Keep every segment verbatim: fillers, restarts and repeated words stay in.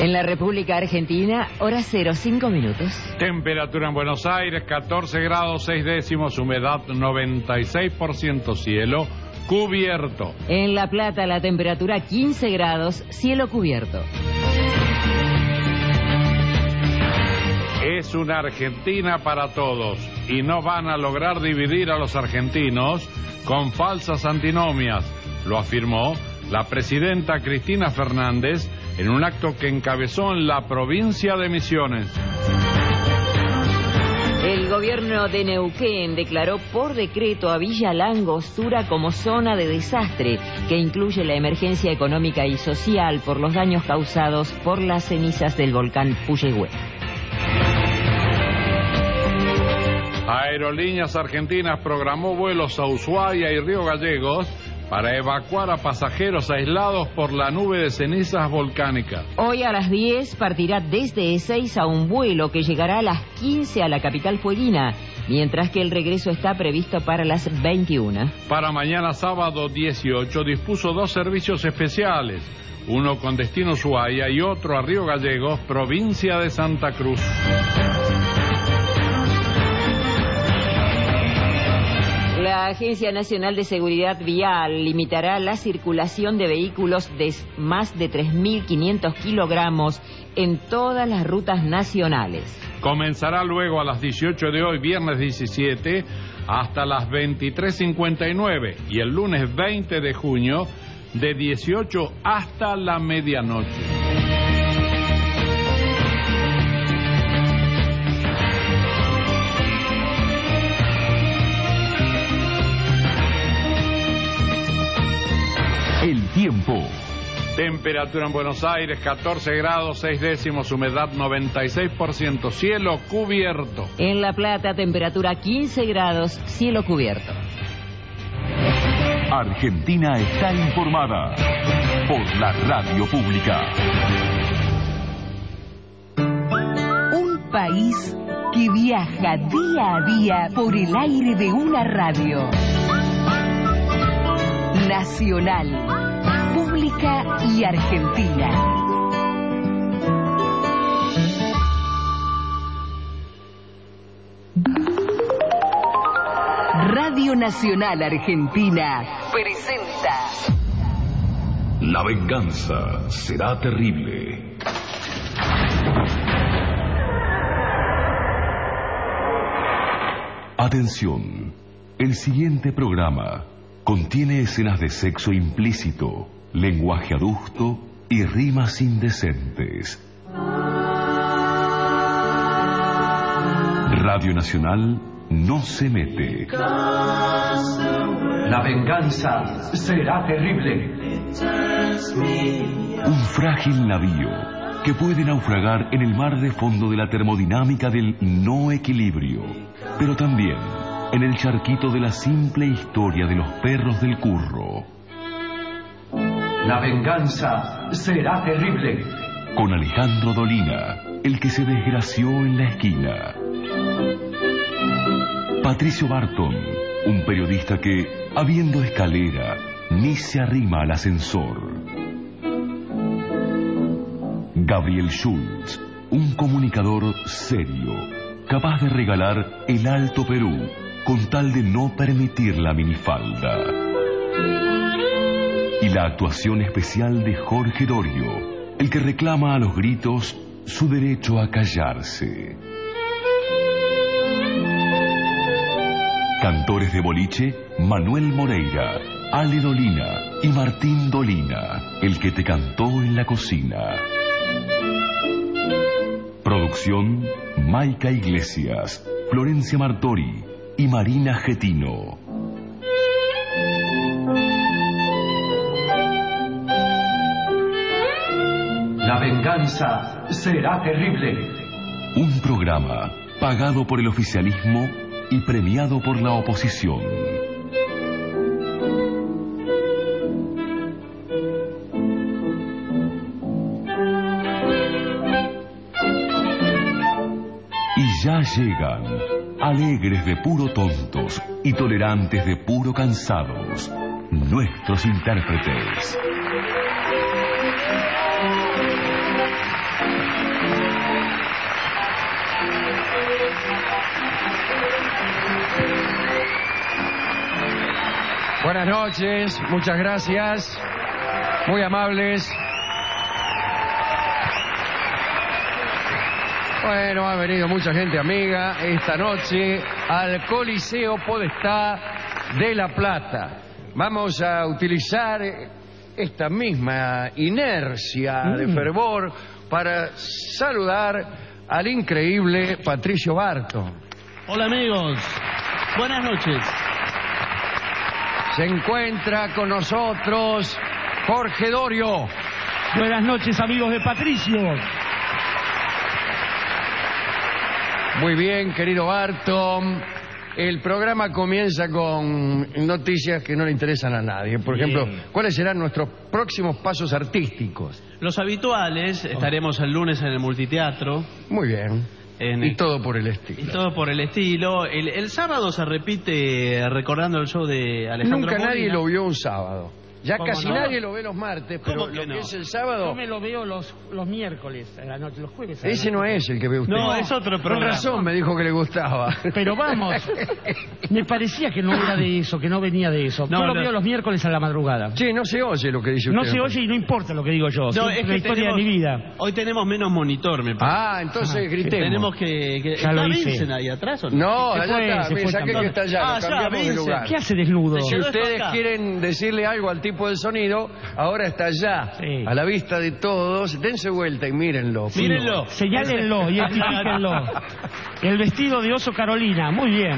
En la República Argentina, hora cero, cinco minutos. Temperatura en Buenos Aires, catorce grados seis décimos, humedad noventa y seis por ciento, cielo cubierto. En La Plata, la temperatura quince grados, cielo cubierto. Es una Argentina para todos y no van a lograr dividir a los argentinos con falsas antinomias, lo afirmó la presidenta Cristina Fernández en un acto que encabezó en la provincia de Misiones. El gobierno de Neuquén declaró por decreto a Villa Langostura como zona de desastre, que incluye la emergencia económica y social por los daños causados por las cenizas del volcán Puyehue. Aerolíneas Argentinas programó vuelos a Ushuaia y Río Gallegos para evacuar a pasajeros aislados por la nube de cenizas volcánicas. Hoy a las diez partirá desde Ezeiza un vuelo que llegará a las quince a la capital fueguina, mientras que el regreso está previsto para las veintiuna. Para mañana sábado dieciocho dispuso dos servicios especiales, uno con destino a Ushuaia y otro a Río Gallegos, provincia de Santa Cruz. La Agencia Nacional de Seguridad Vial limitará la circulación de vehículos de más de tres mil quinientos kilogramos en todas las rutas nacionales. Comenzará luego a las dieciocho de hoy, viernes diecisiete, hasta las veintitrés cincuenta y nueve y el lunes veinte de junio de dieciocho hasta la medianoche. El tiempo. Temperatura en Buenos Aires, catorce grados seis décimos, humedad noventa y seis por ciento, cielo cubierto. En La Plata, temperatura quince grados, cielo cubierto. Argentina está informada por la radio pública. Un país que viaja día a día por el aire de una radio. Nacional, pública y argentina. Radio Nacional Argentina presenta La venganza será terrible. Atención, el siguiente programa contiene escenas de sexo implícito, lenguaje adusto y rimas indecentes. Radio Nacional no se mete. La venganza será terrible. Un frágil navío que puede naufragar en el mar de fondo de la termodinámica del no equilibrio, pero también en el charquito de la simple historia de los perros del curro. La venganza será terrible. Con Alejandro Dolina, el que se desgració en la esquina. Patricio Barton, un periodista que, habiendo escalera, ni se arrima al ascensor. Gabriel Schultz, un comunicador serio, capaz de regalar el Alto Perú con tal de no permitir la minifalda. Y la actuación especial de Jorge Dorio, el que reclama a los gritos su derecho a callarse. Cantores de boliche, Manuel Moreira, Ale Dolina y Martín Dolina, el que te cantó en la cocina. Producción, Maica Iglesias, Florencia Martori y Marina Getino. La venganza será terrible. Un programa pagado por el oficialismo y premiado por la oposición. Y ya llegan, alegres de puro tontos y tolerantes de puro cansados, nuestros intérpretes. Buenas noches, muchas gracias. Muy amables. Bueno, ha venido mucha gente amiga esta noche al Coliseo Podestá de La Plata. Vamos a utilizar esta misma inercia mm. de fervor para saludar al increíble Patricio Barto. Hola amigos, buenas noches. Se encuentra con nosotros Jorge Dorio. Buenas noches amigos de Patricio. Muy bien, querido Barto. El programa comienza con noticias que no le interesan a nadie. Por bien. ejemplo, ¿cuáles serán nuestros próximos pasos artísticos? Los habituales, estaremos el lunes en el Multiteatro. Muy bien. En y el... todo por el estilo. Y todo por el estilo. El, el sábado se repite recordando el show de Alejandro Nunca Molina. Nadie lo vio un sábado. Ya casi no? nadie lo ve los martes, pero que lo no? que es el sábado... Yo me lo veo los, los miércoles, a la noche, los jueves. Ese no es el que ve usted. No, es otro programa. Con razón me dijo que le gustaba. Pero vamos, me parecía que no era de eso, que no venía de eso. No, yo lo no. veo los miércoles a la madrugada. Sí, no se oye lo que dice usted. No se oye y no importa lo que digo yo. No, es es la que historia tenemos, de mi vida. Hoy tenemos menos monitor, me parece. Ah, entonces Ah, gritemos. Tenemos que... que Ya lo ¿Está hice. Vincent ahí atrás o no? No, Se allá fue, está. se Me fue saqué también. que está allá. Ah, Lo ya, cambiamos de Vincent. lugar. ¿Qué hace desnudo? Si quedó ustedes acá. quieren decirle algo al tipo del sonido, ahora está allá, Sí. a la vista de todos. Dense vuelta y mírenlo. Mírenlo. Señálenlo, identifíquenlo. El vestido de oso Carolina, muy bien.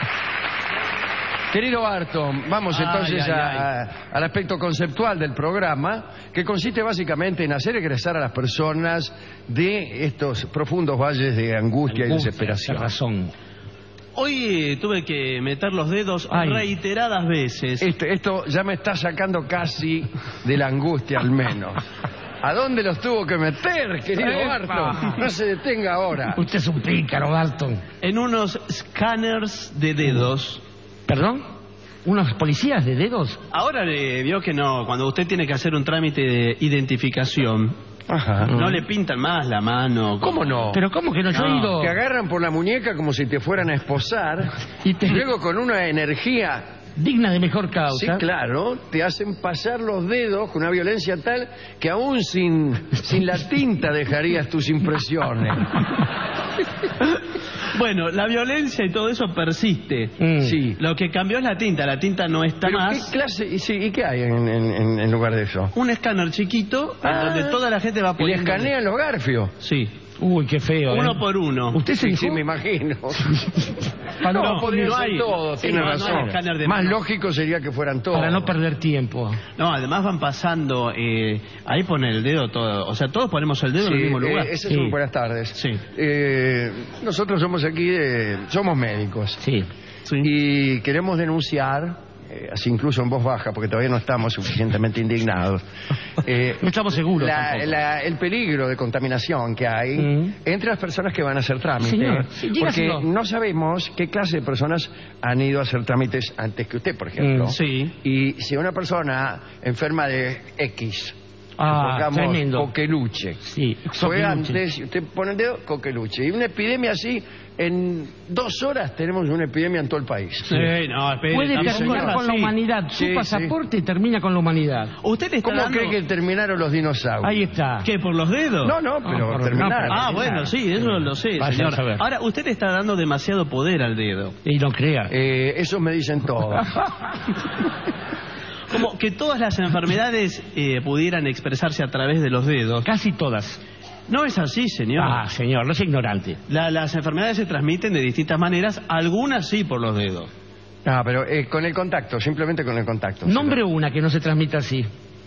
Querido Barto, vamos Ay, entonces ay, a- ay. a- al aspecto conceptual del programa, que consiste básicamente en hacer egresar a las personas de estos profundos valles de angustia, y Angustia, desesperación. tenés razón. Hoy eh, tuve que meter los dedos Ay. reiteradas veces. Esto, esto ya me está sacando casi de la angustia, al menos. ¿A dónde los tuvo que meter, querido Epa. Barto? No se detenga ahora. Usted es un pícaro, Barton. En unos scanners de dedos. ¿Perdón? ¿Unos policías de dedos? Ahora le vio que no, cuando usted tiene que hacer un trámite de identificación, Ajá. no le pintan más la mano. ¿Cómo no? ¿Pero cómo que no? Yo he No, ido... Te agarran por la muñeca como si te fueran a esposar Y te- luego con una energía, digna de mejor causa. sí, claro, te hacen pasar los dedos con una violencia tal que aún sin, sin la tinta dejarías tus impresiones. Bueno, la violencia y todo eso persiste. Mm. Sí. Lo que cambió es la tinta, la tinta no está ¿Pero más. qué clase? Y, sí, ¿y qué hay en, en- en- en lugar de eso? Un escáner chiquito en Ah. donde toda la gente va ¿Y le poniendo. escanean los garfios? Sí, Uy, qué feo, ¿eh? uno por uno. ¿Usted se Sí, sí, fijó? me imagino. Para No, no, podría no ser hay. todo, Sí, tiene no, no razón. hay escáner de Más mano. lógico sería que fueran todos. para no perder tiempo. No, además van pasando, eh, ahí pone el dedo todo, o sea, todos ponemos el dedo Sí, en el mismo lugar. eh, ese Sí. es un buenas tardes. Sí. Eh, nosotros somos aquí, de, somos médicos. Sí. Sí. Y queremos denunciar, eh, así incluso en voz baja, porque todavía no estamos suficientemente indignados, eh, No estamos seguros la- tampoco. la- el peligro de contaminación que hay Mm. entre las personas que van a hacer trámite. Señor, sí, porque dígaselo. no sabemos qué clase de personas han ido a hacer trámites antes que usted, por ejemplo. Mm, sí. Y si una persona enferma de X, Ah, supongamos tremendo. coqueluche, Sí, fue coqueluche. antes, y usted pone el dedo, coqueluche. Y una epidemia así, en dos horas tenemos una epidemia en todo el país. Sí, no, espere, Puede tampoco terminar es con la así. humanidad. Su Sí, pasaporte termina con la humanidad. ¿Usted le está ¿Cómo dando... cree que terminaron los dinosaurios? Ahí está. ¿Qué, por los dedos? No, no, pero por- terminaron. no, Ah, terminar. bueno, sí, eso lo sé, Vaya a señor. saber. Ahora, usted le está dando demasiado poder al dedo. Y no crea. Eh, esos me dicen todo. Como que todas las enfermedades eh, pudieran expresarse a través de los dedos. Casi todas. No es así, señor. Ah, señor, no es ignorante. La- las enfermedades se transmiten de distintas maneras, algunas sí por los dedos. Ah, pero eh, con el contacto, simplemente con el contacto. Nombre una que no se transmita así.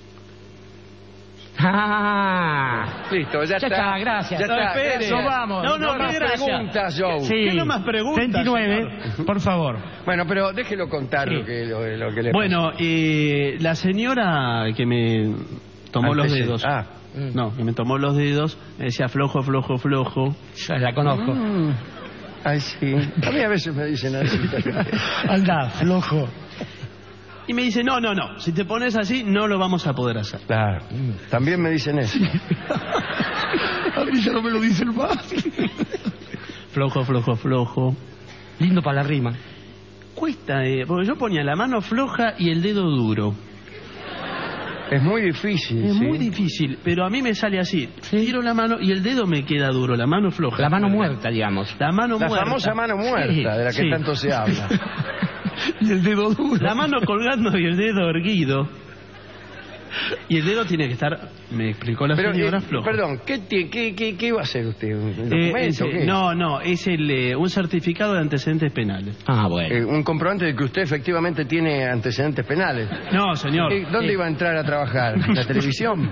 Ah. Listo, ya, Ya está, gracias. Ya No, está, espere. gracias. Eso vamos. No, no, No qué más gracias. preguntas, Joe. Sí. ¿Qué no más preguntas, treinta y nueve, por favor. Bueno, pero déjelo contar Sí. lo, que, lo, lo que le Bueno, eh, la señora que me tomó los Antes- dedos. Ah. No, que me tomó los dedos, me decía flojo, flojo, flojo. Ya la conozco. Mm. Ay, sí. A mí a veces me dicen así. Anda, flojo. Y me dice, no, no, no, si te pones así no lo vamos a poder hacer. Claro. También me dicen eso. A mí ya no me lo dicen más. Flojo, flojo, flojo. Lindo para la rima. cuesta, eh, porque yo ponía la mano floja y el dedo duro. Es muy difícil. Es ¿sí? muy difícil, pero a mí me sale así. Sí. Tiro la mano y el dedo me queda duro, la mano floja. La mano muerta, digamos. La mano La muerta. famosa mano muerta, Sí, de la que sí. tanto se habla. Y el dedo duro. La mano colgando y el dedo erguido. Y el dedo tiene que estar, me explicó la Pero, señora, eh, flojo. perdón, ¿qué, ti- qué, qué, qué iba a hacer usted? ¿Un Eh, documento? ese- ¿Qué? no, no, es el, eh, un certificado de antecedentes penales. Ah, bueno. Eh, un comprobante de que usted efectivamente tiene antecedentes penales. No, señor. Eh, ¿Dónde Sí. iba a entrar a trabajar? ¿En la televisión?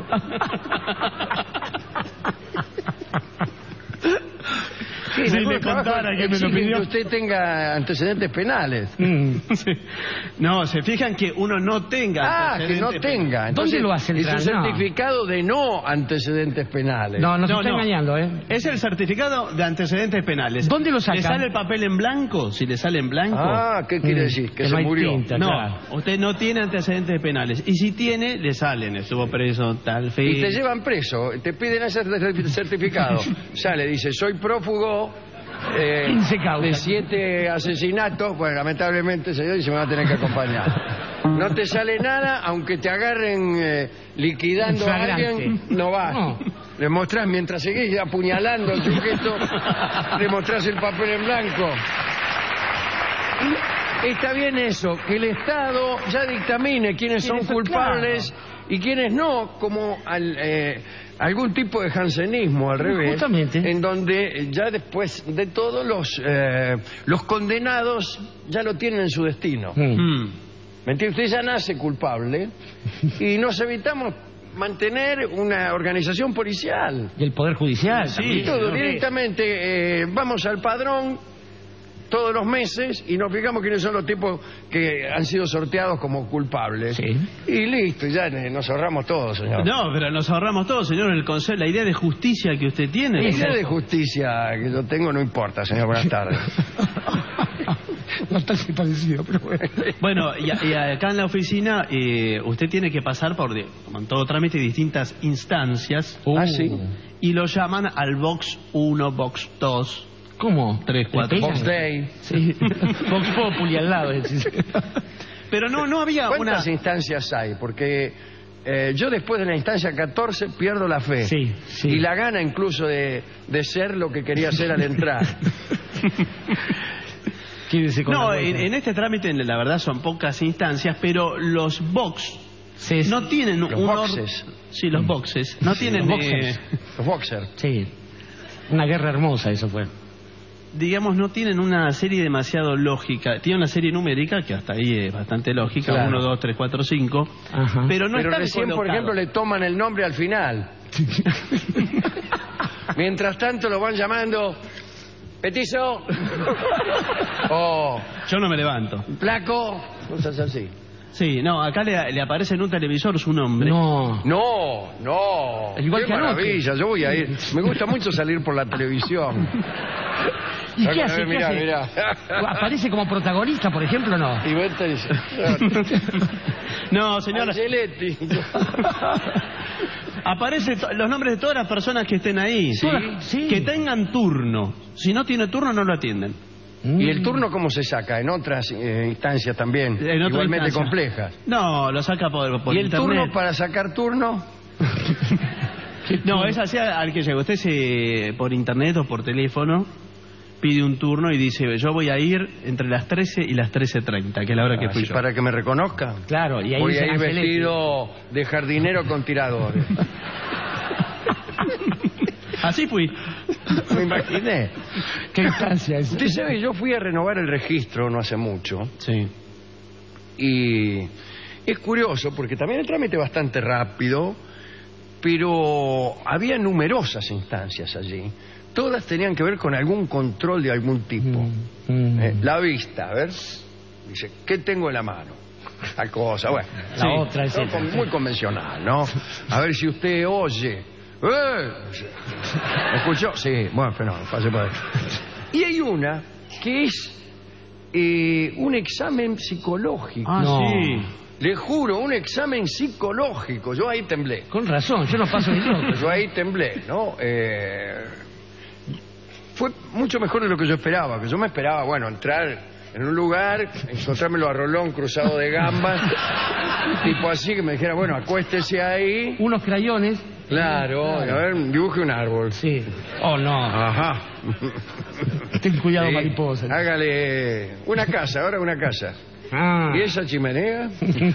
Sí, Si en le algún trabajo contara que me lo exigen pidió. que usted tenga antecedentes penales. Mm. Sí. No, se fijan que uno no tenga Ah, que no antecedentes tenga. ¿Dónde lo hace Es un entrar? No. certificado de no antecedentes penales. No, nos No, está no. engañando, ¿eh? Es el certificado de antecedentes penales. ¿Dónde lo sacan? ¿Le sale el papel en blanco? Si le sale en blanco. Ah, ¿qué quiere Mm, decir? Que, que se no hay murió. tinta. no, claro. usted no tiene antecedentes penales. Y si tiene, le salen. Estuvo preso tal fe. Y te llevan preso, te piden ese certificado. Sale, dice, soy prófugo eh, quince causas. de siete asesinatos. Bueno, lamentablemente, señor, dice, me va a tener que acompañar. No te sale nada, aunque te agarren eh, liquidando a Flagrante. alguien, no vas. No. Le mostrás, mientras seguís apuñalando al sujeto, le mostrás el papel en blanco. Está bien eso, que el Estado ya dictamine quiénes son ¿Quiénes son? culpables y quiénes no, como al, eh, algún tipo de jansenismo al revés, Justamente. en donde ya después de todo los, eh, los condenados ya lo tienen en su destino. Mm. Mm. ¿Me entiende? Usted ya nace culpable y nos evitamos mantener una organización policial. Y el Poder Judicial. Sí, también, Todo ¿no? directamente, eh, vamos al padrón todos los meses y nos fijamos quiénes son los tipos que han sido sorteados como culpables. Sí. Y listo, ya eh, nos ahorramos todo, señor. No, pero nos ahorramos todo, señor. El concepto, la idea de justicia que usted tiene. La es idea de eso. justicia que yo tengo no importa, señor. Buenas tardes. No está así parecido, pero bueno. Bueno, y, y acá en la oficina eh, usted tiene que pasar por, de- como en todo trámite, distintas instancias. Ah, sí. Y lo llaman al box uno, box dos. ¿Cómo? Tres, cuatro. ¿Le pegan? Box Day. Sí. Vox Populi al lado. decís. Pero no, no había una... ¿Cuántas instancias hay? Porque eh, yo después de la instancia catorce pierdo la fe. Sí, sí. Y la gana incluso de, de ser lo que quería ser al entrar. Quédese con No, la en, vuelta. en este trámite la verdad son pocas instancias, pero los box Sí, sí. no tienen Los un or- boxes. Sí, los boxes. No Sí, tienen, los eh, boxers. Los boxers. Sí. Una guerra hermosa eso fue. digamos, no tienen una serie demasiado lógica. Tiene una serie numérica que hasta ahí es bastante lógica, Claro. uno, dos, tres, cuatro, cinco. Ajá. Pero no Pero está recién, por colocado. ejemplo, le toman el nombre al final. Mientras tanto lo van llamando Petizo o Yo no me levanto. Flaco, cosas así. Sí, no, acá le, le aparece en un televisor su nombre. No. No, no. Igual Qué que anoche. maravilla, yo voy a ir. Me gusta mucho salir por la televisión. ¿Y A qué ver, hace? ¿Qué mirá, hace? mirá. ¿Aparece como protagonista, por ejemplo, no? Y vete dice, No, señora. Angeletti. Aparecen to- los nombres de todas las personas que estén ahí. Sí, sí. Que tengan turno. Si no tiene turno, no lo atienden. ¿Y el turno cómo se saca? En otras eh, instancias también, En otra igualmente instancia. complejas. No, lo saca por, por ¿Y el internet. turno para sacar turno? No, es así al que llega. Usted se, por internet o por teléfono pide un turno y dice, yo voy a ir entre las trece y las trece treinta, que es la hora que Ah, fui sí, yo. para que me reconozca. Claro, y ahí Voy dice a ir Angeletti. vestido de jardinero con tiradores. Así fui. Me imaginé. ¿Qué instancia es? Usted sabe, yo fui a renovar el registro no hace mucho Sí. y es curioso porque también el trámite es bastante rápido, pero había numerosas instancias allí. Todas tenían que ver con algún control de algún tipo. Mm. Eh, la vista, a ver, dice, ¿qué tengo en la mano? Tal cosa, bueno. La Sí. otra, No, etcétera. con- muy convencional, ¿no? A ver si usted oye. ¡Eh! ¿Me escuchó? Sí, bueno, fenómeno, pase por ahí. Y hay una que es eh, un examen psicológico. Ah, No. sí. Le juro, un examen psicológico. Yo ahí temblé. Con razón, yo no paso ni loco. Yo ahí temblé, ¿no? Eh, fue mucho mejor de lo que yo esperaba. Que yo me esperaba, bueno, entrar en un lugar, encontrármelo a Rolón cruzado de gambas, tipo así, que me dijera, bueno, acuéstese ahí. Unos crayones. Claro, a ver, dibuje un árbol. Sí. Oh, no. Ajá. Ten cuidado, Sí. mariposa. Hágale una casa, ahora una casa. Ah. ¿Y esa chimenea?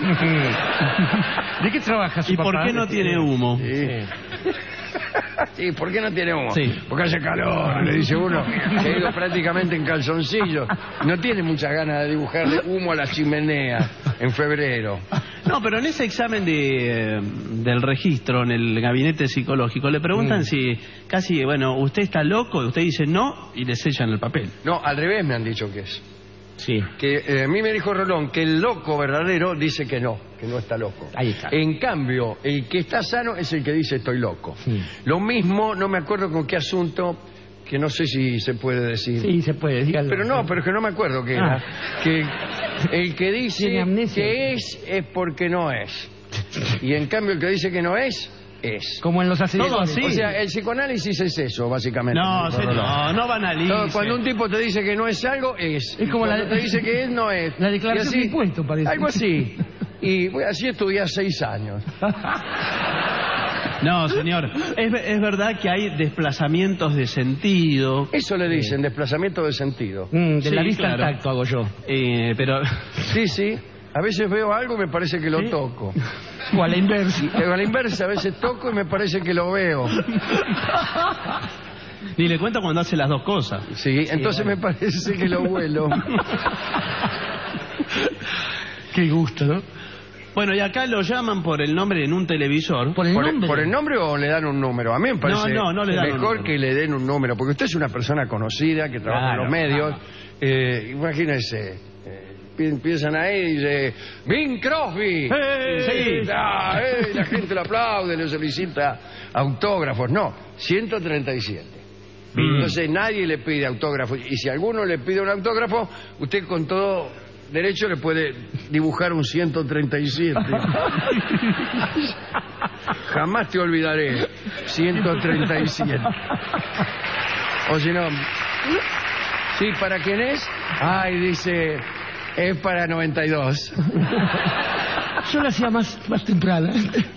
¿De qué trabaja su ¿Y papá? por qué no tiene humo? Sí. Sí, ¿por qué no tiene humo? Sí. Porque hace calor, le dice uno, que ha ido prácticamente en calzoncillos. No tiene muchas ganas de dibujarle humo a la chimenea en febrero. No, pero en ese examen de, eh, del registro, en el gabinete psicológico, le preguntan Mm. si casi, bueno, ¿usted está loco? Usted dice no y le sellan el papel. No, al revés me han dicho que es. Sí. Que eh, a mí me dijo Rolón que el loco verdadero dice que no, que no está loco. Ahí está. En cambio, el que está sano es el que dice estoy loco. Sí. Lo mismo, no me acuerdo con qué asunto, que no sé si se puede decir. Sí, se puede, dígalo. Pero no, pero es que no me acuerdo qué era. Ah. Que el que dice Tiene amnesia. que es, es porque no es. Y en cambio el que dice que no es, es. Como en los asesores. Todo así. O sea, el psicoanálisis es eso, básicamente. No, me dijo señor, Rolón. no, no banalice. No, cuando un tipo te dice que no es algo, es. Es como Cuando la- te dice que es, no es. la declaración Y así, de impuestos, parece. Algo así. Y bueno, así estudié seis años. No, señor, es, es verdad que hay desplazamientos de sentido, Eso le dicen, desplazamiento de sentido. Mm, de Sí, la vista claro. al tacto hago yo. eh, pero Sí, sí. A veces veo algo y me parece que lo ¿Sí? toco. O a la inversa. Y a la inversa, a veces toco y me parece que lo veo. ni le cuento cuando hace las dos cosas. Sí, entonces me parece que lo vuelo. Qué gusto, ¿no? Bueno, y acá lo llaman por el nombre en un televisor. Por el ¿Por, nombre. por el nombre o le dan un número? A mí me parece No, no, no le dan un mejor número. que le den un número, porque usted es una persona conocida que trabaja Claro, en los medios. Eh, imagínese, eh, pi- empiezan ahí y dice, Bing Crosby. ¡Eh! Sí, ah, eh, la gente lo aplaude, le solicita autógrafos. No, ciento treinta y siete. Entonces nadie le pide autógrafos. Y si alguno le pide un autógrafo, usted con todo derecho le puede dibujar un ciento treinta y siete. Jamás te olvidaré. ciento treinta y siete. O si no... Sí, ¿para quién es? Ay, dice... Es para noventa y dos. Yo lo hacía más, más temprano.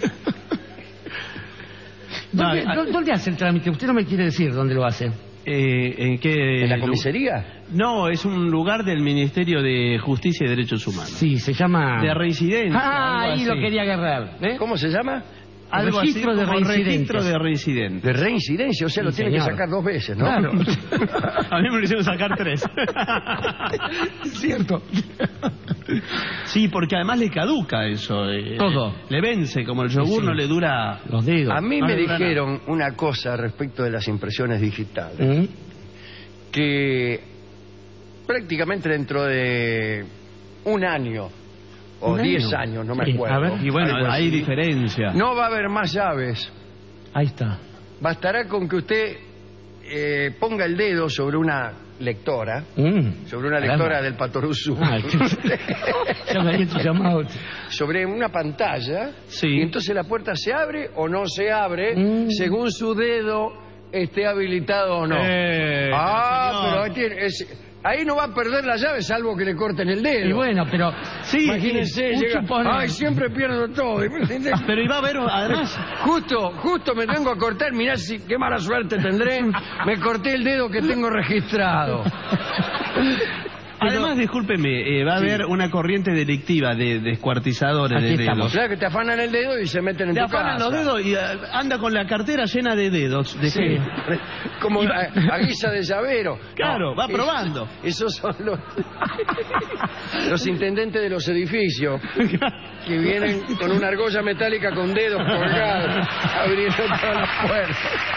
¿Dónde, No, dó- ¿Dónde hace el trámite? Usted no me quiere decir dónde lo hace. Eh, ¿En qué? ¿En la lu- comisaría? No, es un lugar del Ministerio de Justicia y Derechos Humanos. Sí, se llama... De residencia. Ah, algo ahí lo así. quería agarrar. ¿eh? ¿Cómo se llama? Algo Registro así de como reincidentes. registro de residentes. De reincidencia, o sea, Sí, lo tiene que señor. sacar dos veces, ¿no? Claro. A mí me lo hicieron sacar tres. Cierto. Sí, porque además le caduca eso. eh, Todo. Le vence, como el yogur Sí. no le dura... Los dedos. A mí No me le dura dijeron una cosa respecto de las impresiones digitales, ¿Mm? que prácticamente dentro de un año o ¿Un diez año? años, no me Sí, acuerdo. a ver. Y bueno, algo hay así, diferencia. no va a haber más llaves. Ahí está. Bastará con que usted eh, ponga el dedo sobre una lectora, Mm. sobre una Caramba. lectora del Patoruzú, Ah, ya me había entusiasmado. sobre una pantalla, Sí. y entonces la puerta se abre o no se abre Mm. según su dedo esté habilitado o no. Eh, ah, señor. pero ahí, tiene- es- ahí no va a perder la llave salvo que le corten el dedo. Y bueno, pero... Sí, Imagínense, un llega, chupón. ay, siempre pierdo todo. pero iba a haber, además... Justo, justo me tengo a cortar, mirá si, qué mala suerte tendré, me corté el dedo que tengo registrado. Además, discúlpeme, eh, va a Sí. haber una corriente delictiva de descuartizadores Aquí de estamos. dedos. Claro que te afanan el dedo y se meten en Te tu afanan casa. los dedos y eh, anda con la cartera llena de dedos. ¿De Sí, qué? como a, a guisa de llavero. Claro, va esos- probando. Esos son los, los intendentes de los edificios que vienen con una argolla metálica con dedos colgados, abriendo todas las puertas.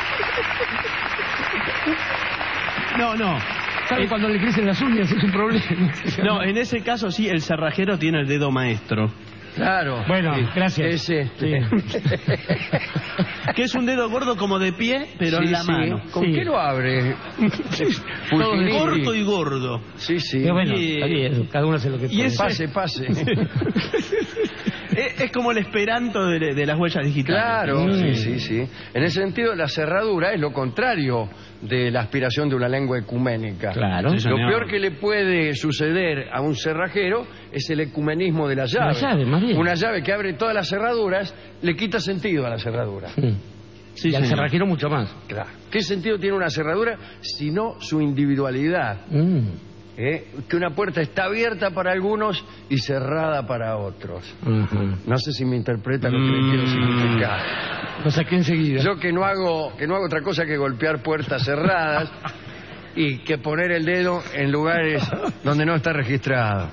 No, no. ¿Sabe cuando le crecen las uñas? Es un problema. No, en ese caso sí, el cerrajero tiene el dedo maestro. Claro. Bueno, gracias. Es este. Que es un dedo gordo como de pie, pero Sí, en la sí. mano. ¿Con Sí. qué lo abre? Todo Fulfiniti. corto y gordo. Sí, sí. Pero bueno, Y- está bien, cada uno hace lo que y puede. ese- Pase, pase. Es, es como el esperanto de, de las huellas digitales. Claro, Mm. sí, sí, sí. En ese sentido, la cerradura es lo contrario de la aspiración de una lengua ecuménica. Claro. Sí, Lo señor. peor que le puede suceder a un cerrajero es el ecumenismo de la llave. La llave, más bien. Una llave que abre todas las cerraduras le quita sentido a la cerradura. Mm. Sí, y al señor. cerrajero mucho más. Claro. ¿Qué sentido tiene una cerradura sino su individualidad? Mm. ¿Eh? Que una puerta está abierta para algunos y cerrada para otros. Ujú. No sé si me interpreta lo que le Mm. quiero significar. Lo saqué enseguida. Yo que no hago que no hago otra cosa que golpear puertas cerradas y que poner el dedo en lugares donde no está registrado.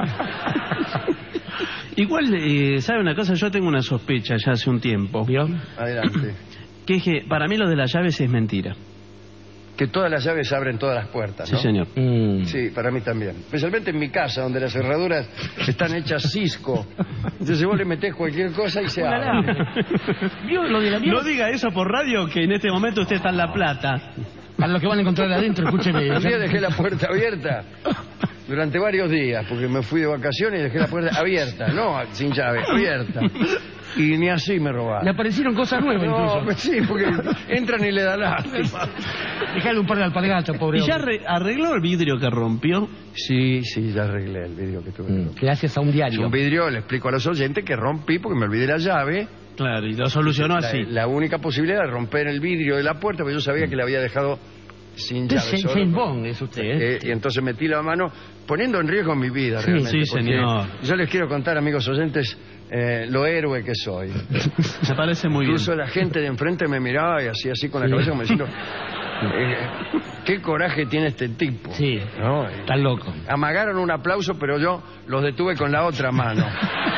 Igual, eh, ¿sabe una cosa? Yo tengo una sospecha ya hace un tiempo. ¿Vio? Adelante. Que es que para mí lo de las llaves es mentira. Que todas las llaves abren todas las puertas, ¿no? Sí, señor. Mm. Sí, para mí también. Especialmente en mi casa, donde las cerraduras están hechas cisco. Entonces vos le metés cualquier cosa y se Una abre. lámpara. ¿Vio lo de la No diga eso por radio, que en este momento usted está en La Plata. Para los que van a encontrar adentro, escúcheme. Un día dejé la puerta abierta durante varios días, porque me fui de vacaciones y dejé la puerta abierta, no sin llave, abierta. Y ni así me Le robaron. aparecieron cosas nuevas No, incluso. pues sí, porque entran y le dan lástima. Dejale un par de alpargatas, pobre ¿Y ya hombre. arre- arregló el vidrio que rompió? Sí, sí, ya arreglé el vidrio que tuve. Mm, Gracias a un Es diario. un vidrio, le explico a los oyentes que rompí porque me olvidé la llave. Claro, y lo solucionó La, así. la única posibilidad era romper el vidrio de la puerta, porque yo sabía que la había dejado sin Usted llave. es solo. James Bond, es usted, ¿eh? Eh, y entonces metí la mano poniendo en riesgo mi vida Sí, realmente. sí, porque señor. Yo les quiero contar, amigos oyentes, eh, lo héroe que soy. Me parece muy bien. Incluso la gente de enfrente me miraba y hacía así con la Sí. cabeza como diciendo, eh, qué coraje tiene este tipo. Sí, ¿No? Y está loco. amagaron un aplauso, pero yo los detuve con la otra mano.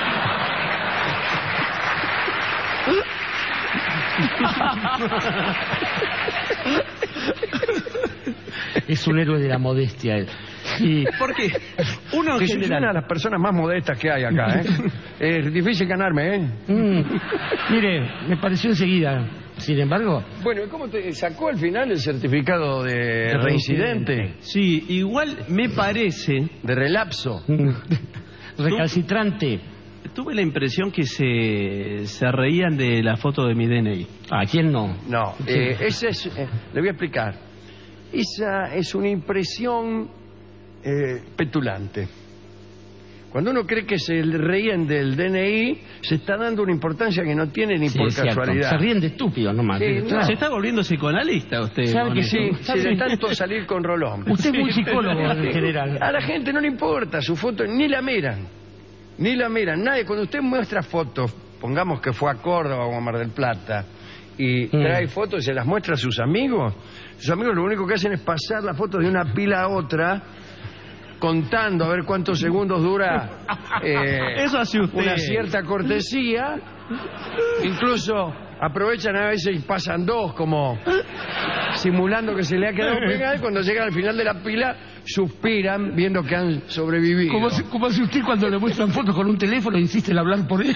Es un héroe de la modestia él. Sí. Porque uno en Que soy una de general... las personas más modestas que hay acá, ¿eh? Es difícil ganarme, ¿eh? Mm. Mire, me pareció enseguida. Sin embargo, Bueno, ¿y cómo te sacó al final el certificado de reincidente? Sí, igual me parece... De relapso. mm, recalcitrante. Tuve la impresión que se, se reían de la foto de mi D N I. ¿A quién no? No, eh, esa es, eh, le voy a explicar. Esa es una impresión eh, petulante. Cuando uno cree que se reían del D N I, se está dando una importancia que no tiene ni Sí, por es cierto. casualidad. Se ríen de estúpidos nomás. Sí, no. Claro. Se está volviendo psicoanalista usted. ¿Sabe con que esto. sí? Sí, de tanto salir con Rolón. Usted es muy psicólogo en general. A la gente no le importa su foto, ni la miran. Ni la miran. Nadie, cuando usted muestra fotos, pongamos que fue a Córdoba o a Mar del Plata, y Mm. trae fotos y se las muestra a sus amigos, sus amigos lo único que hacen es pasar la foto de una pila a otra, contando a ver cuántos segundos dura eh, Eso hace usted. una cierta cortesía. Incluso aprovechan a veces y pasan dos, como simulando que se le ha quedado pegada, y cuando llegan al final de la pila suspiran viendo que han sobrevivido. Como si, como si usted cuando le muestran fotos con un teléfono insiste en hablar por él.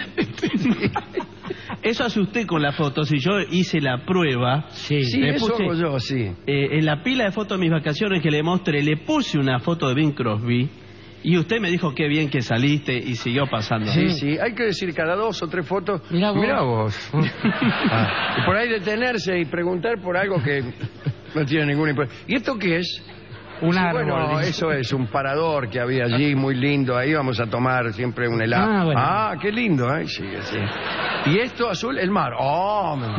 Eso hace usted con la foto. Si yo hice la prueba, Sí. Sí, le eso puse- hago yo, sí. eh, en la pila de fotos de mis vacaciones que le mostré, le puse una foto de Bing Crosby y usted me dijo qué bien que saliste y siguió pasando. Sí, sí, hay que decir cada dos o tres fotos. Mirá vos. Mirá vos. Ah, y por ahí detenerse y preguntar por algo que no tiene ningún importancia. ¿Y esto qué es? Un Sí, árbol. bueno, dice. eso es un parador que había allí, muy lindo. Ahí vamos a tomar siempre un helado. Ah, bueno. Ah, qué lindo, ¿eh? Sí, sí. Y esto azul, el mar. Oh, me-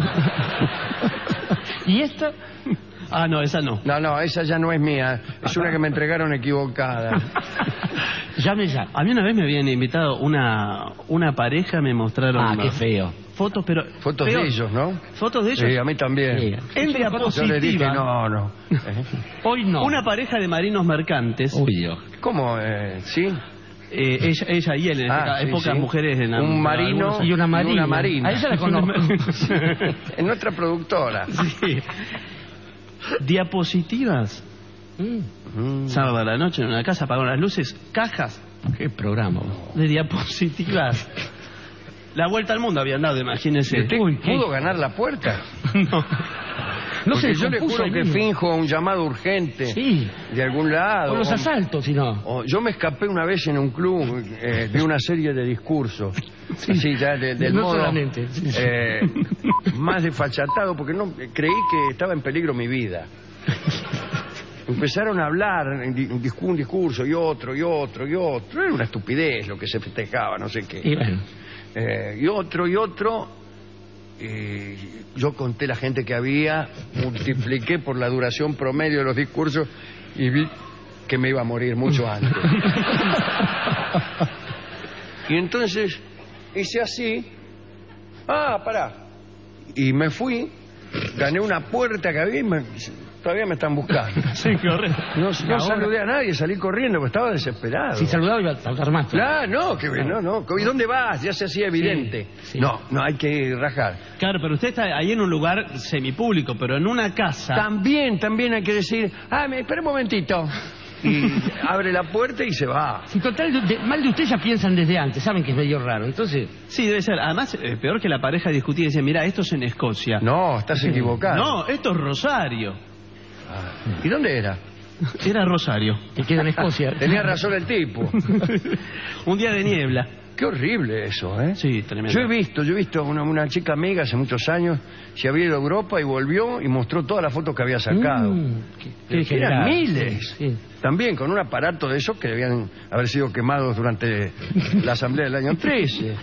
¿Y esta? Ah, no, esa no. no, no, esa ya no es mía. Es una que me entregaron equivocada. Llame ya. A mí una vez me habían invitado una, una pareja, me mostraron Ah, qué feo. fotos, pero... Fotos peor, de ellos, ¿no? Fotos de ellos Sí, a mí también. Sí. en Yo le dije diapositiva. no, no. ¿Eh? Hoy no. Una pareja de marinos mercantes. Uy, Dios. ¿Cómo? Eh, ¿Sí? eh, ella, ella y él, en este Ah, caso, hay sí, pocas sí. mujeres en la- Un marino algunos- Y una marina. una marina. A ella la conozco. Es nuestra productora. Sí. Diapositivas. Mm, Mm. Sábado a la noche en una casa, apagaron las luces, cajas qué programa. vos. de diapositivas. La vuelta al mundo habían dado, imagínese. ¿Usted Uy, ¿qué? pudo ganar la puerta? No. No Porque se yo le descompuso juro ahí que mismo. finjo un llamado urgente Sí. de algún lado. O los o- asaltos, si no. o yo me escapé una vez en un club eh, de una serie de discursos. Sí. Sí, ya de- del No modo solamente, sí, sí. eh, más desfachatado, porque no creí que estaba en peligro mi vida. Empezaron a hablar, en di- un discu- un discurso y otro, y otro, y otro. Era una estupidez lo que se festejaba, no sé qué. Y bueno. Eh, y otro, y otro. Y yo conté la gente que había, multipliqué por la duración promedio de los discursos y vi que me iba a morir mucho antes. Y entonces hice así. Ah, pará. Y me fui, gané una puerta que había y me- todavía me están buscando. Sí, qué horrible. No, Y no ahora, saludé a nadie, salí corriendo porque estaba desesperado. Si saludaba iba a tardar más. Claro, no, que no, no. ¿Y dónde vas? Ya se hacía evidente. Sí, sí. No, no, hay que rajar. Claro, pero usted está ahí en un lugar semipúblico, pero en una casa. También, también hay que decir, ah, me espera un momentito. Y abre la puerta y se va. Si total, de- de- mal de usted ya piensan desde antes, saben que es medio raro. Entonces, Sí, debe ser. Además, eh, peor que la pareja discutía y dice, mira, esto es en Escocia. No, estás equivocado. No, esto es Rosario. Ah, ¿y dónde era? Era Rosario. que queda en Escocia. Tenía razón el tipo. Un día de niebla. Qué horrible eso, ¿eh? Sí, tremendo. Yo he visto, yo he visto una, una chica amiga hace muchos años, se había ido a Europa y volvió y mostró todas las fotos que había sacado. Mm, qué- qué Eran degenerado. miles. Sí. También con un aparato de esos que debían haber sido quemados durante la asamblea del año trece.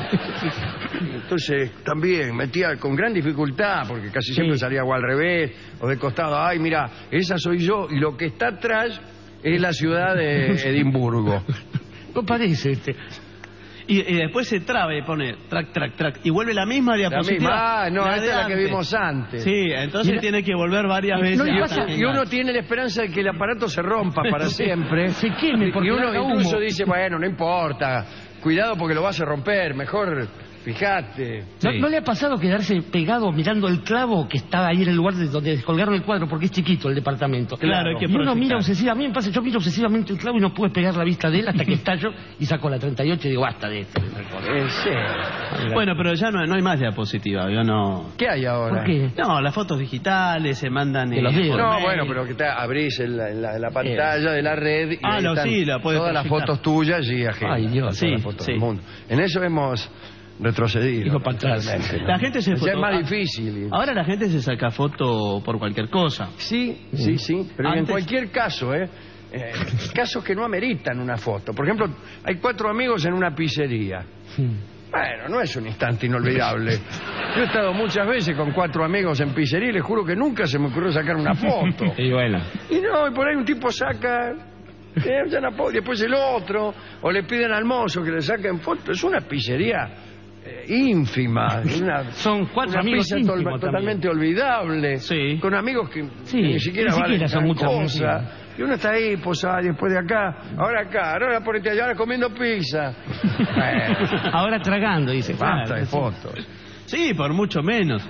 Entonces, también metía con gran dificultad, porque casi siempre Sí. salía o al revés, o de costado. Ay, mira, esa soy yo, y lo que está atrás es la ciudad de Edimburgo. No parece este. Y, y después se traba y pone track, track, track. Y vuelve la misma La diapositiva. misma. Ah, no, la esta de es la que antes. vimos antes. Sí, entonces Mira- tiene que volver varias veces. No, y hasta pasa- que Y uno enganche. tiene la esperanza de que el aparato se rompa para siempre. Se queme porque y uno larga incluso humo. dice, bueno, no importa, cuidado porque lo vas a romper, mejor fíjate. ¿No, Sí. ¿No le ha pasado quedarse pegado mirando el clavo que estaba ahí en el lugar de donde descolgaron el cuadro? Porque es chiquito el departamento. Claro, hay que Y uno proyectar. mira obsesivamente, a mí me pasa, yo miro obsesivamente el clavo y no puedo pegar la vista de él hasta que estallo y saco la treinta y ocho y digo, basta de esto. En serio. Bueno, pero ya no, no hay más diapositiva. Yo no. ¿Qué hay ahora? ¿Por qué? No, las fotos digitales se mandan. De los eh, dedos. por No, mail. bueno, pero que te abrís en la, en la- en la pantalla de la red y Ah, ahí no, están sí, la puedes todas las proyectar. fotos tuyas y ajenas. Ay, Dios. Todas las Sí, fotos sí. del mundo. En eso hemos retrocedido. Digo, para atrás. totalmente, ¿no? La gente se Ya foto- es más ah, difícil. Ahora la gente se saca foto por cualquier cosa. Sí, sí, sí, pero en Antes- cualquier caso, ¿eh? Eh, casos que no ameritan una foto. Por ejemplo, hay cuatro amigos en una pizzería. Bueno, no es un instante inolvidable. Yo he estado muchas veces con cuatro amigos en pizzería y les juro que nunca se me ocurrió sacar una foto. Y bueno. Y no, y por ahí un tipo saca, eh, ya la po- después el otro, o le piden al mozo que le saquen foto. Es una pizzería eh, ínfima. Una, Son cuatro una amigos pizza tol- íntimos totalmente olvidable. Sí. Con amigos que, Sí, que ni siquiera ni siquiera valen son gran muchas cosa. amigos. Y uno está ahí posado, y después de acá, ahora acá, ahora ponete allá, ahora comiendo pizza. Bueno, Ahora tragando, dice. basta claro, de sí. fotos. Sí, por mucho menos.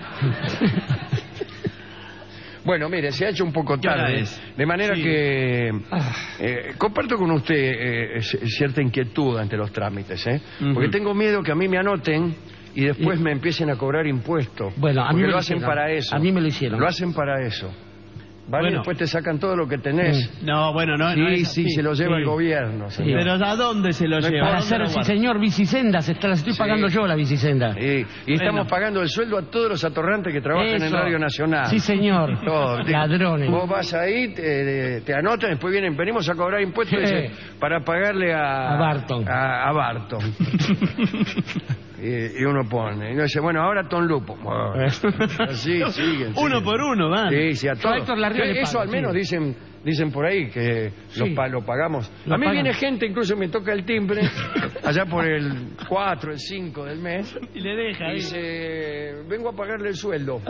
Bueno, mire, se ha hecho un poco ¿Qué hora tarde, es? de manera Sí. que eh, comparto con usted eh, c- cierta inquietud ante los trámites, ¿eh? Ujú. Porque tengo miedo que a mí me anoten y después me empiecen a cobrar impuestos. Bueno, a mí porque me lo lo hacen hicieron. para eso. A mí me lo hicieron. Lo hacen para eso. ¿Vale? Bueno. Después te sacan todo lo que tenés. No, bueno, no, sí, no es sí, así. se lo lleva Sí. el gobierno. Sí. señor. Pero ¿a dónde se lo No es lleva? Para ¿Dónde hacer, lo sí, guarda? señor, bicisendas, está- las estoy Sí. pagando yo la bicicenda. Sí, y estamos Bueno. pagando el sueldo a todos los atorrantes que trabajan en Eso. Radio Nacional. Sí, señor. Todo. Te- Ladrones. Vos vas ahí, te, te anotan, después vienen, venimos a cobrar impuestos Sí. dice, para pagarle a... A Barton. A, a Barton. y, y uno pone, y uno dice, bueno, ahora Tom Lupo. Bueno, así, siguen. Uno siguen. por uno, van. Sí, sí, a Yo a todos. Héctor Larrea le Eso pago, al menos sí. dicen dicen por ahí que Sí. lo, pa- lo pagamos. Lo a mí pagan. viene gente, incluso me toca el timbre, allá por el cuatro, el cinco del mes, Y le deja y ahí. dice, vengo a pagarle el sueldo.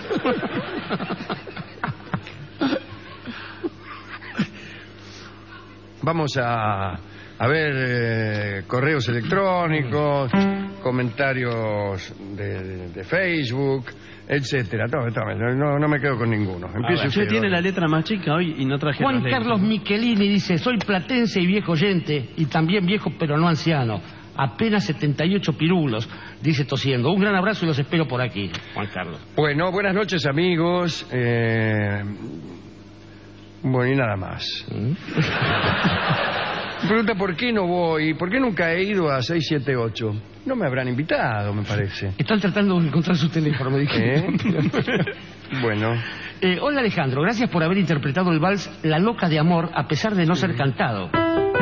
Vamos a, a ver eh, correos electrónicos, comentarios de, de- de Facebook, etcétera. No, no, no, no me quedo con ninguno. Empiece Usted usted, tiene ahora. la letra más chica hoy y no traje Juan los lentes. Carlos Michelini dice, soy platense y viejo oyente, y también viejo pero no anciano. Apenas setenta y ocho pirulos, dice tosiendo. Un gran abrazo y los espero por aquí, Juan Carlos. Bueno, buenas noches, amigos. Eh... Bueno, y nada más. ¿Mm? Pregunta por qué no voy, por qué nunca he ido a seis siete ocho. No me habrán invitado, me parece. Están tratando de encontrar su teléfono, me dijeron. ¿Eh? Bueno. Eh, hola Alejandro, gracias por haber interpretado el vals La Loca de Amor a pesar de no ser cantado.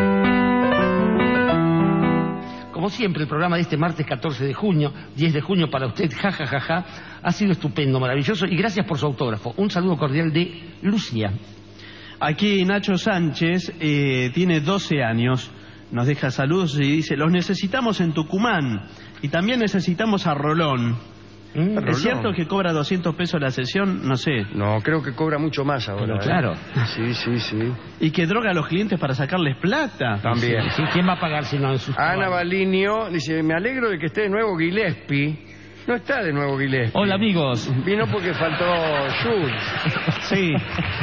Como siempre, el programa de este martes catorce de junio, diez de junio para usted, jajajaja, ja, ja, ja, ha sido estupendo, maravilloso y gracias por su autógrafo. Un saludo cordial de Lucía. Aquí Nacho Sánchez eh, tiene doce años, nos deja saludos y dice, los necesitamos en Tucumán y también necesitamos a Rolón. Mm, ¿Es Rolón. Cierto que cobra doscientos pesos la sesión? No sé. No, creo que cobra mucho más ahora. Pero, claro. ¿Eh? Sí, sí, sí. ¿Y que droga a los clientes para sacarles plata? También. Sí, sí. ¿Quién va a pagar si no en sus Ana Balinio dice, me alegro de que esté de nuevo Gillespie. No está de nuevo Gillespie. Hola, amigos. Vino porque faltó Schultz. Sí.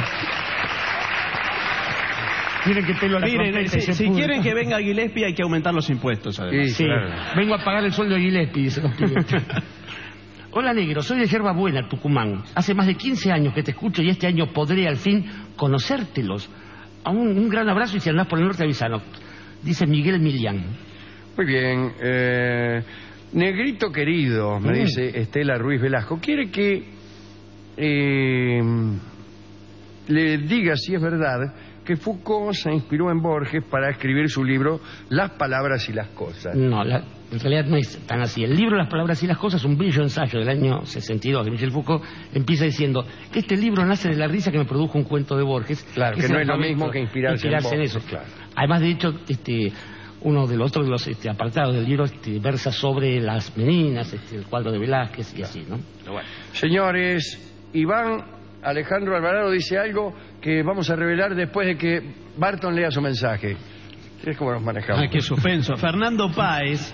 Miren que pelo a la Miren, si, si quieren que venga Gillespie hay que aumentar los impuestos, además. Sí, claro. Vengo a pagar el sueldo de Gillespie, dice los pibes. Hola, negro, soy de Yerba Buena, Tucumán. Hace más de quince años que te escucho y este año podré al fin conocértelos. Un, un gran abrazo y si andás por el norte avisanos. Dice Miguel Millán. Muy bien. Eh, negrito querido, me mm. dice Estela Ruiz Velasco. Quiere que eh, le diga si es verdad que Foucault se inspiró en Borges para escribir su libro Las palabras y las cosas. No, la, en realidad no es tan así. El libro Las palabras y las cosas, un bello ensayo del año sesenta y dos de Michel Foucault, empieza diciendo que este libro nace de la risa que me produjo un cuento de Borges. Claro, que, que no es lo mismo que inspirarse, inspirarse en, en eso. Claro. Además, de hecho, este, uno de los otros de los este, apartados del libro este, versa sobre las meninas, este, el cuadro de Velázquez y claro. así, ¿no? Pero bueno. Señores, Iván Alejandro Alvarado dice algo que vamos a revelar después de que Barton lea su mensaje. Es como nos manejamos. Ah, qué suspenso. Fernando Páez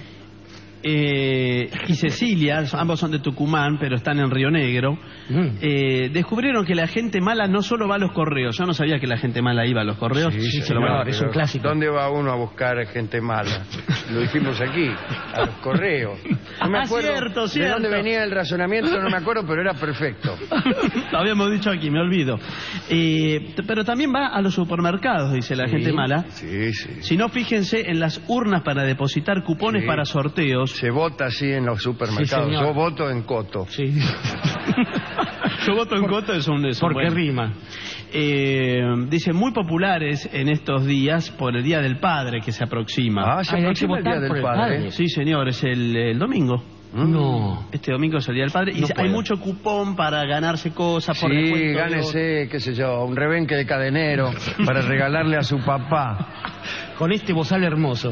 eh, y Cecilia, ambos son de Tucumán, pero están en Río Negro, mm. eh, descubrieron que la gente mala no solo va a los correos. Yo no sabía que la gente mala iba a los correos. Sí, sí, se lo no, es un clásico. ¿Dónde va uno a buscar gente mala? Lo dijimos aquí, a los correos. No me acuerdo ah, cierto, de cierto. dónde venía el razonamiento, no me acuerdo, pero era perfecto. Lo habíamos dicho aquí, me olvido. Eh, pero también va a los supermercados, dice la sí, gente mala. Sí, sí. Si no, fíjense en las urnas para depositar cupones sí. para sorteos. Se vota así en los supermercados. Sí, yo voto en Coto. Sí. Yo voto en Por, Coto, es un... Es porque un buen... rima. Eh, dice, muy populares en estos días por el Día del Padre que se aproxima. Ah, se aproxima el Día del Padre. padre. Sí, señor, es el, el domingo. No. Este domingo es el Día del Padre. Y no hay mucho cupón para ganarse cosas. Por sí, gánese, qué sé yo, un rebenque de cadenero para regalarle a su papá. Con este bozal hermoso.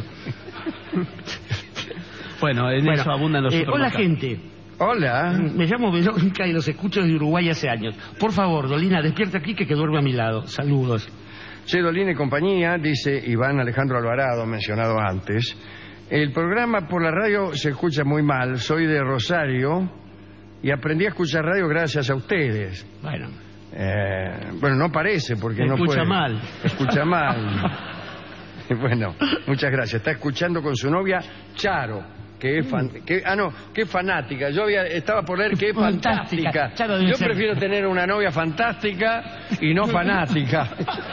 Bueno, en bueno, eso abundan los eh, Hola, gente. Hola. Me llamo Verónica y los escucho desde Uruguay hace años. Por favor, Dolina, despierta aquí que, que duerme a mi lado. Saludos. Che, Dolina y compañía, dice Iván Alejandro Alvarado, mencionado antes. El programa por la radio se escucha muy mal. Soy de Rosario y aprendí a escuchar radio gracias a ustedes. Bueno. Eh, bueno, no parece porque no escucha puede. mal. Escucha mal. Bueno, muchas gracias. Está escuchando con su novia Charo. Que es fan, que, ah, no, que fanática. Yo había, estaba por leer que es fantástica. fantástica. Yo prefiero tener una novia fantástica y no fanática.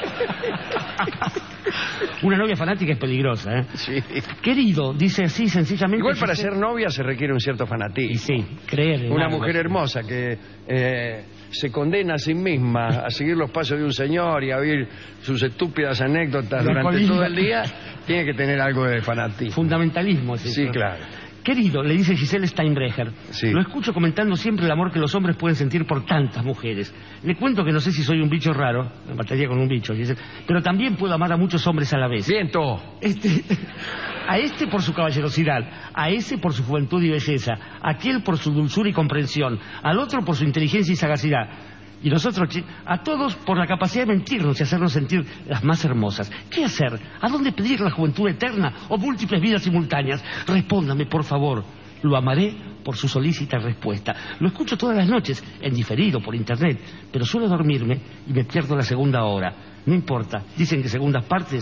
Una novia fanática es peligrosa, ¿eh? Sí. Querido, dice así sencillamente... Igual para ser novia se requiere un cierto fanatismo. Y sí, creer. Una mujer hermosa que eh, se condena a sí misma a seguir los pasos de un señor y a oír sus estúpidas anécdotas durante colina. todo el día, tiene que tener algo de fanatismo. Fundamentalismo, es Sí, eso. claro. Querido, le dice Giselle Steinbrecher, sí. Lo escucho comentando siempre el amor que los hombres pueden sentir por tantas mujeres. Le cuento que no sé si soy un bicho raro, me mataría con un bicho, Giselle, pero también puedo amar a muchos hombres a la vez. Viento. Este, a este por su caballerosidad, a ese por su juventud y belleza, a aquel por su dulzura y comprensión, al otro por su inteligencia y sagacidad. Y nosotros, a todos, por la capacidad de mentirnos y hacernos sentir las más hermosas. ¿Qué hacer? ¿A dónde pedir la juventud eterna o múltiples vidas simultáneas? Respóndame, por favor. Lo amaré por su solícita respuesta. Lo escucho todas las noches, en diferido, por internet, pero suelo dormirme y me pierdo la segunda hora. No importa, dicen que segundas partes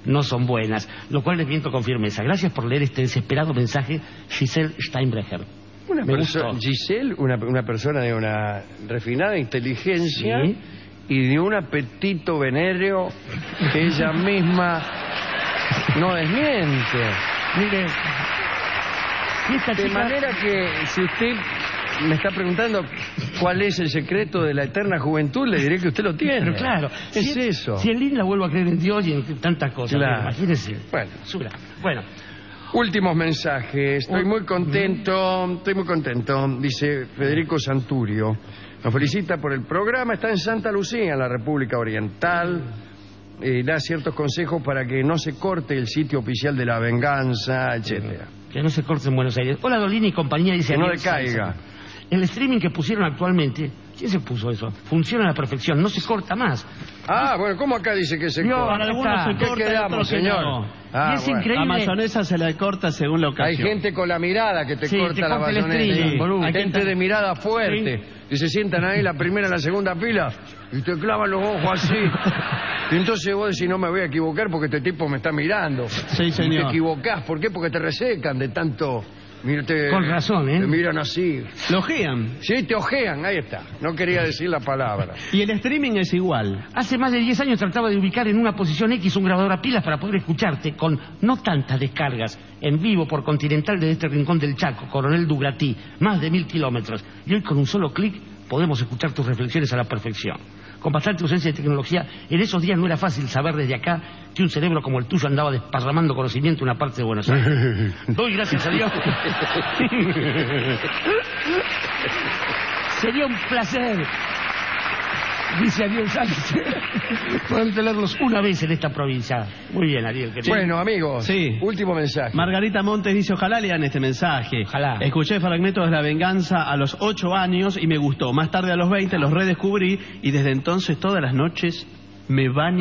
no son buenas, lo cual les miento con firmeza. Gracias por leer este desesperado mensaje, Giselle Steinbrecher. Una Me persona, gustó. Giselle, una, una persona de una refinada inteligencia Sí. y de un apetito venéreo que ella misma no desmiente. Mire, y esta De chica- manera que si usted me está preguntando cuál es el secreto de la eterna juventud, le diré que usted lo tiene. Pero claro, es si, eso. Si en Lin la vuelvo a creer en Dios y en tantas cosas, Claro. imagínese. Bueno. Basura. Bueno, Últimos mensajes. Estoy muy contento, estoy muy contento. Dice Federico Santurio. Nos felicita por el programa. Está en Santa Lucía, en la República Oriental. Eh, da ciertos consejos para que no se corte el sitio oficial de la venganza, etcétera. que no se corte en Buenos Aires. Hola, Dolini y compañía, dice Que no Ariel decaiga. Sáenz. El streaming que pusieron actualmente, ¿quién se puso eso? Funciona a la perfección, no se corta más. Ah, bueno, ¿cómo acá dice que se No, corta? para Algunos se ¿Qué corta y quedamos, otros que señor? no. Ah, Y es bueno. increíble. La mayonesa se la corta según la Hay ocasión. gente con la mirada que te Sí, corta te la corta el bayoneta. streaming, boludo. Hay Hay gente gente- de mirada fuerte. Y se sientan ahí la primera y la segunda fila y te clavan los ojos así. Y entonces vos decís, no me voy a equivocar porque este tipo me está mirando. Sí, Y te señor. equivocás. ¿Por qué? Porque te resecan de tanto... Mira, te- Con razón, ¿eh? Te miran así. Lo ojean. Sí, te ojean, ahí está. No quería decir la palabra. Y el streaming es igual. Hace más de diez años trataba de ubicar en una posición X un grabador a pilas para poder escucharte con no tantas descargas en vivo por Continental desde este rincón del Chaco, Coronel Dugratí, más de mil kilómetros. Y hoy con un solo clic podemos escuchar tus reflexiones a la perfección. Con bastante ausencia de tecnología, en esos días no era fácil saber desde acá que un cerebro como el tuyo andaba desparramando conocimiento en una parte de Buenos Aires. Doy gracias a Dios. Sería un placer, dice Ariel Sánchez, poder tenerlos una vez en esta provincia. Muy bien, Ariel. querido. Bueno, amigos, Sí. último mensaje. Margarita Montes dice, ojalá lean este mensaje. Ojalá. Escuché fragmentos de La Venganza a los ocho años y me gustó. Más tarde a los veinte los redescubrí y desde entonces todas las noches me baño,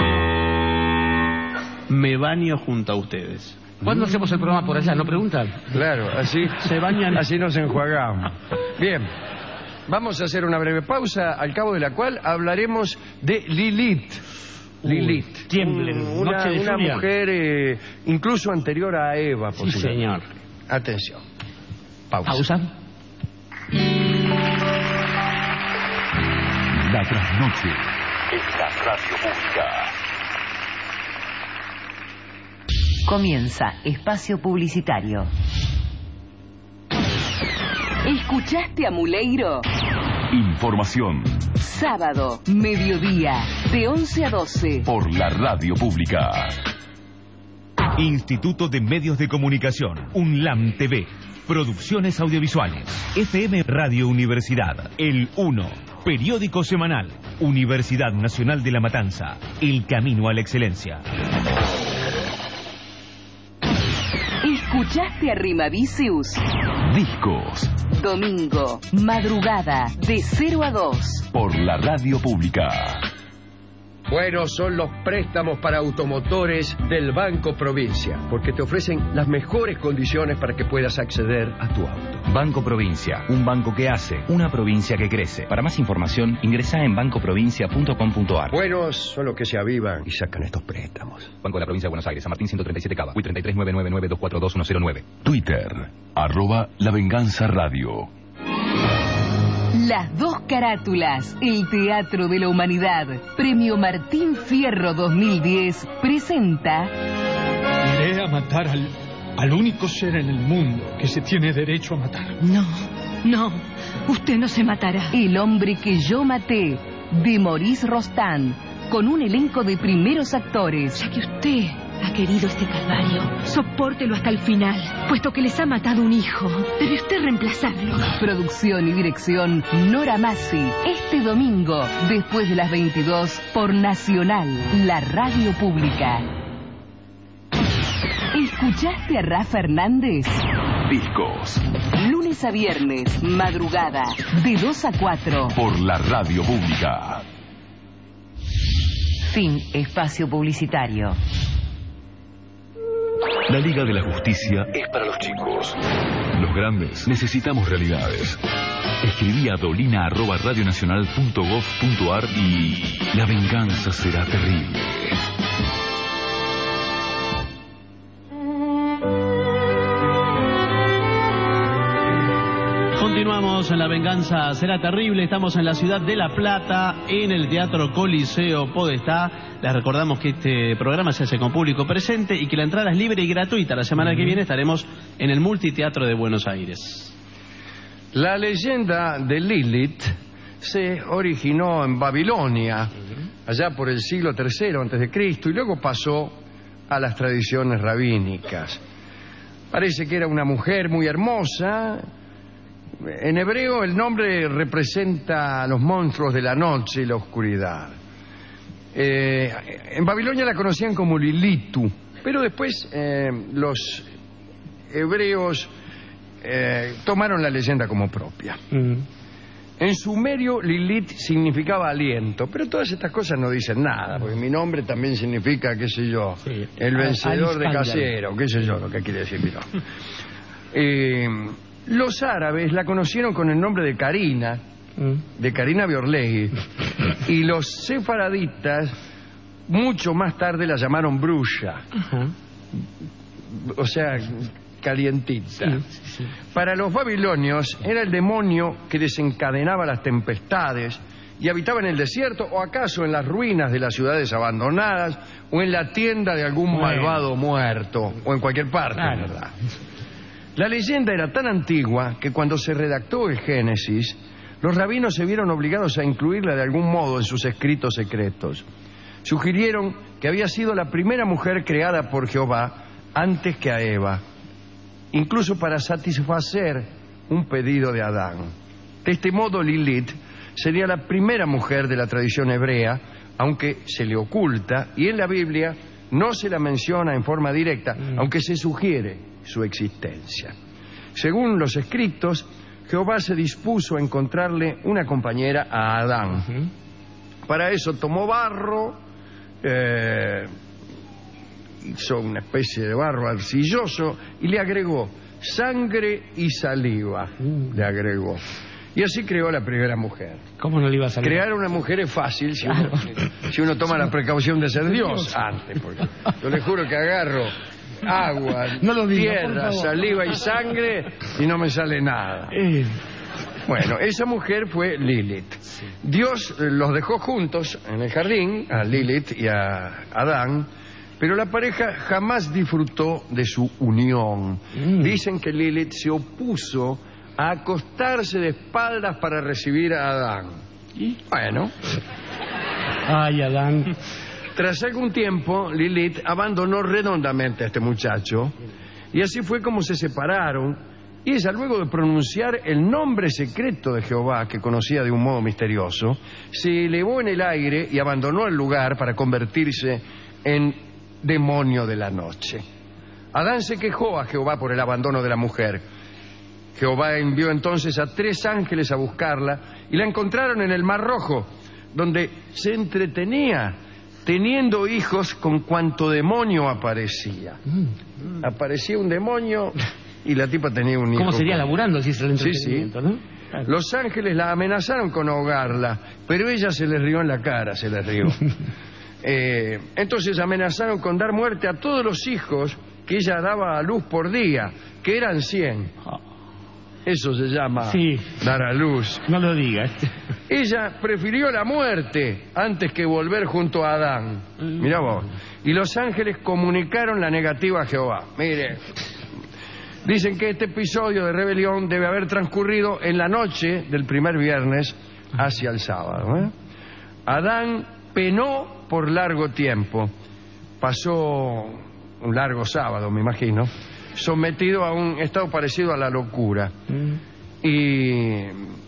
me baño junto a ustedes. ¿Cuándo hacemos el programa por allá? ¿No preguntan? Claro, así, Se bañan. así nos enjuagamos. Bien, vamos a hacer una breve pausa, al cabo de la cual hablaremos de Lilith. Lilith. tiemblen, Un- Una, noche de una lluvia. mujer eh, incluso anterior a Eva, Sí, posiblemente. señor. Atención. Pausa. Pausa. La trasnoche en la radio pública. Comienza Espacio Publicitario. ¿Escuchaste a Muleiro? Información Sábado, mediodía, de once a doce. por la radio pública. Instituto de Medios de Comunicación, UNLAM T V, Producciones Audiovisuales, F M Radio Universidad, El uno, Periódico Semanal, Universidad Nacional de La Matanza, El Camino a la Excelencia. ¿Escuchaste a Rimavicius? Discos Domingo, madrugada, de cero a dos. por la radio pública. Buenos son los préstamos para automotores del Banco Provincia, porque te ofrecen las mejores condiciones para que puedas acceder a tu auto. Banco Provincia, un banco que hace, una provincia que crece. Para más información, ingresa en banco provincia punto com punto ar. Buenos son los que se avivan y sacan estos préstamos. Banco de la Provincia de Buenos Aires, San Martín ciento treinta y siete Cava, U I treinta y tres nueve nueve nueve dos cuatro dos uno cero nueve. Twitter, arroba La Venganza Radio. Las dos carátulas, el Teatro de la Humanidad, Premio Martín Fierro dos mil diez, presenta Iré a matar al, al único ser en el mundo que se tiene derecho a matar. No, no, usted no se matará. El hombre que yo maté, de Maurice Rostand, con un elenco de primeros actores. Ya que usted ha querido este calvario, sopórtelo hasta el final, puesto que les ha matado un hijo. Debe usted reemplazarlo. Producción y dirección, Nora Massi. Este domingo, después de las veintidós, por Nacional, la radio pública. ¿Escuchaste a Rafa Hernández? Discos Lunes a viernes, madrugada, de dos a cuatro. por la radio pública. Fin Espacio Publicitario. La Liga de la Justicia es para los chicos. Los grandes necesitamos realidades. Escribí a dolina arroba radionacional punto gov punto ar y la venganza será terrible. Seguimos en La Venganza Será Terrible. Estamos en la ciudad de La Plata, en el Teatro Coliseo Podestá. Les recordamos que este programa se hace con público presente y que la entrada es libre y gratuita. La semana que viene estaremos en el Multiteatro de Buenos Aires. La leyenda de Lilith se originó en Babilonia, allá por el siglo tercero antes de Cristo, y luego pasó a las tradiciones rabínicas. Parece que era una mujer muy hermosa. En hebreo el nombre representa a los monstruos de la noche y la oscuridad. Eh, en Babilonia la conocían como Lilitu, pero después eh, los hebreos eh, tomaron la leyenda como propia. Mm. En sumerio Lilith significaba aliento, pero todas estas cosas no dicen nada, porque mi nombre también significa, qué sé yo, sí, el vencedor de casero, qué sé yo lo que quiere decir mi nombre. Eh, los árabes la conocieron con el nombre de Karina, de Karina Biorlegui, y los sefaraditas mucho más tarde la llamaron Bruja, o sea, calientita. Sí, sí, sí. Para los babilonios era el demonio que desencadenaba las tempestades y habitaba en el desierto, o acaso en las ruinas de las ciudades abandonadas, o en la tienda de algún bueno. malvado muerto, o en cualquier parte, claro. ¿verdad? La leyenda era tan antigua que cuando se redactó el Génesis, los rabinos se vieron obligados a incluirla de algún modo en sus escritos secretos. Sugirieron que había sido la primera mujer creada por Jehová antes que a Eva, incluso para satisfacer un pedido de Adán. De este modo, Lilith sería la primera mujer de la tradición hebrea, aunque se le oculta, y en la Biblia no se la menciona en forma directa, mm. aunque se sugiere su existencia. Según los escritos, Jehová se dispuso a encontrarle una compañera a Adán. Uh-huh. Para eso tomó barro, eh, hizo una especie de barro arcilloso y le agregó sangre y saliva. Uh. Le agregó. Y así creó la primera mujer. ¿Cómo no le iba a salir? Crear una mujer es fácil si, claro. uno, si uno toma la precaución de ser Dios antes. Porque yo le juro que agarro agua, no lo diga, tierra, saliva y sangre y no me sale nada. Eh. Bueno, esa mujer fue Lilith. Sí. Dios los dejó juntos en el jardín, a Lilith y a Adán, pero la pareja jamás disfrutó de su unión. Mm. Dicen que Lilith se opuso a acostarse de espaldas para recibir a Adán. ¿Y? Bueno. Ay, Adán. Tras algún tiempo, Lilith abandonó redondamente a este muchacho, y así fue como se separaron, y ella, luego de pronunciar el nombre secreto de Jehová, que conocía de un modo misterioso, se elevó en el aire y abandonó el lugar para convertirse en demonio de la noche. Adán se quejó a Jehová por el abandono de la mujer. Jehová envió entonces a tres ángeles a buscarla, y la encontraron en el Mar Rojo, donde se entretenía teniendo hijos con cuanto demonio aparecía. Mm. Aparecía un demonio y la tipa tenía un hijo. ¿Cómo sería laburando si es el entretenimiento, sí, sí. ¿no? Claro. Los ángeles la amenazaron con ahogarla, pero ella se les rió en la cara, se les rió. eh, entonces amenazaron con dar muerte a todos los hijos que ella daba a luz por día, que eran cien. Eso se llama sí. dar a luz. No lo digas. Ella prefirió la muerte antes que volver junto a Adán. Mirá vos. Y los ángeles comunicaron la negativa a Jehová. Mire, dicen que este episodio de rebelión debe haber transcurrido en la noche del primer viernes hacia el sábado. ¿eh? Adán penó por largo tiempo. Pasó un largo sábado, me imagino, sometido a un estado parecido a la locura. Mm. Y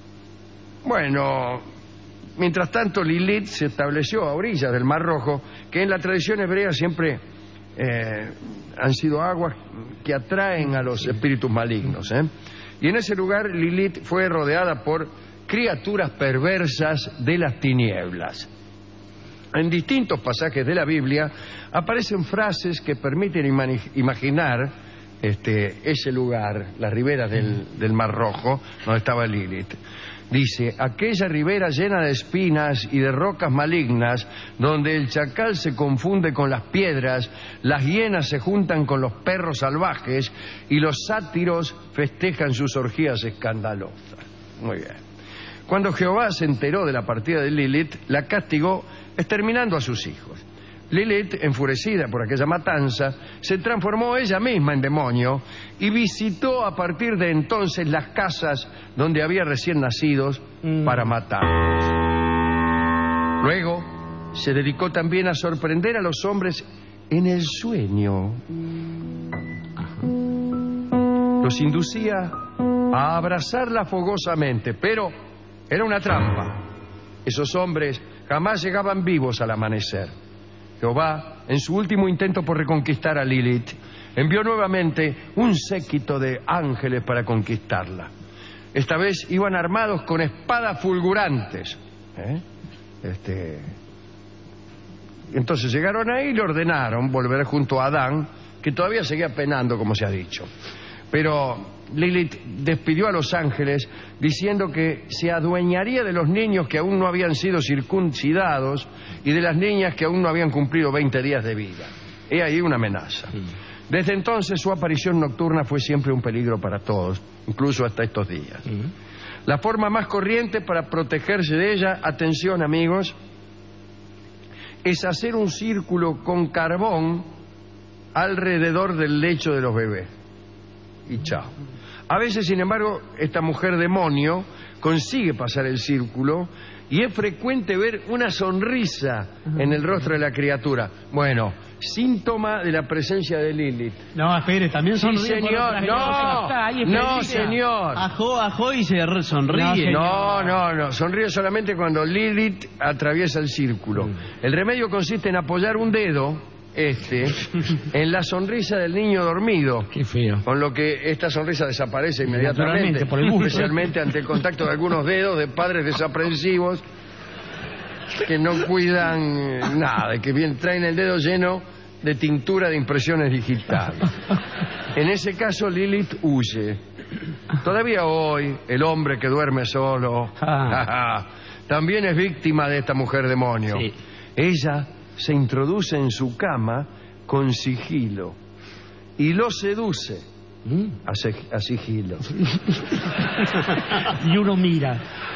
bueno, mientras tanto Lilith se estableció a orillas del Mar Rojo, que en la tradición hebrea siempre eh, han sido aguas que atraen a los espíritus malignos. ¿eh? Y en ese lugar Lilith fue rodeada por criaturas perversas de las tinieblas. En distintos pasajes de la Biblia aparecen frases que permiten imani- imaginar Este, ese lugar, las riberas del, del Mar Rojo, donde estaba Lilith. Dice, aquella ribera llena de espinas y de rocas malignas, donde el chacal se confunde con las piedras, las hienas se juntan con los perros salvajes y los sátiros festejan sus orgías escandalosas. Muy bien. Cuando Jehová se enteró de la partida de Lilith, la castigó exterminando a sus hijos. Lilith, enfurecida por aquella matanza, se transformó ella misma en demonio y visitó a partir de entonces las casas donde había recién nacidos mm. para matarlos. Luego se dedicó también a sorprender a los hombres en el sueño. Los inducía a abrazarla fogosamente, pero era una trampa. Esos hombres jamás llegaban vivos al amanecer. Jehová, en su último intento por reconquistar a Lilith, envió nuevamente un séquito de ángeles para conquistarla. Esta vez iban armados con espadas fulgurantes. ¿Eh? Este... Entonces llegaron ahí y le ordenaron volver junto a Adán, que todavía seguía penando, como se ha dicho. Pero Lilith despidió a los ángeles diciendo que se adueñaría de los niños que aún no habían sido circuncidados y de las niñas que aún no habían cumplido veinte días de vida. He ahí una amenaza. Desde entonces su aparición nocturna fue siempre un peligro para todos, incluso hasta estos días. La forma más corriente para protegerse de ella, atención amigos, es hacer un círculo con carbón alrededor del lecho de los bebés. Y chao. A veces, sin embargo, esta mujer demonio consigue pasar el círculo y es frecuente ver una sonrisa en el rostro de la criatura. Bueno, síntoma de la presencia de Lilith. No, espere, también sonríe. Sí, señor. No, no, señor. Ajó, ajó y se sonríe. No, no, no. Sonríe solamente cuando Lilith atraviesa el círculo. El remedio consiste en apoyar un dedo, este, en la sonrisa del niño dormido. Qué feo. Con lo que esta sonrisa desaparece inmediatamente, por el gusto. Especialmente ante el contacto de algunos dedos de padres desaprensivos que no cuidan nada, que bien traen el dedo lleno de tintura de impresiones digitales. En ese caso Lilith huye. Todavía hoy el hombre que duerme solo ah. también es víctima de esta mujer demonio. Sí. Ella se introduce en su cama con sigilo y lo seduce ¿Mm? a, a sigilo. Y uno mira.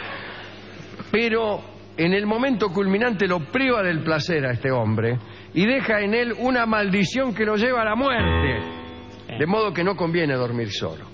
Pero en el momento culminante lo priva del placer a este hombre y deja en él una maldición que lo lleva a la muerte. De modo que no conviene dormir solo.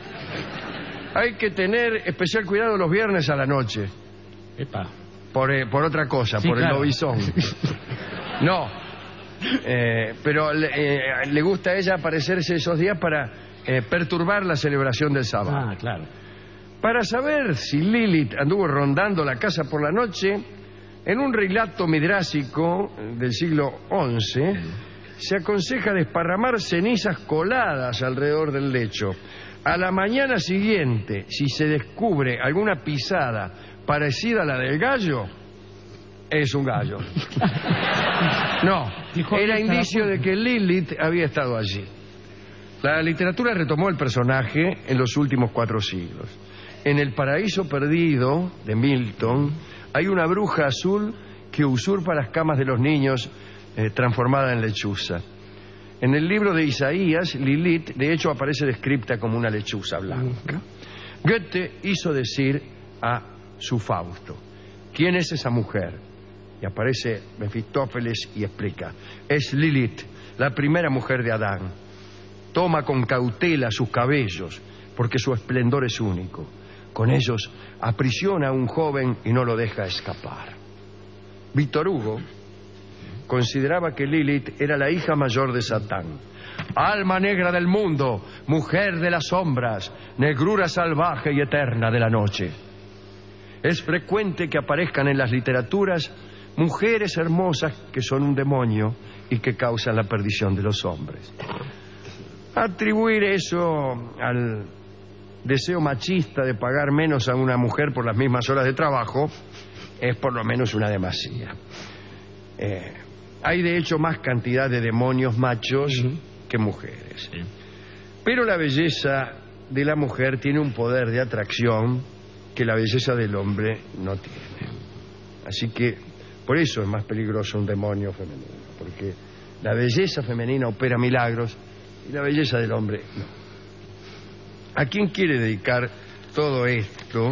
Hay que tener especial cuidado los viernes a la noche. Epa. Por, eh, por otra cosa, sí, por claro. El lobizón. No, eh, pero le, eh, le gusta a ella aparecerse esos días para eh, perturbar la celebración del sábado. Ah, claro. Para saber si Lilith anduvo rondando la casa por la noche, en un relato midrásico del siglo once, se aconseja desparramar cenizas coladas alrededor del lecho. A la mañana siguiente, si se descubre alguna pisada parecida a la del gallo, es un gallo. No, era indicio de que Lilith había estado allí. La literatura retomó el personaje en los últimos cuatro siglos. En El paraíso perdido de Milton hay una bruja azul que usurpa las camas de los niños eh, transformada en lechuza. En el libro de Isaías, Lilith de hecho aparece descrita como una lechuza blanca. Goethe hizo decir a su Fausto: ¿quién es esa mujer? Y aparece Mefistófeles y explica: es Lilith, la primera mujer de Adán. Toma con cautela sus cabellos, porque su esplendor es único. Con ellos aprisiona a un joven y no lo deja escapar. Víctor Hugo consideraba que Lilith era la hija mayor de Satán. Alma negra del mundo, mujer de las sombras, negrura salvaje y eterna de la noche. Es frecuente que aparezcan en las literaturas mujeres hermosas que son un demonio y que causan la perdición de los hombres. Atribuir eso al deseo machista de pagar menos a una mujer por las mismas horas de trabajo es por lo menos una demasía. Eh, hay de hecho más cantidad de demonios machos uh-huh. que mujeres. Sí. Pero la belleza de la mujer tiene un poder de atracción que la belleza del hombre no tiene. Así que por eso es más peligroso un demonio femenino, porque la belleza femenina opera milagros y la belleza del hombre no. ¿A quién quiere dedicar todo esto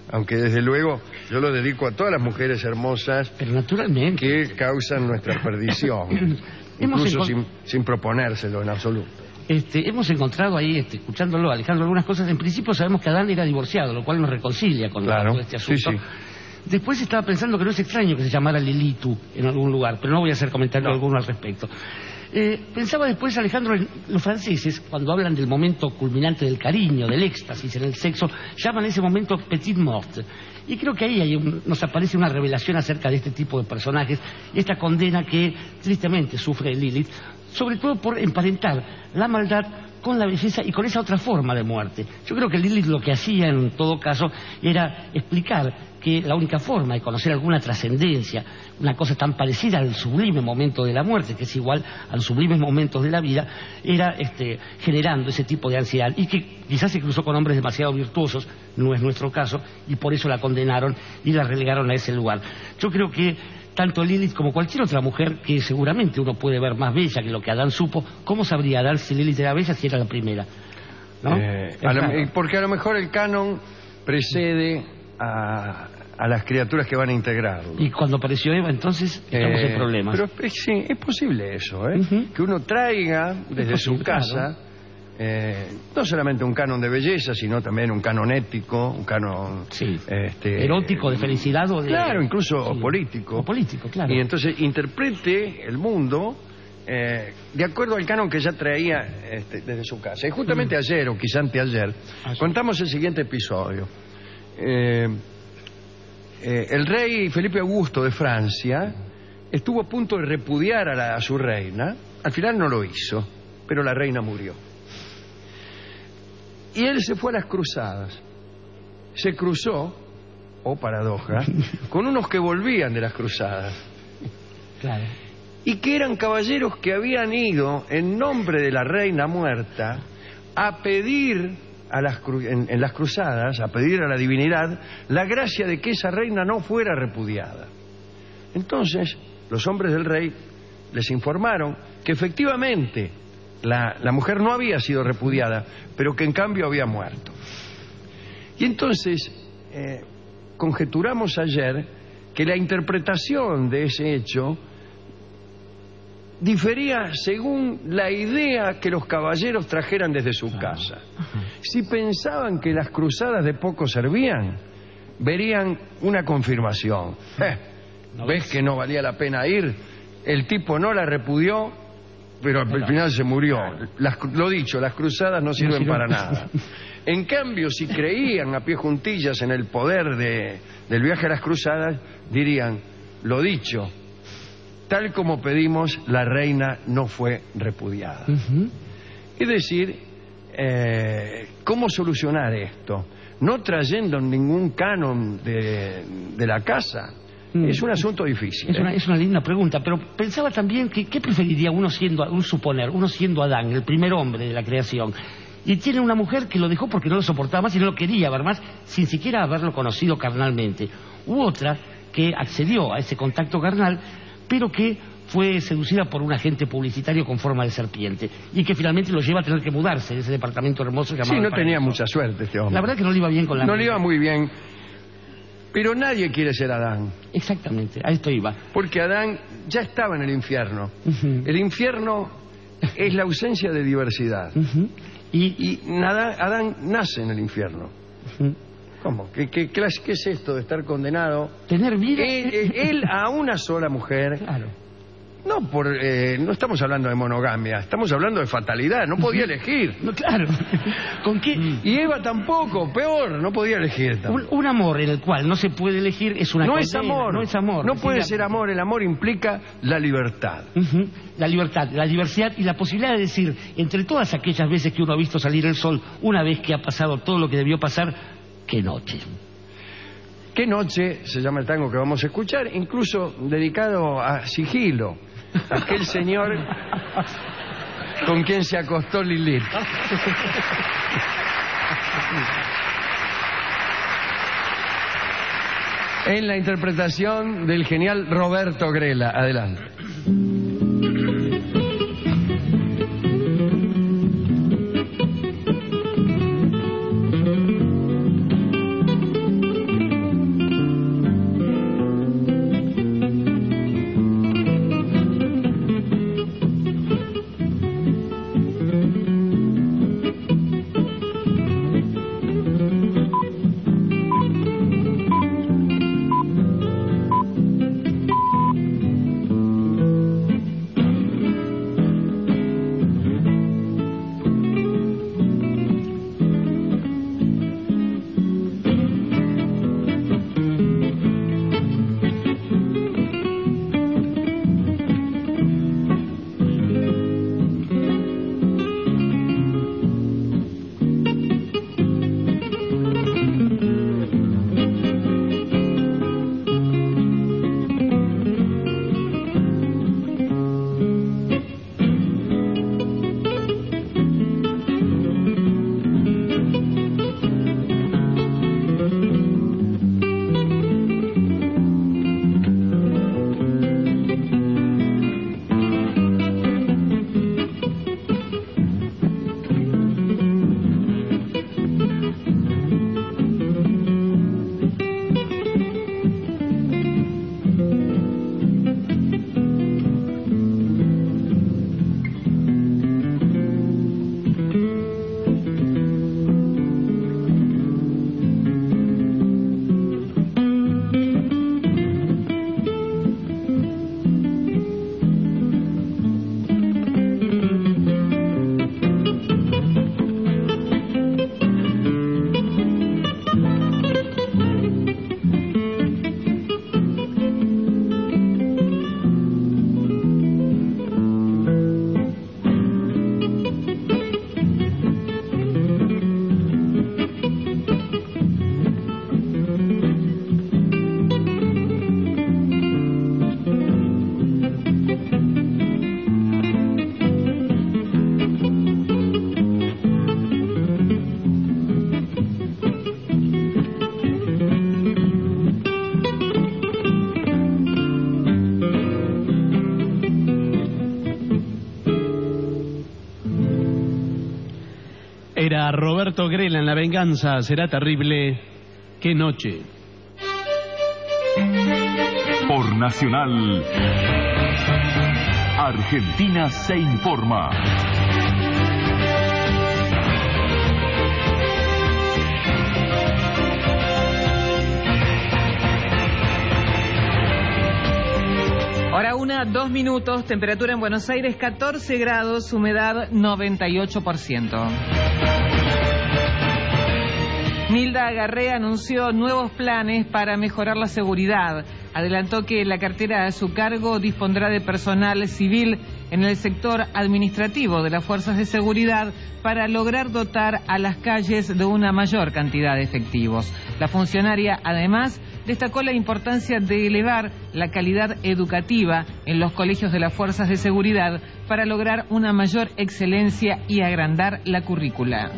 Aunque desde luego yo lo dedico a todas las mujeres hermosas, pero naturalmente, que causan nuestra perdición, incluso sin, sin proponérselo en absoluto. Este, hemos encontrado ahí, este, escuchándolo, Alejandro, algunas cosas. En principio sabemos que Adán era divorciado, lo cual nos reconcilia con claro, todo este asunto. Sí, sí. Después estaba pensando que no es extraño que se llamara Lilitu en algún lugar, pero no voy a hacer comentario no. alguno al respecto. Eh, pensaba después, Alejandro, en los franceses, cuando hablan del momento culminante del cariño, del éxtasis en el sexo, llaman ese momento petit mort. Y creo que ahí hay un, nos aparece una revelación acerca de este tipo de personajes, esta condena que tristemente sufre Lilith, sobre todo por emparentar la maldad con la belleza y con esa otra forma de muerte. Yo creo que Lilith lo que hacía en todo caso era explicar que la única forma de conocer alguna trascendencia, una cosa tan parecida al sublime momento de la muerte, que es igual a los sublimes momentos de la vida, era este, generando ese tipo de ansiedad, y que quizás se cruzó con hombres demasiado virtuosos, no es nuestro caso, y por eso la condenaron y la relegaron a ese lugar. Yo creo que tanto Lilith como cualquier otra mujer, que seguramente uno puede ver más bella que lo que Adán supo, ¿cómo sabría Adán si Lilith era bella si era la primera? ¿No? Eh, a lo, porque a lo mejor el canon precede a, a las criaturas que van a integrarlo. Y cuando apareció Eva, entonces estamos eh, en problemas. Pero sí, es posible eso, ¿eh? Uh-huh. Que uno traiga desde posible, su casa, claro. eh, no solamente un canon de belleza, sino también un canon ético, un canon sí. este, erótico, de felicidad o de... Claro, incluso sí. político. O político, claro. Y entonces interprete el mundo eh, de acuerdo al canon que ya traía este, desde su casa. Y justamente mm. ayer, o quizá anteayer, ayer. contamos el siguiente episodio. Eh, eh, el rey Felipe Augusto de Francia estuvo a punto de repudiar a, la, a su reina. Al final no lo hizo, pero la reina murió. Y él se fue a las cruzadas. Se cruzó, oh paradoja, con unos que volvían de las cruzadas. Claro. Y que eran caballeros que habían ido en nombre de la reina muerta a pedir a las cru- en, en las cruzadas, a pedir a la divinidad la gracia de que esa reina no fuera repudiada. Entonces, los hombres del rey les informaron que efectivamente la, la mujer no había sido repudiada, pero que en cambio había muerto. Y entonces eh, conjeturamos ayer que la interpretación de ese hecho difería según la idea que los caballeros trajeran desde su casa. Si pensaban que las cruzadas de poco servían, verían una confirmación. Eh, ¿Ves que no valía la pena ir? El tipo no la repudió, pero al final se murió. Las, lo dicho, las cruzadas no sirven para nada. En cambio, si creían a pie juntillas en el poder de, del viaje a las cruzadas, dirían, lo dicho, tal como pedimos, la reina no fue repudiada. Uh-huh. Es decir, eh, ¿cómo solucionar esto? No trayendo ningún canon de, de la casa. Mm. Es un asunto difícil. Es, ¿eh? una, es una linda pregunta, pero pensaba también que ¿qué preferiría uno siendo, un suponer, uno siendo Adán, el primer hombre de la creación, y tiene una mujer que lo dejó porque no lo soportaba más y no lo quería ver más, sin siquiera haberlo conocido carnalmente, u otra que accedió a ese contacto carnal, pero que fue seducida por un agente publicitario con forma de serpiente y que finalmente lo lleva a tener que mudarse de ese departamento hermoso llamado... Sí, no tenía mucha suerte este hombre. La verdad que no le iba bien con la... No le iba muy bien, pero nadie quiere ser Adán. Exactamente, a esto iba. Porque Adán ya estaba en el infierno. Uh-huh. El infierno es la ausencia de diversidad. Uh-huh. Y, y nada, Adán nace en el infierno. Uh-huh. ¿Cómo? ¿Qué, qué, qué, ¿Qué es esto de estar condenado? Tener vida. Él, él a una sola mujer. Claro. No por, eh, no estamos hablando de monogamia, estamos hablando de fatalidad. No podía elegir. No, claro. ¿Con qué? Y Eva tampoco, peor, no podía elegir. Un, un amor en el cual no se puede elegir es una no condena, es amor. No es amor. No puede ser amor. El amor implica la libertad. Uh-huh. La libertad, la diversidad y la posibilidad de decir, entre todas aquellas veces que uno ha visto salir el sol, una vez que ha pasado todo lo que debió pasar, ¡qué noche! ¡Qué noche! Se llama el tango que vamos a escuchar, incluso dedicado a Sigilo, aquel señor con quien se acostó Lilith. En la interpretación del genial Roberto Grela. Adelante. Era Roberto Grela en La venganza será terrible. ¡Qué noche! Por Nacional, Argentina se informa. Hora una, dos minutos, temperatura en Buenos Aires catorce grados, humedad noventa y ocho por ciento. Nilda Agarré anunció nuevos planes para mejorar la seguridad. Adelantó que la cartera a su cargo dispondrá de personal civil en el sector administrativo de las fuerzas de seguridad para lograr dotar a las calles de una mayor cantidad de efectivos. La funcionaria, además, destacó la importancia de elevar la calidad educativa en los colegios de las fuerzas de seguridad para lograr una mayor excelencia y agrandar la currícula.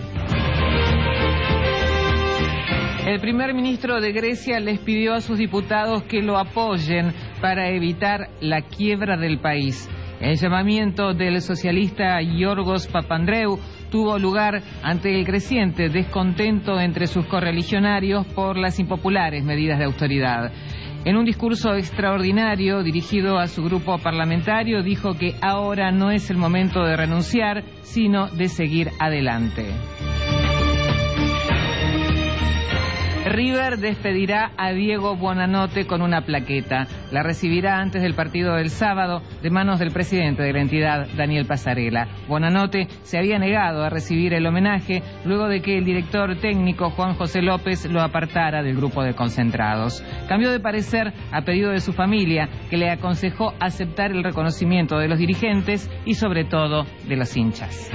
El primer ministro de Grecia les pidió a sus diputados que lo apoyen para evitar la quiebra del país. El llamamiento del socialista Yorgos Papandreou tuvo lugar ante el creciente descontento entre sus correligionarios por las impopulares medidas de austeridad. En un discurso extraordinario dirigido a su grupo parlamentario, dijo que ahora no es el momento de renunciar, sino de seguir adelante. River despedirá a Diego Buonanotte con una plaqueta. La recibirá antes del partido del sábado de manos del presidente de la entidad, Daniel Passarella. Buonanotte se había negado a recibir el homenaje luego de que el director técnico Juan José López lo apartara del grupo de concentrados. Cambió de parecer a pedido de su familia, que le aconsejó aceptar el reconocimiento de los dirigentes y sobre todo de los hinchas.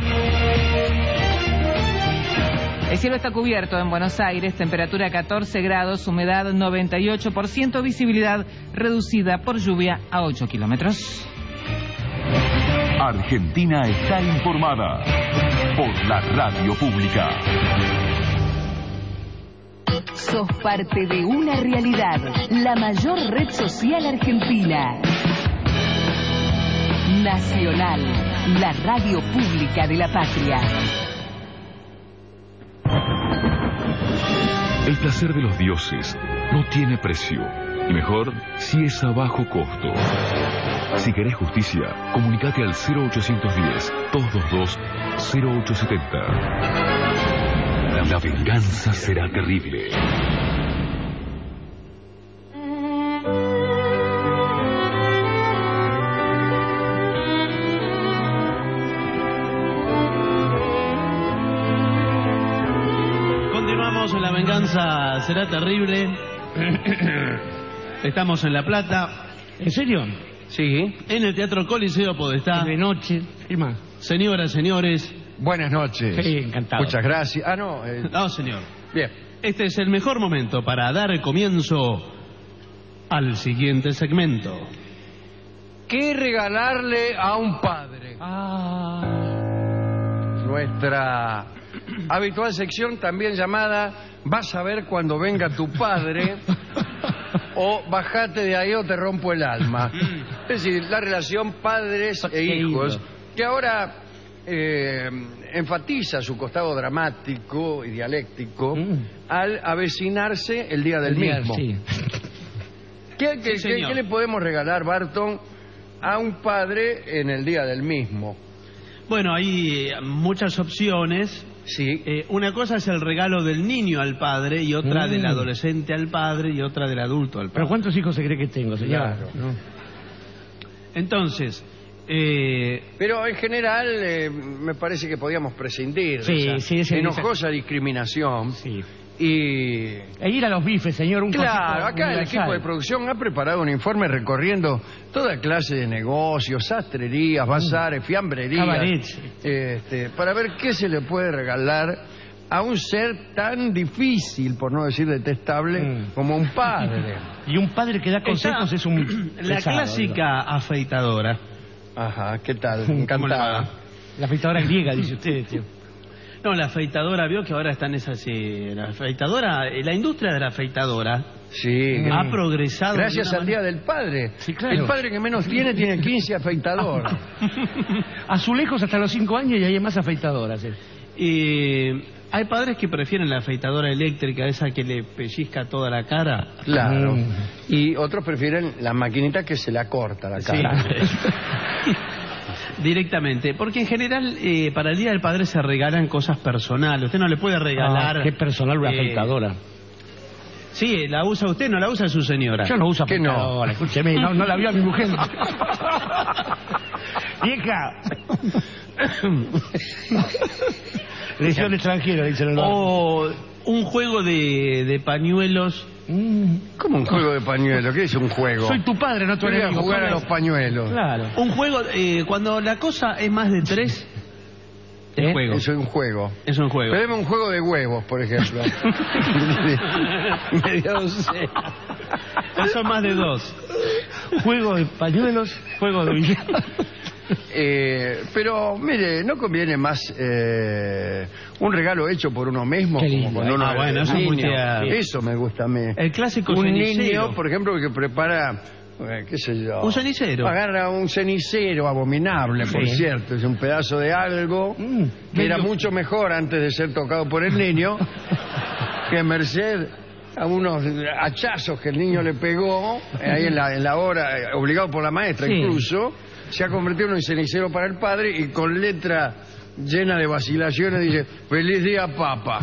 El cielo está cubierto en Buenos Aires, temperatura catorce grados, humedad noventa y ocho por ciento, visibilidad reducida por lluvia a ocho kilómetros. Argentina está informada por la radio pública. Sos parte de una realidad, la mayor red social argentina. Nacional, la radio pública de la patria. El placer de los dioses no tiene precio, y mejor si es a bajo costo. Si querés justicia, comunicate al cero ochocientos diez, doscientos veintidós, cero ochocientos setenta. La venganza será terrible. La venganza será terrible. Estamos en La Plata. ¿En serio? Sí. En el Teatro Coliseo Podestá. De noche. ¿Qué más? Señoras, señores. Buenas noches. Sí, encantado. Muchas gracias. Ah, no. Eh... No, señor. Bien. Este es el mejor momento para dar comienzo al siguiente segmento. ¿Qué regalarle a un padre? Ah. Nuestra habitual sección también llamada Vas a ver cuando venga tu padre o Bajate de ahí o te rompo el alma. Es decir, la relación padres e hijos, que ahora eh, enfatiza su costado dramático y dialéctico mm. al avecinarse el día del el día, mismo. Sí. ¿Qué, qué, sí, qué, ¿Qué le podemos regalar, Barton, a un padre en el día del mismo? Bueno, hay muchas opciones. Sí. Eh, una cosa es el regalo del niño al padre y otra mm. del adolescente al padre y otra del adulto al padre. ¿Pero cuántos hijos se cree que tengo, señor? Claro. ¿No? Entonces, eh... pero en general eh, me parece que podíamos prescindir sí, de esa sí, sí, enojosa sí. discriminación. Sí. Y... e ir a los bifes, señor. Un claro, acá universal. El equipo de producción ha preparado un informe recorriendo toda clase de negocios, sastrerías, bazares, fiambrerías, este, para ver qué se le puede regalar a un ser tan difícil, por no decir detestable, mm. como un padre. Y un padre que da consejos es un... La pesado, clásica ¿no? afeitadora. Ajá, ¿qué tal? Encantada. La, la afeitadora griega, dice usted, tío. No, la afeitadora, vio que ahora están esas... Eh, la afeitadora, la industria de la afeitadora sí, ha progresado... Gracias al Día del Padre. Sí, claro. El padre que menos tiene, tiene quince afeitadoras. Azulejos hasta los cinco años y hay más afeitadoras. Eh. Eh, hay padres que prefieren la afeitadora eléctrica, esa que le pellizca toda la cara. Claro. Mm. Y otros prefieren la maquinita que se la corta la cara. Sí. Directamente, porque en general eh, para el Día del Padre se regalan cosas personales. Usted no le puede regalar... Ah, qué personal una eh, afeitadora. Sí, la usa usted, no la usa su señora. Yo no uso ¿Qué afeitadora, no? escúcheme, no, no la vio a mi mujer. Vieja. Lesión extranjera, dicen el O un juego de, de pañuelos. ¿Cómo un juego de pañuelos? ¿Qué es un juego? Soy tu padre, no tu Voy a enemigo. jugar a ¿cómo? los pañuelos. Claro. Un juego, eh, cuando la cosa es más de tres, es juego. Es un juego. Es un juego. Pero un juego de huevos, por ejemplo. Media docena. Son más de dos. Juego de pañuelos, juego de billar. Eh, pero, mire, ¿no conviene más eh, un regalo hecho por uno mismo? Qué Como lindo, cuando eh. uno Ah, bueno, es eso es muy niño? tierno. Eso me gusta a mí. El clásico Un cenicero. niño, por ejemplo, que prepara... eh, ¿Qué sé yo? Un cenicero. Agarra un cenicero abominable, por Sí. cierto. Es un pedazo de algo Mm, que era medio- mucho mejor antes de ser tocado por el niño que merced a unos hachazos que el niño le pegó eh, ahí en la, en la hora, eh, obligado por la maestra Sí. incluso, se ha convertido en un cenicero para el padre y con letra llena de vacilaciones dice: "Feliz día, papá".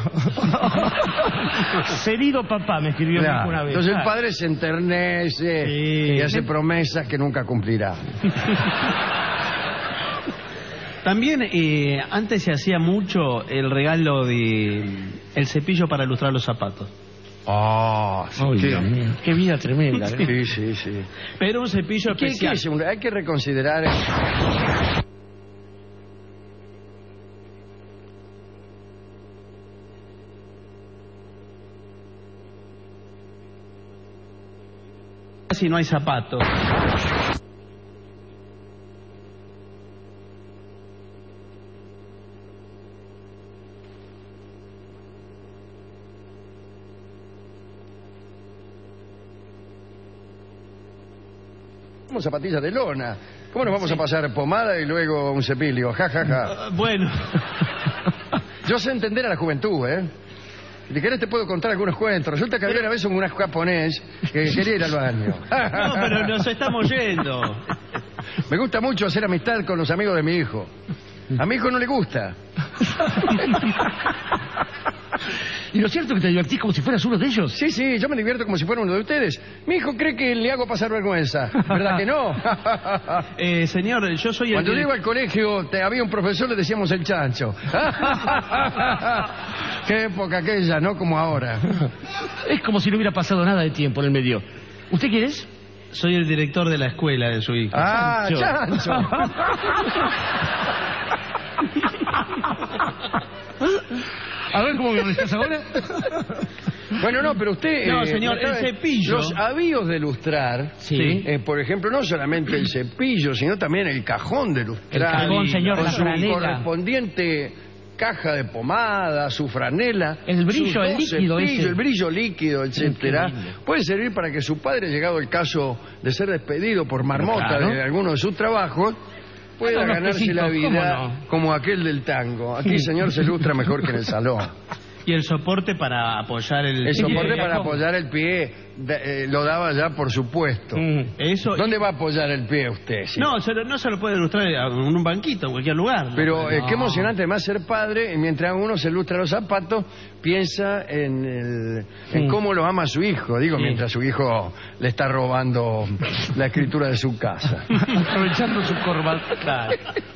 Querido papá, me escribió Claro. una vez. Entonces el Ah. padre se enternece Sí. y hace promesas que nunca cumplirá. También eh, antes se hacía mucho el regalo de el cepillo para ilustrar los zapatos. Ah, sí, Ay, qué- Dios mío, qué vida tremenda. ¿eh? sí, sí, sí. Pero un cepillo ¿Qué, qué especial. es un- Hay que reconsiderar. Si no hay zapatos. Somos zapatillas de lona. ¿Cómo nos vamos a pasar pomada y luego un cepillo? Ja, ja, ja. Ah, bueno. Yo sé entender a la juventud, ¿eh? Si te querés te puedo contar algunos cuentos. Resulta que había una vez un japonés que quería ir al baño. No, pero nos estamos yendo. Me gusta mucho hacer amistad con los amigos de mi hijo. A mi hijo no le gusta. ¿Y lo cierto es que te divertís como si fueras uno de ellos? Sí, sí, yo me divierto como si fuera uno de ustedes. Mi hijo cree que le hago pasar vergüenza. ¿Verdad que no? Eh, señor, yo soy el Cuando que- yo iba al colegio, te- había un profesor, le decíamos el chancho. Qué época aquella, ¿no? Como ahora. Es como si no hubiera pasado nada de tiempo en el medio. ¿Usted quién es? Soy el director de la escuela de su hijo. Ah, chancho. A ver cómo me molestas ahora. Bueno, no, pero usted... No, eh, señor, me está- el cepillo. Los avíos de lustrar, Sí. eh, por ejemplo, no solamente el cepillo, sino también el cajón de lustrar. El cajón, señor, con la su franela. correspondiente caja de pomada, su franela, El brillo, sus el dos líquido cepillos, ese. el brillo líquido, etcétera, Qué lindo. puede servir para que su padre, llegado el caso de ser despedido por marmota Claro. de alguno de sus trabajos, pueda Unos ganarse la pesitos, vida ¿cómo no? como aquel del tango. Aquí, señor, se ilustra mejor que en el salón. Y el soporte para apoyar el... El soporte pie. para apoyar el pie de- eh, lo daba ya, por supuesto. Eso... ¿Dónde va a apoyar el pie usted? sí? No, se lo- no se lo puede ilustrar en un banquito, en cualquier lugar. Pero eh, No. qué emocionante además ser padre, y mientras uno se lustra los zapatos, piensa en, el, en Sí. cómo lo ama su hijo. Digo, Sí. mientras su hijo le está robando la escritura de su casa. Aprovechando su corbata. Claro.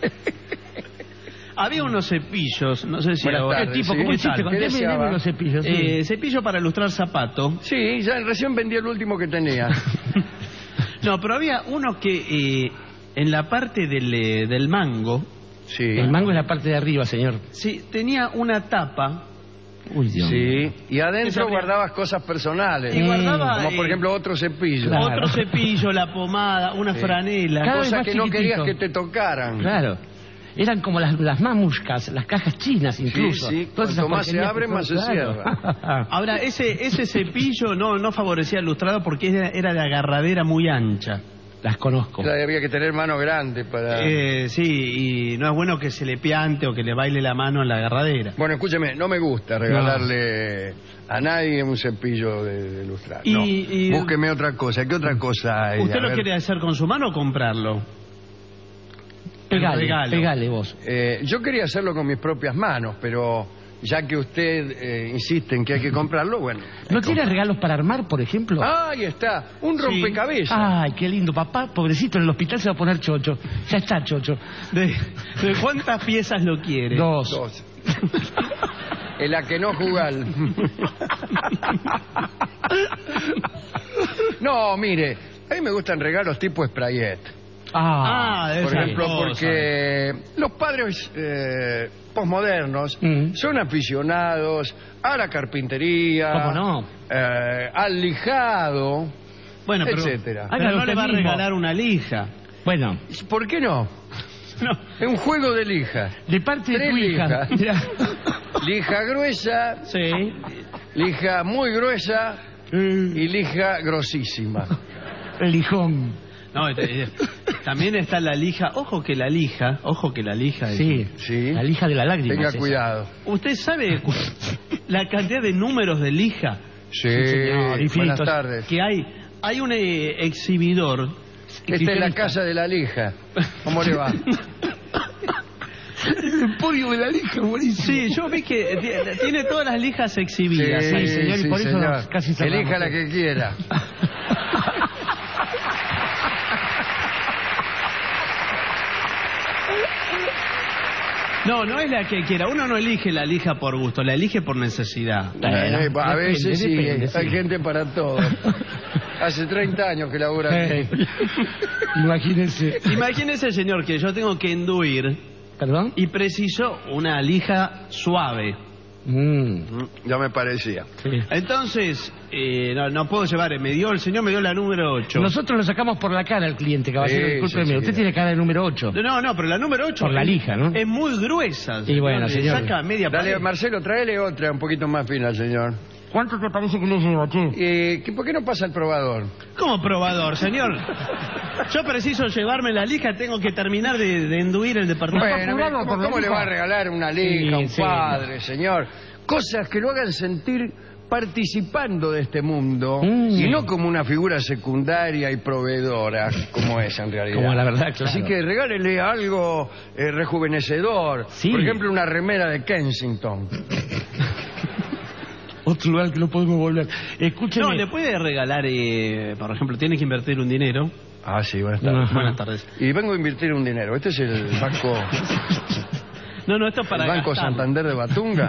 Había unos cepillos, no sé si Buenas ahora... tardes, ¿Qué tipo? sí. ¿Cómo ¿Qué hiciste? tal? Conteme, ¿Qué deseaba? deme los cepillos. sí. Eh, cepillo para ilustrar zapato. Sí, ya recién vendí el último que tenía. No, pero había uno que eh, en la parte del, eh, del mango, Sí. El mango es la parte de arriba, señor. sí, tenía una tapa Uy, Dios mío. Sí, y adentro Esa- guardabas cosas personales. y guardaba Como por eh, ejemplo otro cepillo. Claro. otro cepillo, la pomada, una Sí. franela. Cada vez Cosas más que no querías chiquitito. que te tocaran. Claro. Eran como las, las mamuscas, las cajas chinas incluso. sí, Todas esas cuanto más se porquerías abre, que más se son, Ahora, ese ese cepillo no no favorecía al ilustrado porque era, era de agarradera muy ancha. Las conozco. Claro, había que tener mano grande para... Eh, sí, y no es bueno que se le piante o que le baile la mano en la agarradera. Bueno, escúcheme, no me gusta regalarle no. a nadie un cepillo de, de lustrar. Y, no. y... Búsqueme otra cosa. ¿Qué otra cosa hay? ¿Usted a lo ver. quiere hacer con su mano o comprarlo? Pegale, pegale vos. Eh, yo quería hacerlo con mis propias manos, pero ya que usted eh, insiste en que hay que comprarlo, bueno. ¿No tiene regalos para armar, por ejemplo? Ah, ahí está, un rompecabezas. Ay, qué lindo, papá, pobrecito, en el hospital se va a poner chocho. Ya está chocho. ¿De, de cuántas piezas lo quiere? Dos. Dos. En la que no jugar. No, mire, a mí me gustan regalos tipo Sprayet. Ah, Ah, Por esa ejemplo, cosa. porque los padres eh, posmodernos Mm. son aficionados a la carpintería, ¿Cómo no? eh, al lijado, Bueno, pero, etcétera. pero Hágalo no le usted va a mismo. regalar una lija. Bueno, ¿Por qué no? No. Es un juego de lija. de parte de Tres tu hija. lijas. Lija gruesa, Sí. lija muy gruesa y lija grosísima. El lijón. No, este, eh, también está la lija. Ojo que la lija, ojo que la lija. es- Sí, Sí. la lija de la lágrima. Tenga es esa. cuidado. ¿Usted sabe cu- la cantidad de números de lija Sí, señor, infinitos. buenas tardes. que hay? Hay un eh, exhibidor. Esta es la casa de la lija. ¿Cómo le va? El podio de la lija, buenísimo. Sí, yo vi que ti- tiene todas las lijas exhibidas. Sí, señor, y por eso nos- casi cerramos. Elija la que quiera. No, no es la que quiera. Uno no elige la lija por gusto, la elige por necesidad. Bueno, Eh, a depende, veces sí, depende, sí. hay gente para todo. Hace treinta años que labura Eh, aquí. Imagínense. Imagínese, señor, que yo tengo que enduir ¿Perdón? y preciso una lija suave. Mm, Ya me parecía. sí. Entonces, eh, no, no puedo llevar, me dio, el señor me dio la número ocho. Nosotros lo sacamos por la cara al cliente, caballero. Sí, Discúlpeme, sí, sí. usted tiene cara de número ocho. No, no, pero la número ocho Por la es- lija, ¿no? Es muy gruesa. Y bueno, le señor. Saca media Dale, pared. Marcelo, tráele otra un poquito más fina, señor. ¿Cuánto te parece que le lleva, che? Eh, ¿qué- ¿Por qué no pasa el probador? ¿Cómo probador, señor? Yo preciso llevarme la lija, tengo que terminar de, de enduir el departamento. Bueno, mire, apurado ¿cómo, por la cómo le lija? va a regalar una lija a un Sí, sí. padre, señor? Cosas que lo hagan sentir participando de este mundo Mm. y no como una figura secundaria y proveedora, como es en realidad. Como la verdad, claro. Así que regálele algo eh, rejuvenecedor. Sí. Por ejemplo, una remera de Kensington. Otro lugar que no podemos volver. Escúcheme. No, le puede regalar, eh, por ejemplo, tiene que invertir un dinero. Ah, sí, buenas tardes. Ajá. Buenas tardes. Y vengo a invertir un dinero. Este es el banco, No, no, esto es para el banco gastar. Santander de Batunga.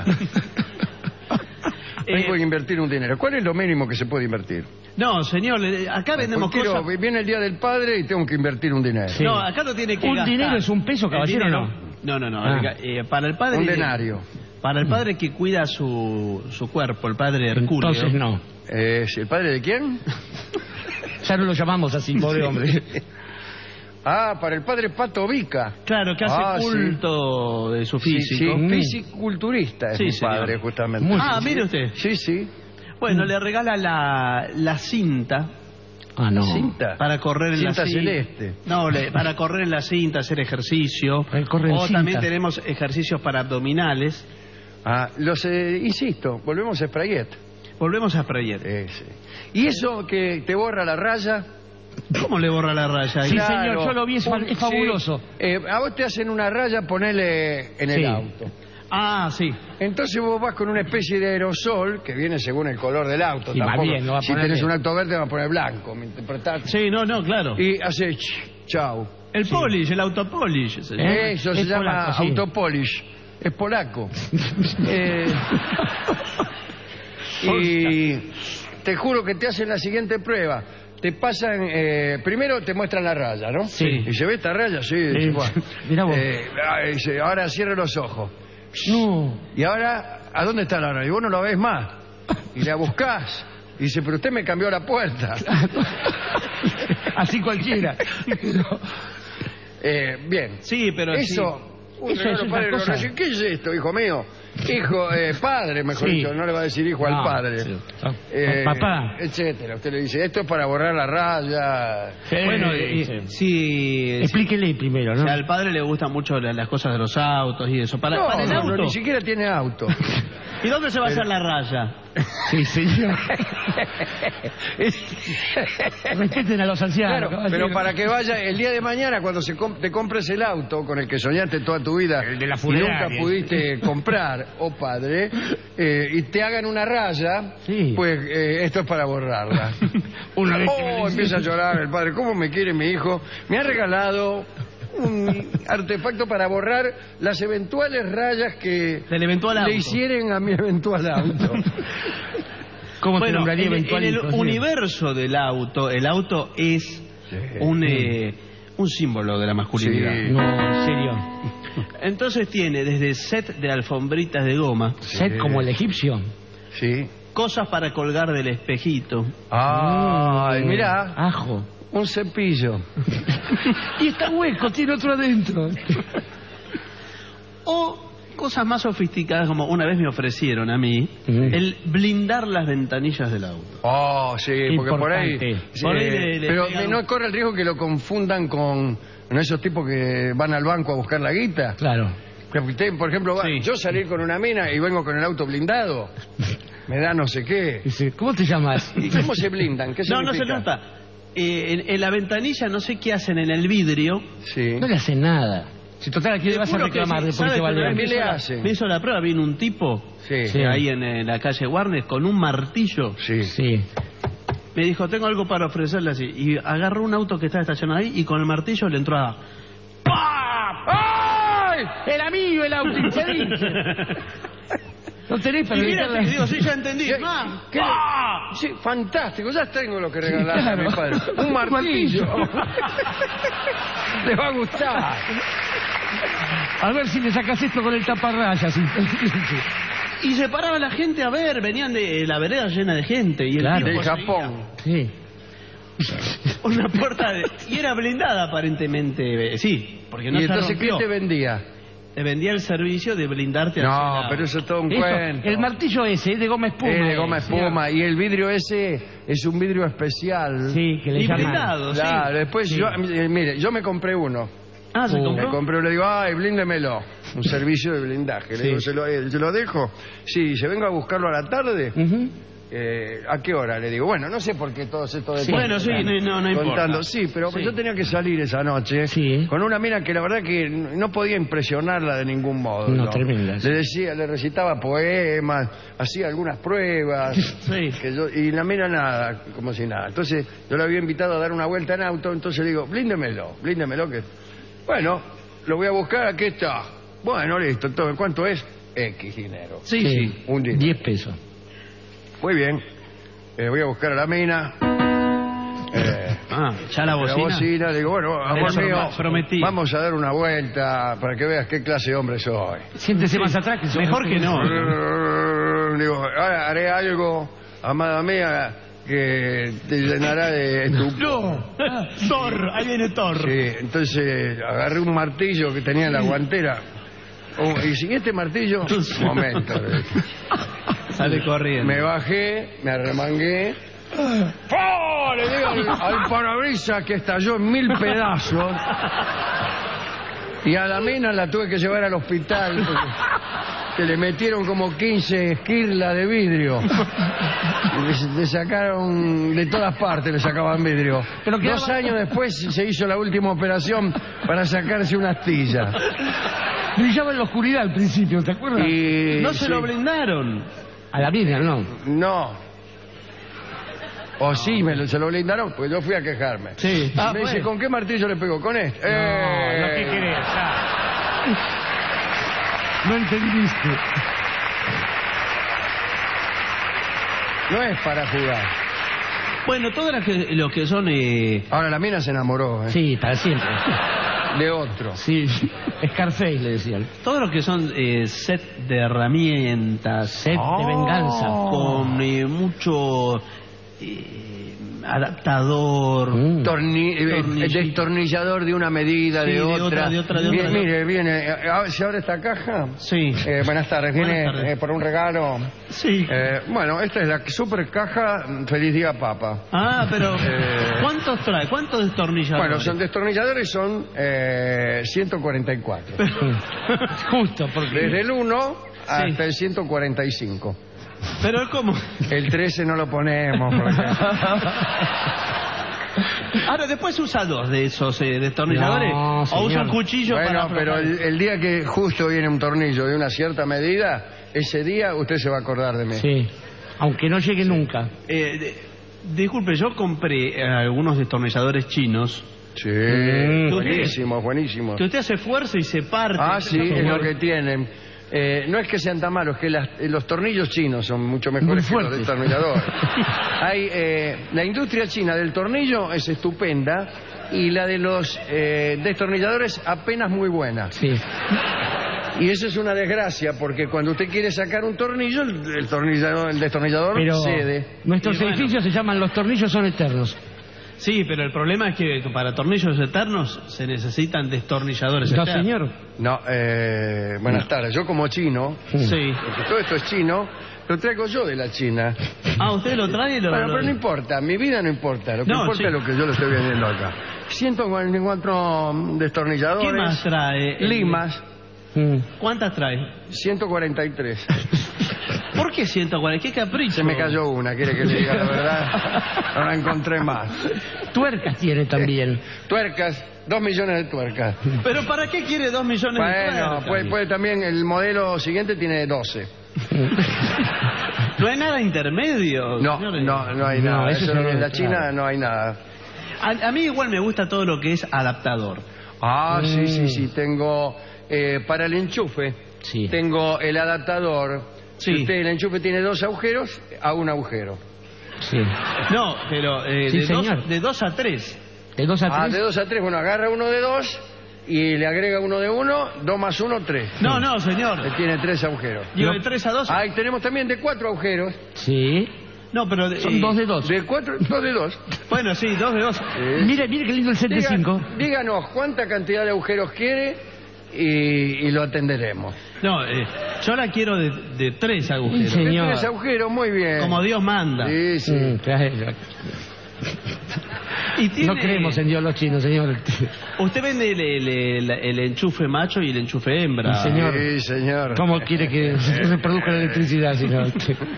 Vengo Eh, a invertir un dinero. ¿Cuál es lo mínimo que se puede invertir? No, señor, le- acá vendemos Porque quiero- cosas. viene el día del padre y tengo que invertir un dinero. Sí. No, acá no tiene que ¿Un gastar. dinero es un peso, El caballero, dinero- no? No, no, no. Ah. oiga, eh, para el padre. Un denario. Para el padre que cuida su, su cuerpo, el padre Herculeo. Entonces no. Eh, ¿El padre de quién? Ya no lo llamamos así, pobre hombre. Ah, para el padre Pato Vica. Claro, que hace Ah, sí. culto de su Sí, físico. sí, fisiculturista es Sí, mi señor. padre, justamente. Muy Ah, Sí, mire sí. usted. Sí, sí. Bueno, le regala la, la cinta Ah, no. Cinta. para correr en Cinta la cinta. celeste. No, le- para correr en la cinta, hacer ejercicio. Él corre en O también cinta. tenemos ejercicios para abdominales. Ah, los, eh, insisto, volvemos a Sprayet. Volvemos a Sprayer. Eh, sí. ¿Y eso que te borra la raya? ¿Cómo le borra la raya? Sí, señor, yo lo vi, es fa- Un- es fabuloso. sí. Eh, a vos te hacen una raya, ponele en el Sí. auto. Ah, sí. Entonces vos vas con una especie de aerosol que viene según el color del auto. Y va tampoco- bien, lo va a si poner tenés bien. un auto verde, va a poner blanco. ¿Me interpretaste? Sí, no, no, claro. Y hace ch- chau. El polish, el autopolish. señor. ¿Eh? Eso Es se llama polaco, sí. autopolish. Es polaco. Eh, y te juro que te hacen la siguiente prueba. Te pasan, eh, primero te muestran la raya, ¿no? Sí. Y se ve esta raya, sí. Sí. dice, bueno. Mirá vos. Eh, ah, dice, ahora cierre los ojos. No. Y ahora, ¿a dónde está la raya? Y vos no la ves más. Y la buscás. Y dice, pero usted me cambió la puerta. Así cualquiera. Eh, bien. Sí, pero Eso Un Eso regalo es padre una lo cosa. recibe. ¿Qué es esto, hijo mío? Hijo, eh, padre, mejor Sí. dicho, no le va a decir hijo No, al padre. sí. Eh, Papá. Etcétera. Usted le dice, esto es para borrar la raya. Bueno, Sí, eh, sí. sí, Explíquele primero, o ¿no? sea, al padre le gustan mucho la- las cosas de los autos y eso. Para, No, para el no, auto. no, ni siquiera tiene auto. ¿Y dónde se va a hacer la raya? Sí, señor. Respeten a los ancianos. Claro, caballero. pero para que vaya el día de mañana cuando se com- te compres el auto con el que soñaste toda tu vida El de la y funeraria. nunca pudiste comprar, oh padre, eh, y te hagan una raya, Sí. pues eh, esto es para borrarla. Una vez que me Oh, lo empieza a hiciste. llorar el padre. ¿Cómo me quiere mi hijo? Me ha regalado un artefacto para borrar las eventuales rayas que Del eventual auto. le hicieren a mi eventual auto. ¿Cómo te Bueno, nombraría en, en eventualito? el Sí. universo del auto, el auto es un, eh, un símbolo de la masculinidad. Sí. No, en serio. Entonces tiene desde set de alfombritas de goma, Set como el egipcio. Sí. cosas para colgar del espejito. Ay, Mm, mirá, Ajo. un cepillo. Y está hueco, tiene otro adentro. O cosas más sofisticadas, como una vez me ofrecieron a mí, Mm. el blindar las ventanillas del auto. Oh, sí, Qué porque por ahí... importante. sí, Por ahí le- le pero pegan- no corre el riesgo que lo confundan con ¿no esos tipos que van al banco a buscar la guita. Claro. Que usted, por ejemplo, va- Sí. yo salir con una mina y vengo con el auto blindado, me da no sé qué. Dice, ¿cómo te llamas? ¿Y cómo se blindan? ¿Qué No, no se significa? nota. Eh, en, en la ventanilla no sé qué hacen en el vidrio. Sí. No le hacen nada. Si total aquí le vas a Juro que reclamar sí. después ¿Sabe te va a que leer. ¿Qué me le hizo la- hacen? Me hizo la prueba, vino un tipo Sí. Sí. ahí en, en la calle Warnes con un martillo. Sí. Sí. Me dijo, tengo algo para ofrecerle así. Y agarró un auto que estaba estacionado ahí y con el martillo le entró a... ¡Ay! Era mío el auto, infeliz. No tenés para Y mira, evitar la- digo, sí, ya entendí. ¿Qué- Ma, qué- ¡ah! Sí, fantástico, ya tengo lo que regalaste Claro. a mi padre. Un martillo. martillo. Le va a gustar. A ver si le sacas esto con el taparrayas. infeliz. Y se paraba la gente a ver, venían de la vereda llena de gente. Y el Claro. tipo De seguía Japón. Sí. Una puerta de... Y era blindada aparentemente, eh, sí, porque no ¿Y se entonces qué rompió. te vendía? Te vendía el servicio de blindarte hacia No, la- pero eso es todo un Esto, cuento. el martillo ese es de goma espuma. Eh, de goma eh, espuma. Y el vidrio ese es un vidrio especial. Sí, que le Y llaman. blindado, sí. Claro, después Sí. yo, eh, mire, yo me compré uno. Ah, ¿se Uh, Me compró? compré, le digo, ay, blíndemelo. Un servicio de blindaje. Le Sí. digo, ¿se lo, eh, ¿se lo dejo? Sí, ¿se vengo a buscarlo a la tarde? Ujú. Eh, ¿A qué hora? Le digo, bueno, no sé por qué todos estos Sí. detalles Bueno, sí, están no, no importa. contando. Sí, pero Sí. yo tenía que salir esa noche Sí. con una mina que la verdad que no podía impresionarla de ningún modo. No, yo. tremenda, sí. Le decía, le recitaba poemas, hacía algunas pruebas. Sí. que yo- y la mina nada, como si nada. Entonces yo la había invitado a dar una vuelta en auto, entonces le digo, blíndemelo, blíndemelo que... Bueno, lo voy a buscar, aquí está. Bueno, listo, entonces, ¿cuánto es? X dinero. Sí, sí. Un dinero. diez pesos. Muy bien. Eh, voy a buscar a la mina. Eh, Ah, ya la la bocina. bocina, le digo, bueno, amor Era mío, prometí. vamos a dar una vuelta para que veas qué clase de hombre soy. Siéntese más atrás que Mejor que no. Eh, Digo, ahora haré algo, amada mía, que te llenará de estupor. No. Thor, ahí viene Thor. Sí, entonces agarré un martillo que tenía en la guantera. Oh, y sin este martillo, un momento. le dije. Sale corriendo. Me bajé, me arremangué. ¡Oh! Le digo al, al parabrisas que estalló en mil pedazos. Y a la mina la tuve que llevar al hospital. porque que le metieron como quince esquirlas de vidrio. Y le, le sacaron de todas partes, le sacaban vidrio. Pero quedaba- Dos años después se hizo la última operación para sacarse una astilla. Brillaba en la oscuridad al principio, ¿te acuerdas? Y, No se sí. lo blindaron. A la vida, ¿no? No. O sí, me lo, se lo blindaron, pues yo fui a quejarme. Sí. Y Ah, me dice, bueno. ¿con qué martillo le pegó? Con este. No, Eh. lo que querés, ya. No entendiste. No es para jugar. Bueno, todos los que, los que son... eh, Ahora la mina se enamoró, ¿eh? Sí, para siempre. De otro. Sí, Scarface le decían. todos los que son eh, set de herramientas... Set de venganza. Con eh, mucho... eh, adaptador, mm. Torni Tornilli... destornillador de una medida, sí, de, otra. de otra, de otra, de Mire, otra. mire, viene, ¿se abre esta caja? Sí. Eh, buenas tardes, viene Buenas tardes. Eh, por un regalo. Sí. Eh, bueno, esta es la super caja Feliz Día Papa. Ah, pero Eh, ¿cuántos trae? ¿Cuántos destornilladores? Bueno, son destornilladores, son eh, ciento cuarenta y cuatro. Justo, porque... Desde el uno hasta el ciento cuarenta y cinco. Pero ¿cómo? El trece no lo ponemos. Porque... Ahora, después usa dos de esos eh, destornilladores. No, o usa un señor. cuchillo Bueno, para... pero el, el día que justo viene un tornillo de una cierta medida, ese día usted se va a acordar de mí. Sí, aunque no llegue nunca. Eh, de- disculpe, yo compré eh, algunos destornilladores chinos. Sí, Mm. buenísimo, buenísimo. Que usted hace fuerza y se parte. Ah, sí, es Señor. lo que tienen. Eh, no es que sean tan malos, que las- eh, los tornillos chinos son mucho mejores que Muy los fuertes. destornilladores. Hay, eh, la industria china del tornillo es estupenda y la de los eh, destornilladores apenas muy buena. Sí. Y eso es una desgracia, porque cuando usted quiere sacar un tornillo, el, el tornillador, el destornillador Pero cede. nuestros Y bueno. edificios se llaman Los Tornillos Son Eternos. Sí, pero el problema es que para tornillos eternos se necesitan destornilladores No, eternos. señor. No, eh, buenas tardes. Yo como chino, Sí. porque todo esto es chino, lo traigo yo de la China. Ah, usted lo trae y lo... Bueno, lo- pero no importa, mi vida no importa, lo que No, importa sí. es lo que yo le estoy vendiendo acá. ciento cuarenta y cuatro destornilladores. ¿Qué más trae? El- Limas, ¿Cuántas trae? ciento cuarenta y tres. ¿Por qué ciento cuarenta? ¿Qué capricho? Se me cayó una, quiere que le diga la verdad. No la encontré más. Tuercas tiene también. Tuercas, dos millones de tuercas. ¿Pero para qué quiere dos millones de Bueno, tuercas? puede, puede también, el modelo siguiente tiene doce. No hay nada intermedio. No, señores. no, no hay No, nada. eso Eso es en lo- la China claro. no hay nada. A, a mí igual me gusta todo lo que es adaptador. Ah, sí, Mm. sí, sí. Tengo eh, para el enchufe, Sí. tengo el adaptador. Sí. Si usted el enchufe tiene dos agujeros, a un agujero. Sí. No, pero eh, Sí, de, señor. dos, de dos a tres. De dos a Ah, tres. de dos a tres, bueno, agarra uno de dos y le agrega uno de uno, dos más uno, tres. No, no, señor. Que tiene tres agujeros. Digo, de tres a dos. Ahí tenemos también de cuatro agujeros. Sí. No, pero... de- Son eh, dos de dos. De cuatro, dos de dos. Bueno, sí, dos de dos. Eh, Mire, mire qué lindo el set de diga- cinco. Díganos cuánta cantidad de agujeros quiere y, y lo atenderemos. No, eh, yo la quiero de, de tres agujeros. Sí, señor. De tres agujeros, muy bien. Como Dios manda. Sí, sí. Mm, claro. Y tiene- No creemos en Dios los chinos, señor. Usted vende el, el- el- el enchufe macho y el enchufe hembra. Sí, señor. Sí, señor. ¿Cómo quiere que se reproduzca la electricidad, señor?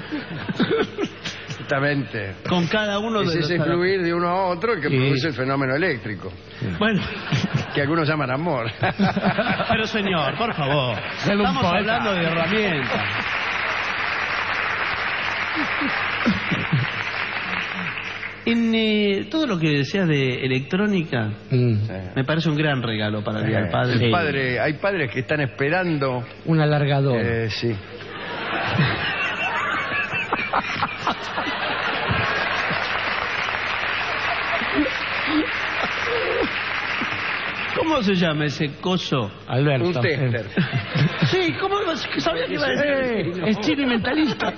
Exactamente. Con cada uno Es de ese los... fluir de uno a otro el que Sí. produce el fenómeno eléctrico, Bueno, que algunos llaman amor. pero señor, por favor. Dale un Estamos poeta. hablando de herramientas. En eh, todo lo que sea de electrónica, Mm. me parece un gran regalo para el Día del Padre. El padre, hay padres que están esperando. Un alargador. Eh, sí. ¿Cómo se llama ese coso? Alberto. Un tester. Sí, ¿cómo sabía que iba a decir? Eh, es chino y mentalista.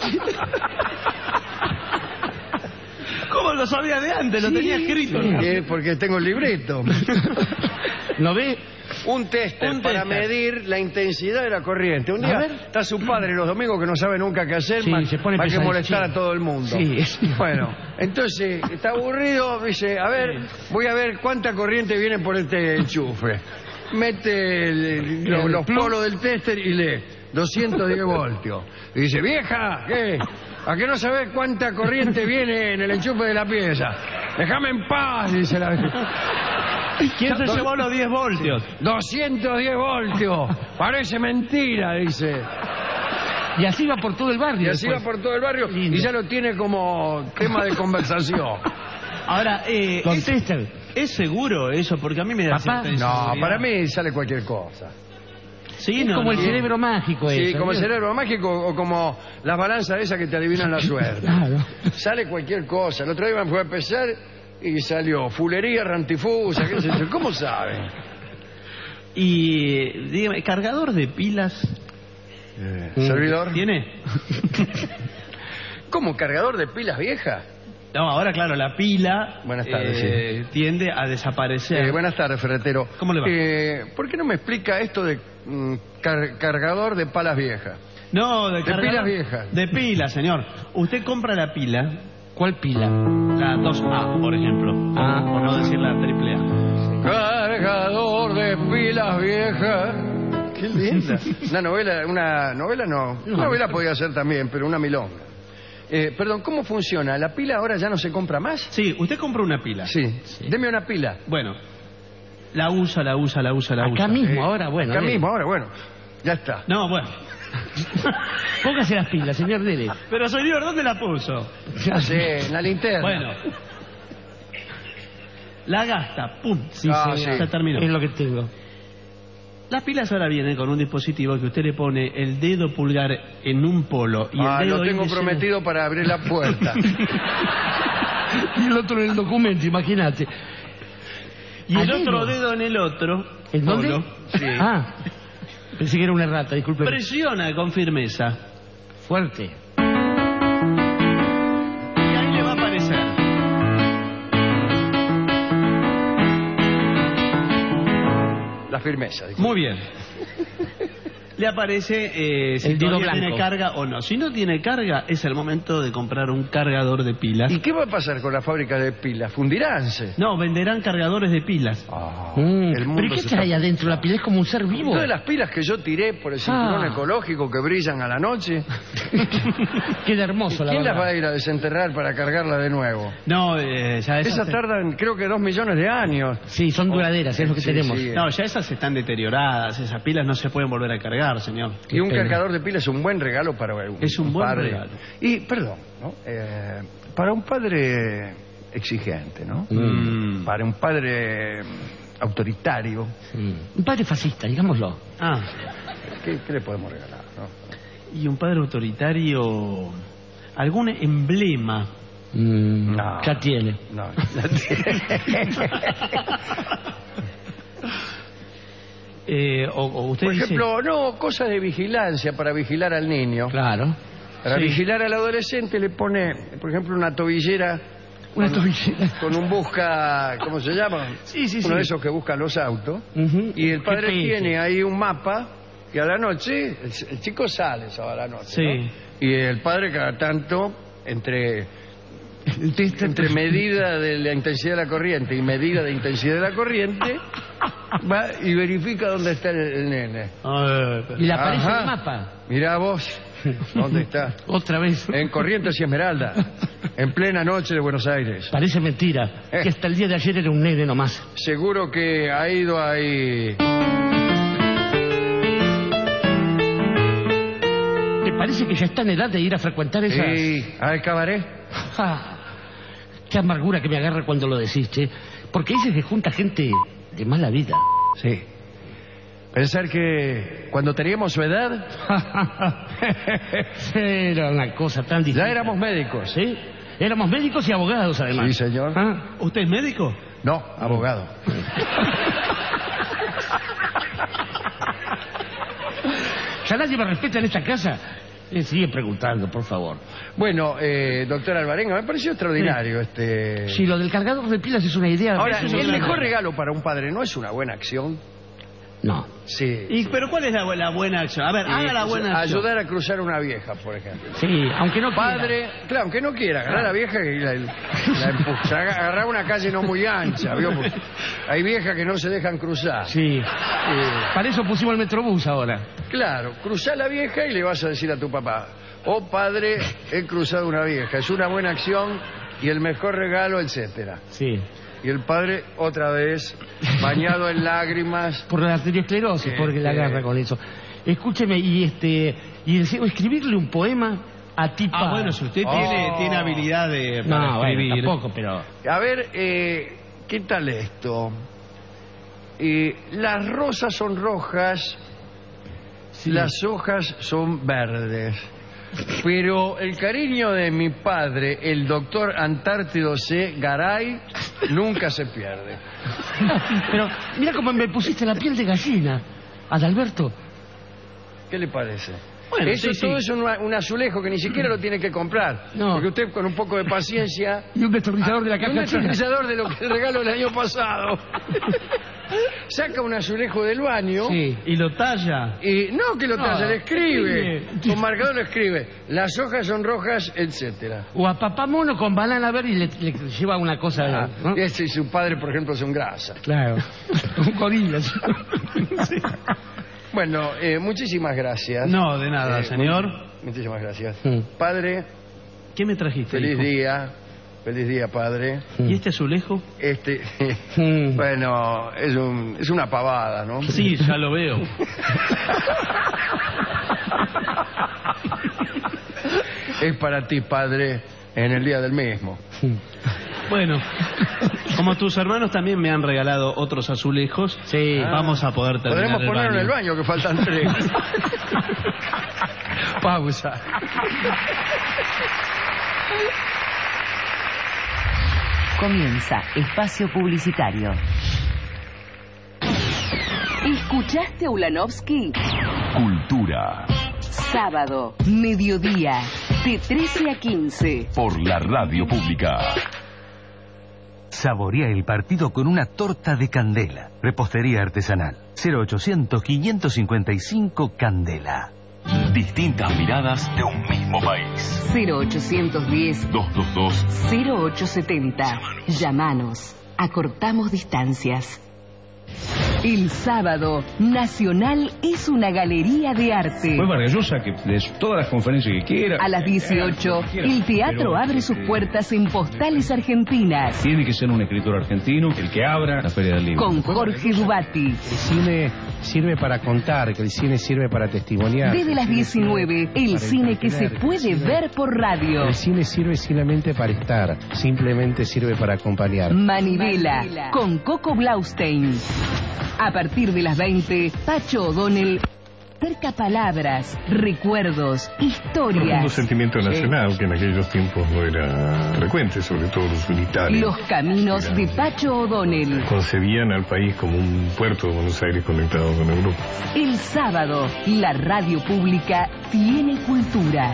¿Cómo lo sabía de antes? Lo Sí, tenía escrito. sí. Eh, Porque tengo el libreto. ¿Lo ve? Un tester Un para tester. medir la intensidad de la corriente. Un A día ver. está su padre los domingos que no sabe nunca qué hacer, Sí, más, se pone más que pesadito. molestar a todo el mundo. Sí. Bueno, entonces está aburrido, dice, a ver, voy a ver cuánta corriente viene por este enchufe. Mete el- el- lo- El los plug. polos del tester y lee doscientos diez voltios. Y dice, vieja, ¿qué? ¿A qué no sabés cuánta corriente viene en el enchufe de la pieza? Déjame en paz, dice la ¿Quién se llevó los diez voltios? doscientos diez voltios. Parece mentira, dice. Y así va por todo el barrio. Y así va después. por todo el barrio Lindo. y ya lo tiene como tema de conversación. Ahora, eh, Con es, tester. ¿es seguro eso? Porque a mí me da Papá, cierta No, inseguridad. para mí sale cualquier cosa. Sí, Es no, como el no. cerebro mágico Sí, eso, como el ¿vio? cerebro mágico o como las balanzas esas que te adivinan la suerte. Claro. Sale cualquier cosa. El otro día me fue a pesar y salió fulería, rantifusa, qué sé yo. ¿Cómo saben? Y, eh, dígame, ¿cargador de pilas ¿Servidor? tiene? ¿Cómo cargador de pilas viejas? No, ahora claro, la pila Buenas tardes, eh, sí. tiende a desaparecer. Eh, buenas tardes, ferretero. ¿Cómo le va? Eh, ¿Por qué no me explica esto de mm, car- cargador de palas viejas? No, de, De cargador- pilas viejas. De pila, señor. Usted compra la pila. ¿Cuál pila? La dos A, por ejemplo. Ah. Por no decir la triple A. Cargador de pilas viejas. Qué linda. Una novela, una novela no. Una novela podía ser también, pero una milonga. Eh, perdón, ¿cómo funciona? ¿La pila ahora ya no se compra más? Sí, usted compra una pila. Sí. Deme una pila. Bueno, la usa, la usa, la usa, la usa. Acá mismo, Eh, ahora, bueno. Acá dele. mismo, ahora, bueno. Ya está. No, bueno. Póngase las pilas, señor Dele. Pero señor, ¿dónde la puso? Ya sé, en la linterna. Bueno. La gasta, pum. Sí, Ah, señor. sí. Se terminó. Es lo que tengo. Las pilas ahora vienen con un dispositivo que usted le pone el dedo pulgar en un polo y Ah, el dedo lo tengo índice- prometido para abrir la puerta. Y el otro en el documento, imagínate. y el Al otro dedo. dedo en el otro ¿En dónde? polo. Sí. Ah, pensé que era una rata, disculpe. Presiona con firmeza Fuerte. y ahí le va a aparecer. La firmeza. disculpe. Muy bien. Le aparece eh, si El dedo todavía blanco. tiene carga o no. Si no tiene carga, es el momento de comprar un cargador de pilas. ¿Y qué va a pasar con la fábrica de pilas? ¿Fundiránse? No, venderán cargadores de pilas. Ah, Mm, el mundo ¿Pero qué se trae está- adentro? La pila es como un ser vivo. Todas las pilas que yo tiré por el cinturón Ah. ecológico que brillan a la noche, Queda hermoso, la ¿quién las verdad. va a ir a desenterrar para cargarla de nuevo? No, eh, ya esas... Esas se- tardan creo que dos millones de años. Sí, son duraderas, es lo que Sí, tenemos. sí. No, ya esas están deterioradas. Esas pilas no se pueden volver a cargar, señor. Y un pena. cargador de pilas es un buen regalo para un, Es un buen padre. regalo. Y, perdón, ¿no? Eh, para un padre exigente, ¿no? Mm. Para un padre mm, autoritario, Sí. Un padre fascista, digámoslo. Ah, ¿qué, qué le podemos regalar, no? y un padre autoritario... ¿Algún emblema? Mm, No. Ya tiene. No. Eh, o, o usted Por dice... ejemplo, no, cosas de vigilancia para vigilar al niño. Claro. Para Sí. vigilar al adolescente le pone, por ejemplo, una tobillera Una con, tobillera. con un busca, ¿cómo se llama? Sí, sí, Uno sí. de esos que buscan los autos. Ujú. Y el padre G P S. tiene ahí un mapa que a la noche, el, el chico sale a la noche, Sí. ¿no? Y el padre cada tanto, entre, entre medida de la intensidad de la corriente y medida de intensidad de la corriente, va y verifica dónde está el, el nene. Ah, pero- Y le aparece Ajá. el mapa. Mirá vos, ¿dónde está? Otra vez. En Corrientes y Esmeralda, en plena noche de Buenos Aires. Parece mentira. Eh. Que hasta el día de ayer era un nene nomás. Seguro que ha ido ahí. ¿Te parece que ya está en edad de ir a frecuentar esas...? Sí, al cabaret. Ja, qué amargura que me agarra cuando lo decís, che. Porque dices que junta gente de mala vida. Sí. Pensar que cuando teníamos su edad, Era una cosa tan distinta. ya éramos médicos. ¿Sí? Éramos médicos y abogados, además. Sí, señor. Ah, ¿Usted es médico? No, abogado. ¿Ya nadie me respeta en esta casa? Eh, sigue preguntando, por favor. Bueno, eh, doctor Alvarenga, me pareció extraordinario este... Si lo del cargador de pilas es una idea... Ahora, eso es el una- mejor regalo para un padre no es una buena acción. No. Sí. ¿Y, ¿Pero cuál es la, bu- la buena acción? A ver, Eh, haga la buena acción. Ayudar a cruzar una vieja, por ejemplo. Sí, aunque no Padre, claro, aunque no quiera, agarrar a la vieja y la, la empuja. O sea, agarrar una calle no muy ancha, ¿vio? Porque hay viejas que no se dejan cruzar. Sí. Eh, Para eso pusimos el metrobús ahora. claro, cruzá la vieja y le vas a decir a tu papá, oh padre, he cruzado una vieja, es una buena acción y el mejor regalo, etcétera. Sí. Y el padre, otra vez, bañado en lágrimas. Por la arteriosclerosis, porque la Este- agarra con eso. Escúcheme, y este... Y deseo escribirle un poema a Tipa... Ah, bueno, si usted Oh. tiene, tiene habilidad de, para No, bueno, escribir... tampoco, pero... A ver, eh, ¿qué tal esto? Eh, las rosas son rojas, las hojas son verdes. Pero el cariño de mi padre, el doctor Antártido C. Garay, nunca se pierde. Pero mira cómo me pusiste la piel de gallina, Adalberto. ¿Qué le parece? Bueno, eso sí, todo sí. es un, un azulejo que ni siquiera lo tiene que comprar. No. Porque usted con un poco de paciencia... Y un destornillador de la y caja un china. destornillador de lo que el regalo del año pasado. Saca un azulejo del baño. Sí. Y lo talla. Y no que lo No, talla, le escribe. escribe. Con marcador le escribe. Las hojas son rojas, etcétera. O a papá mono con banana verde y le, le lleva una cosa... Ah, ¿no? ese y su padre, por ejemplo, son grasas. Claro. Un gorila. Sí. Bueno, eh, muchísimas gracias. No, de nada, Eh, señor. mu- Muchísimas gracias. Mm. Padre, ¿Qué me trajiste, feliz hijo? día. Feliz día, padre. ¿Y este azulejo? Este, Mm. bueno, es, un, es una pavada, ¿no? Sí, ya lo veo. Es para ti, padre, en el día del mismo. Bueno, como tus hermanos también me han regalado otros azulejos, Sí. vamos a poder terminar Podremos el ponerlo en el baño, que faltan tres. Pausa. Comienza Espacio Publicitario. ¿Escuchaste a Ulanovsky? Cultura. Sábado, mediodía, de trece a quince. Por la radio pública. Saborea el partido con una torta de Candela. Repostería artesanal. cero ochocientos, quinientos cincuenta y cinco Candela. Distintas miradas de un mismo país. cero ochocientos diez, dos dos dos. cero ocho setenta. Llámanos. Acortamos distancias. El sábado, Nacional es una galería de arte. Muy maravillosa, que de todas las conferencias que quiera. A las dieciocho, el teatro abre sus puertas en Postales Argentinas. Tiene que ser un escritor argentino el que abra la Feria del Libro. Con Jorge Dubati. El cine sirve para contar, que el cine sirve para testimoniar. Desde las diecinueve, el cine que se puede ver por radio. El cine sirve simplemente para estar, simplemente sirve para acompañar. Manivela, con Coco Blaustein. A partir de las veinte, Pacho O'Donnell cerca palabras, recuerdos, Profundo historias. sentimiento nacional, que en aquellos tiempos no era frecuente, sobre todo los militares. Los caminos de Pacho O'Donnell. Concebían al país como un puerto de Buenos Aires conectado con Europa. El sábado, la radio pública tiene cultura.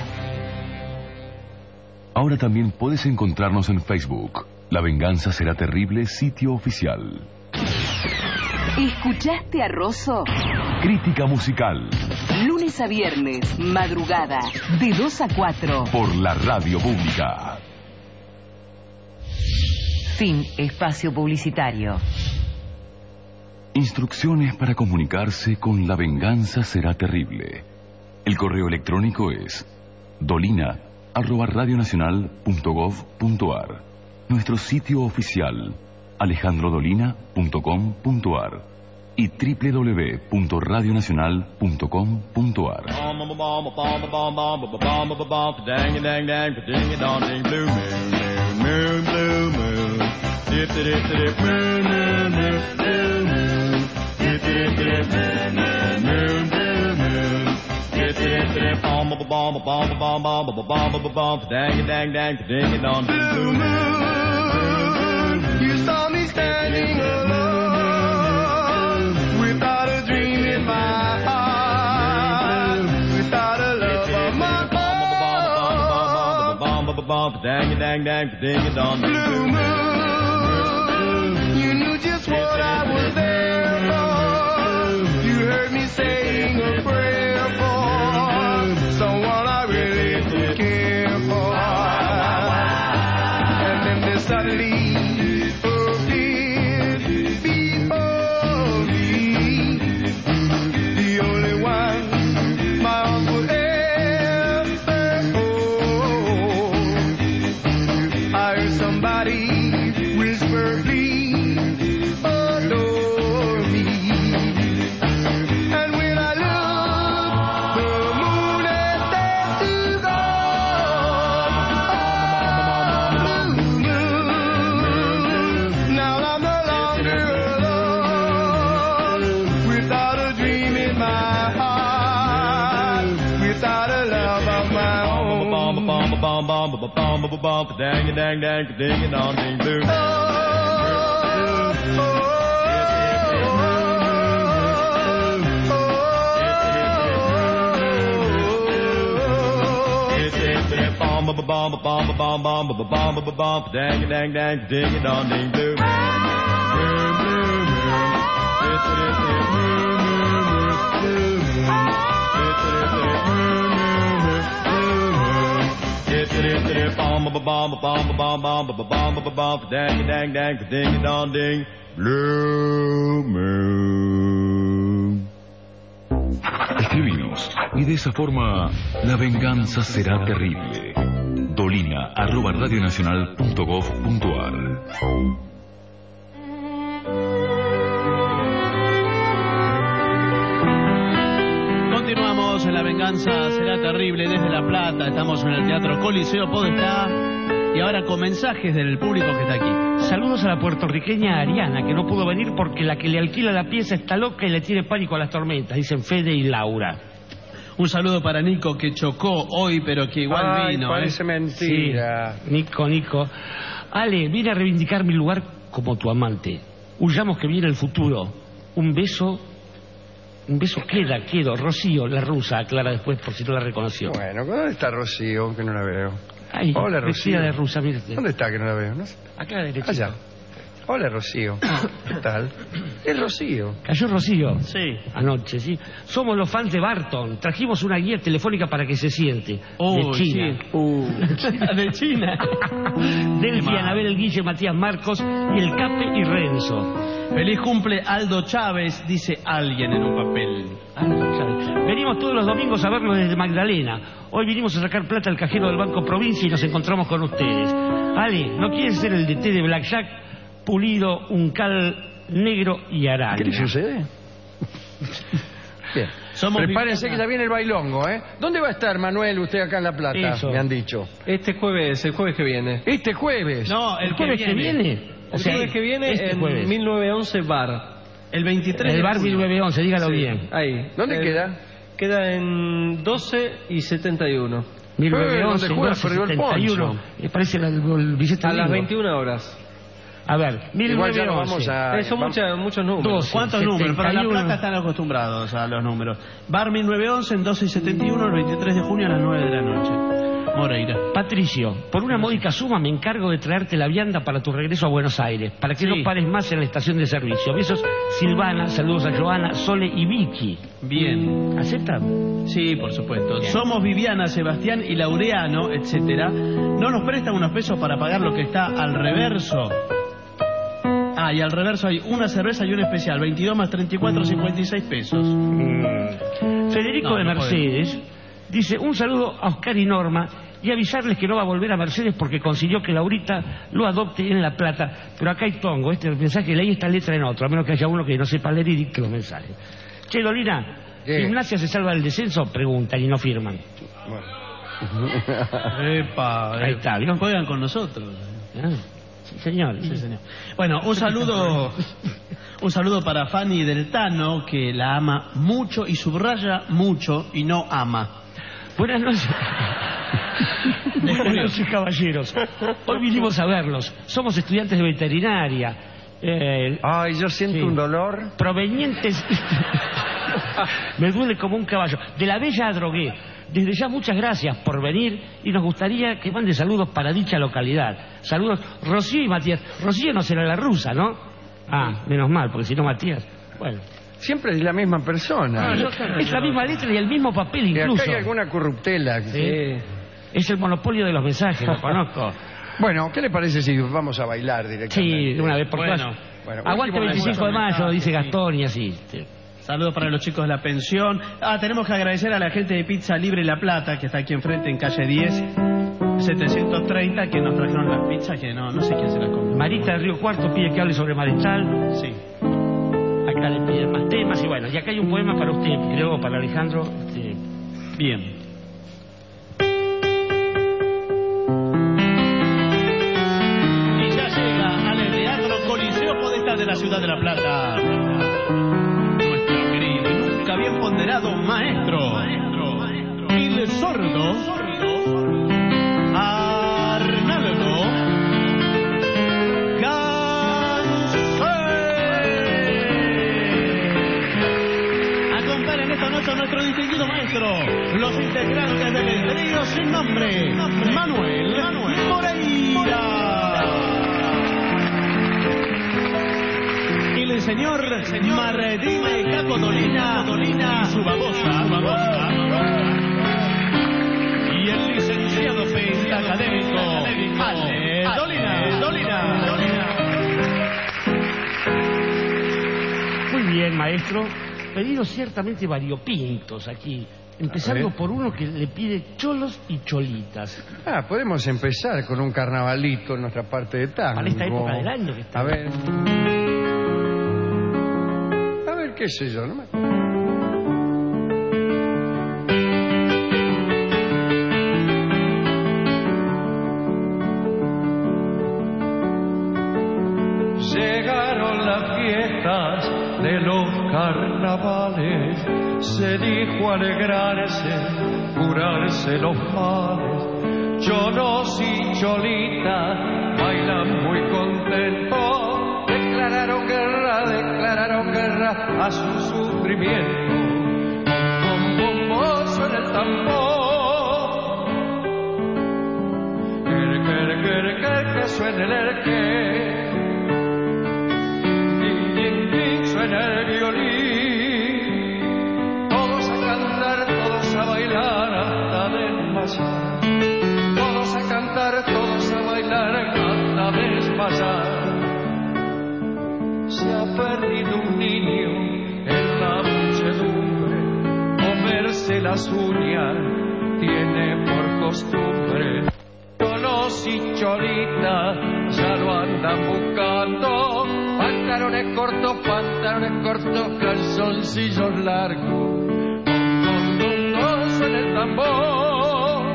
Ahora también puedes encontrarnos en Facebook. La venganza será terrible, sitio oficial. ¿Escuchaste a Rosso? Crítica musical. Lunes a viernes, madrugada, de dos a cuatro. Por la radio pública. Fin Espacio Publicitario. Instrucciones para comunicarse con La venganza será terrible. El correo electrónico es dolina arroba radionacional punto gov punto ar. Nuestro sitio oficial alejandrodolina punto com punto ar y doble u doble u doble u punto radionacional punto com punto ar. You saw me standing alone, without a dream in my heart, without a love of my own. Blue moon, you knew just what I was there for. You heard me saying a prayer for someone I really did care for. And then there suddenly dang dang dang ding it on ding blue. Escribinos y de esa forma la venganza será terrible. Dolina arroba radionacional punto gov punto ar. Continuamos en La Venganza Será Terrible desde La Plata. Estamos en el Teatro Coliseo Podestá. Y ahora con mensajes del público que está aquí. Saludos a la puertorriqueña Ariana, que no pudo venir porque la que le alquila la pieza está loca y le tiene pánico a las tormentas, dicen Fede y Laura. Un saludo para Nico, que chocó hoy, pero que igual Ay, vino. parece ¿eh? mentira. Sí, Nico, Nico. Ale, vine a reivindicar mi lugar como tu amante. Huyamos que viene el futuro. Un beso... Un beso queda, quedo. Rocío, la rusa, aclara después por si no la reconoció. Bueno, ¿dónde está Rocío? Que no la veo. Ay, Hola, Rocío. vestida de rusa, mire usted. ¿Dónde está que no la veo? ¿No? Acá a la derecha. Allá. Hola, Rocío. ¿Qué tal? Es Rocío. Cayó Rocío. Sí. Anoche, sí. Somos los fans de Barton. Trajimos una guía telefónica para que se siente. Oh, de China. Sí. Uh. de China. Delphi, Anabel, Guille, Matías Marcos y el Cape y Renzo. Feliz cumple Aldo Chávez, dice alguien en un papel. Aldo Chávez. Venimos todos los domingos a vernos desde Magdalena. Hoy vinimos a sacar plata al cajero del Banco Provincia y nos encontramos con ustedes. Ale, ¿no quieres ser el D T de Blackjack? Pulido, un cal negro y araña. ¿Qué le sucede? Bien. Somos Prepárense que ya viene el bailongo, ¿eh? ¿Dónde va a estar, Manuel, usted acá en La Plata? Eso. Me han dicho. Este jueves, el jueves que viene. ¿Este jueves? No, el, ¿El jueves que viene? viene. O El sea, jueves que viene este en jueves. mil novecientos once Bar. El veintitrés El de bar junio. mil novecientos once, dígalo Sí, bien. Ahí. ¿Dónde Eh, queda? Queda en doce y setenta y uno. mil novecientos once, ¿dónde juega doce, Ferriol setenta y uno. Poncho? Me parece el, el billete A las gringo. veintiuna horas. A ver, Igual ya no mil novecientos once. vamos a... Eh, son vamos- mucha- muchos números. Doce. ¿Cuántos números? Para La setenta y uno. Plata están acostumbrados a los números. Bar mil novecientos once en doce y setenta y uno, el veintitrés de junio a las nueve de la noche. Moreira. Patricio, por una módica suma me encargo de traerte la vianda para tu regreso a Buenos Aires, para que Sí. no pares más en la estación de servicio. Besos, Silvana, saludos a Joana, Sole y Vicky. Bien. ¿Aceptan? Sí, por supuesto. Bien. Somos Viviana, Sebastián y Laureano, etcétera. ¿No nos prestan unos pesos para pagar lo que está al reverso? Ah, y al reverso hay una cerveza y un especial, veintidós más treinta y cuatro, cincuenta y seis pesos. Mm. Federico No, de no Mercedes dice un saludo a Oscar y Norma y avisarles que no va a volver a Mercedes porque consiguió que Laurita lo adopte en La Plata. Pero acá hay tongo, este mensaje, leí esta letra en otro, a menos que haya uno que no sepa leer y dicte los mensajes. Che, Lolina, ¿Qué? ¿Gimnasia se salva del descenso? Preguntan y no firman. Epa, Ahí está, ¿vio? Juegan con nosotros. Ah, sí, señor. Sí, señor. Bueno, un saludo, un saludo para Fanny del Tano, que la ama mucho y subraya mucho y no ama. Buenas noches. Buenas noches, caballeros. Hoy vinimos a verlos. Somos estudiantes de veterinaria. Eh, Ay, yo siento sí. un dolor. Provenientes. Me duele como un caballo. De la bella Adrogué. Desde ya muchas gracias por venir y nos gustaría que mande saludos para dicha localidad. Saludos, Rocío y Matías. Rocío no será la rusa, ¿no? Ah, menos mal, porque si no Matías. Bueno. Siempre es la misma persona. No, yo- es la misma letra y el mismo papel Y acá incluso. hay alguna corruptela. Sí. Es el monopolio de los mensajes, lo conozco. Bueno, ¿qué le parece si vamos a bailar directamente? Sí, de una vez por Bueno. todas. Bueno, Aguante último veinticinco de mensaje. mayo, dice Sí. Gastón y así. Sí. Saludos para los chicos de la pensión. Ah, tenemos que agradecer a la gente de Pizza Libre La Plata, que está aquí enfrente en calle diez, setecientos treinta, que nos trajeron las pizzas, que no, no sé quién se las compró. Marita de Río Cuarto pide que hable sobre Marechal. Sí. Acá le piden más temas y bueno, y acá hay un poema para usted, creo, para Alejandro. este, Bien. Y ya llega al Teatro Coliseo Podestá de la ciudad de La Plata. Nuestro querido y nunca bien ponderado maestro. Il sordo. Arnaldo. Gansé. Acompañen esta noche a nuestro distinguido maestro, los integrantes del trío sin nombre, Manuel, Manuel Moreira. Y el señor, señor Martín Caco Dolina, Dolina y su babosa, su babosa. Y el licenciado pentacadémico, Ale Dolina, Dolina, Dolina. Muy bien, maestro. Pedidos ciertamente variopintos aquí. Empezando por uno que le pide cholos y cholitas. Ah, podemos empezar con un carnavalito en nuestra parte de tango. Para esta época del año que está. A ver. A ver, qué sé yo, no me acuerdo. Llegaron las fiestas de los carnavales, se dijo alegrarse, curarse los males. Cholos y cholitas bailan muy contentos, declararon guerra, declararon guerra a su sufrimiento. Con bomboso en el tambor, quer, quer, quer, quer, que suene el erque. Suena el violín, todos a cantar, todos a bailar hasta desmayar. Todos a cantar, todos a bailar hasta desmayar. Se ha perdido un niño en la muchedumbre, comerse las uñas tiene por costumbre. Cholos y cholitas ya lo andan buscando, pantalones cortos, pantalones cortos, calzoncillos largos, con don dos en el tambor.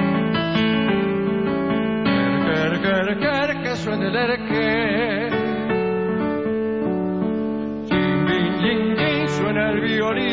Quer, quer, quer, que suene el erque. Jim, jim, jim, jim, suena el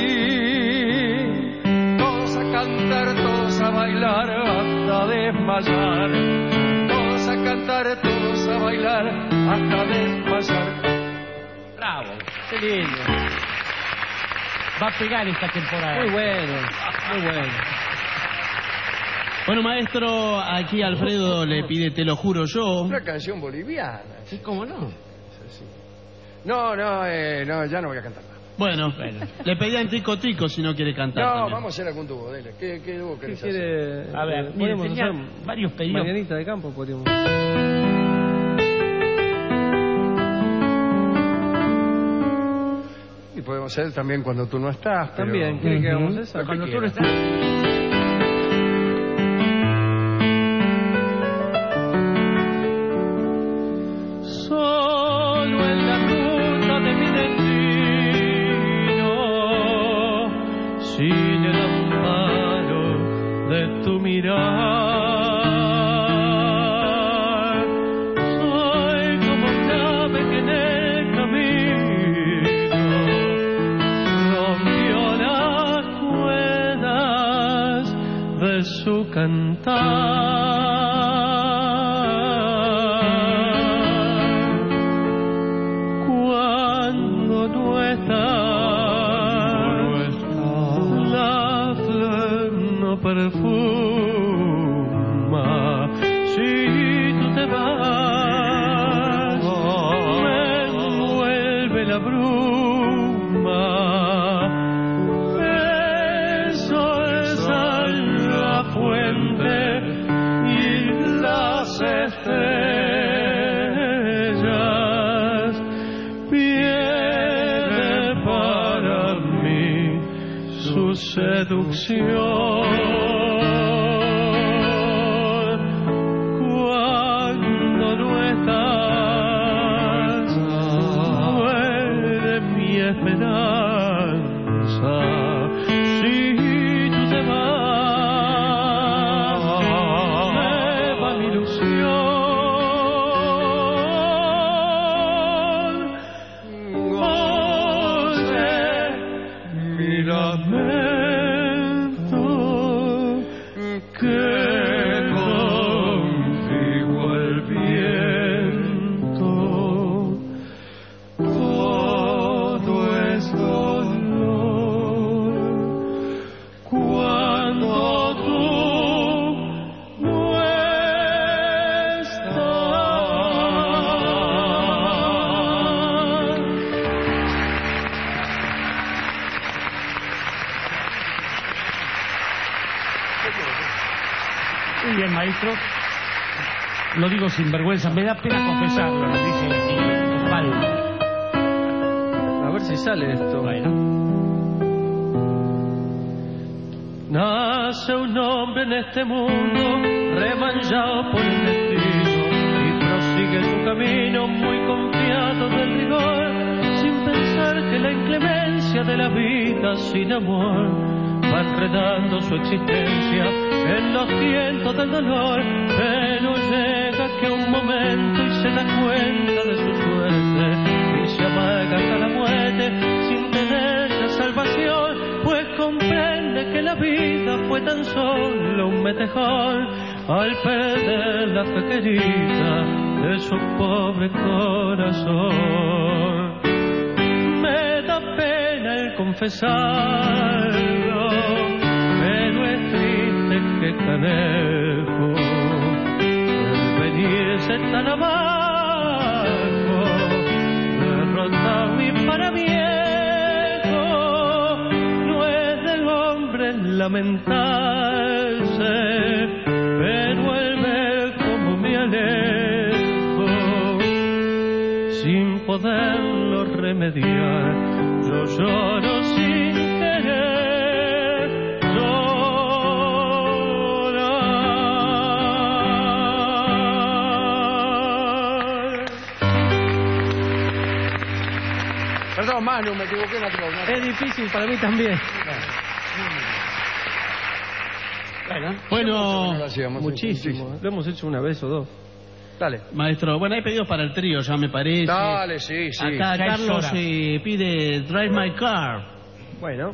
violín. Todos a cantar, todos a bailar hasta desmayar. Todos a cantar, todos a bailar hasta desmayar. Bravo, qué lindo. Va a pegar esta temporada. Muy bueno, muy bueno. Bueno, maestro, aquí Alfredo le pide Te lo juro yo. Una canción boliviana. Sí, ¿cómo no? No, no, eh, no, ya no voy a cantar más. Bueno, bueno, le pedían Tico Tico si no quiere cantar. No, también. vamos a hacer algún dúo, dele. ¿Qué, qué dúo querés ¿Qué quiere? hacer? A ver, Eh, mire, podemos tenía hacer varios pedidos. Marianita de Campo podríamos. Y podemos hacer también Cuando tú no estás. Pero... También, ¿quiere que hagamos esa? Cuando tú no quieras. estás. Solo en la ruta de mi destino, sin el amparo de tu mirar, soy como un ave que en el camino rompió las cuerdas de su cantar. Perfuma, si tú te vas, me envuelve la bruma. El sol sale la fuente y las estrellas pierden para mí su seducción. Muy bien, maestro. Lo digo sin vergüenza, me da pena confesarlo, lo dice así, mal. A ver si sale esto. Bueno. Nace un hombre en este mundo, remanchado por el destino, y prosigue su camino muy confiado del rigor, sin pensar que la inclemencia de la vida sin amor va enredando su existencia en los vientos del dolor, pero llega que un momento y se da cuenta de su suerte y se amaga hasta la muerte sin tener la salvación, pues comprende que la vida fue tan solo un metejón al perder la fe querida de su pobre corazón. Me da pena el confesarlo, pero es triste que Canejo, el venirse tan abajo, derrotado y para viejo, no es del hombre lamentarse, pero el ver como me alejo, sin poderlo remediar, yo lloro sin querer llorar. Perdón, Manu, me equivoqué en la trova. Es difícil para mí también. Bueno, bueno no lo hacíamos, muchísimo. sí. Lo hemos hecho una vez o dos. Dale. Maestro, bueno, hay pedidos para el trío, ya me parece. Dale, sí, sí. Acá Ya es Carlos hora. eh, pide Drive My Car. Bueno.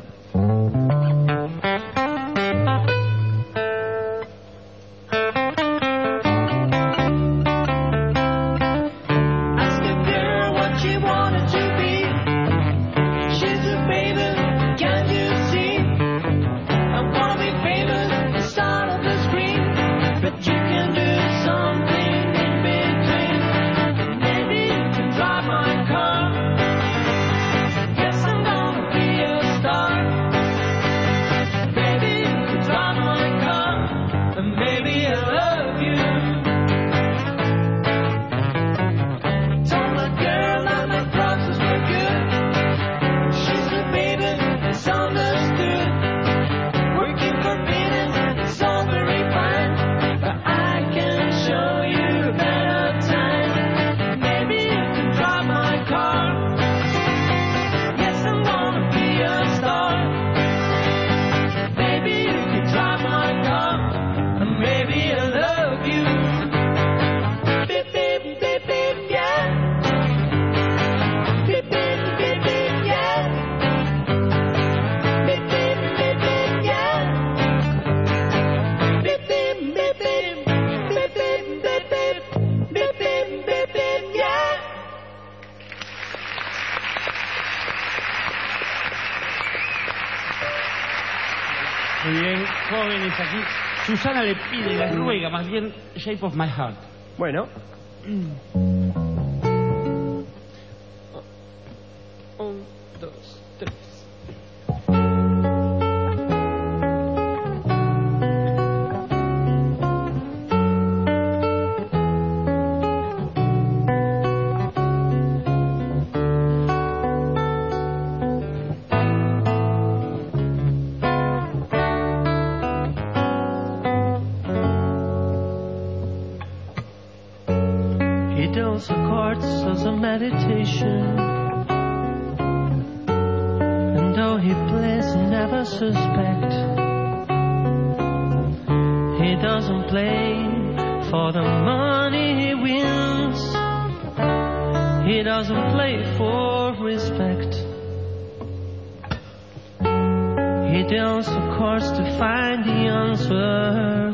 Ask a girl what she wanted to be. She's a baby, can't you see? I wanna be famous, the star of the screen, but you can do something in between. Maybe you can drive my car. Guess I'm gonna be a star. Maybe you can drive my car, and maybe I'll love you. Told a girl that my process were good. She's a baby, it's understood. Working for business, it's all very fine, but I can show you a better time. Maybe you can drive my car. Yes, I'm gonna be a star. Maybe you can drive my car, and maybe I'll love you. Beep, beep, beep, beep, yeah. Beep, beep, beep, beep, yeah. Beep, beep, beep, beep, yeah. Beep, beep, beep, beep. Beep, beep, beep, beep. Beep, beep, beep, beep, yeah. Muy bien, jóvenes aquí. Susana le pide, le ruega más bien Shape of My Heart. Bueno. Un, dos, tres. He does the chords as a meditation, and though he plays, he never suspect. He doesn't play for the money he wins. He doesn't play for respect. He deals the chords to find the answer,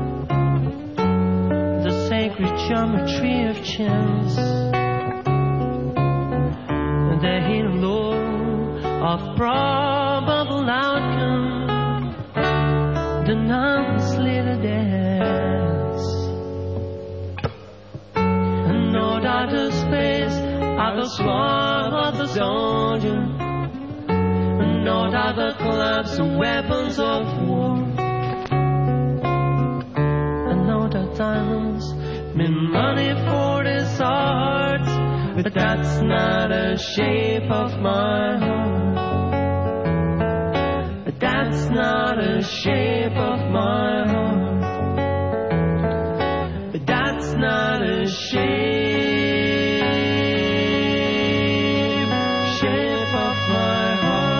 the sacred geometry of chance, the hidden law of probable outcome, the numbers little dance. And no outer space, other swarm of the soldier, and no other clubs and weapons of war. but that's not the shape of my heart. But that's not the shape of my heart. But that's not the shape, shape of my heart.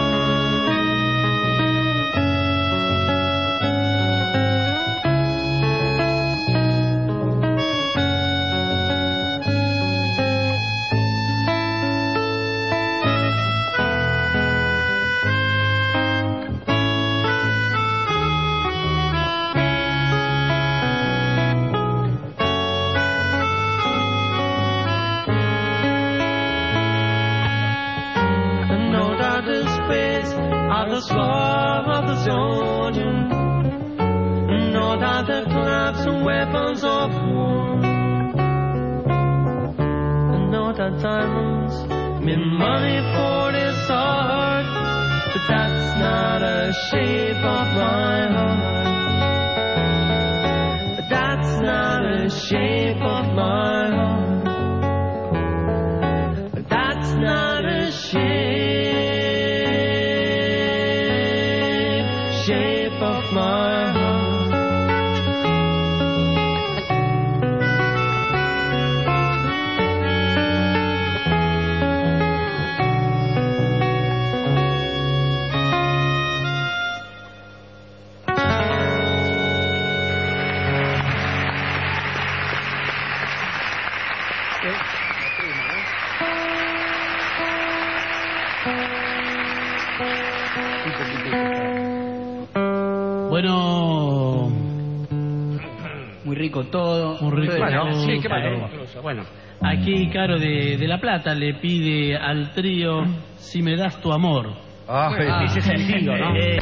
The swarm of the soldier, know that the clubs and weapons of war, know that diamonds mean money for this art, but that's not a shape of my heart. But that's not a shape of my heart. But that's not a shape. Shape of my heart. Bueno, muy rico todo. Muy rico. Bueno, sí, qué Caro. Bueno, Aquí Caro de, de La Plata le pide al trío Si me das tu amor. Ah, Ah, ese sentido, ¿no? Eh,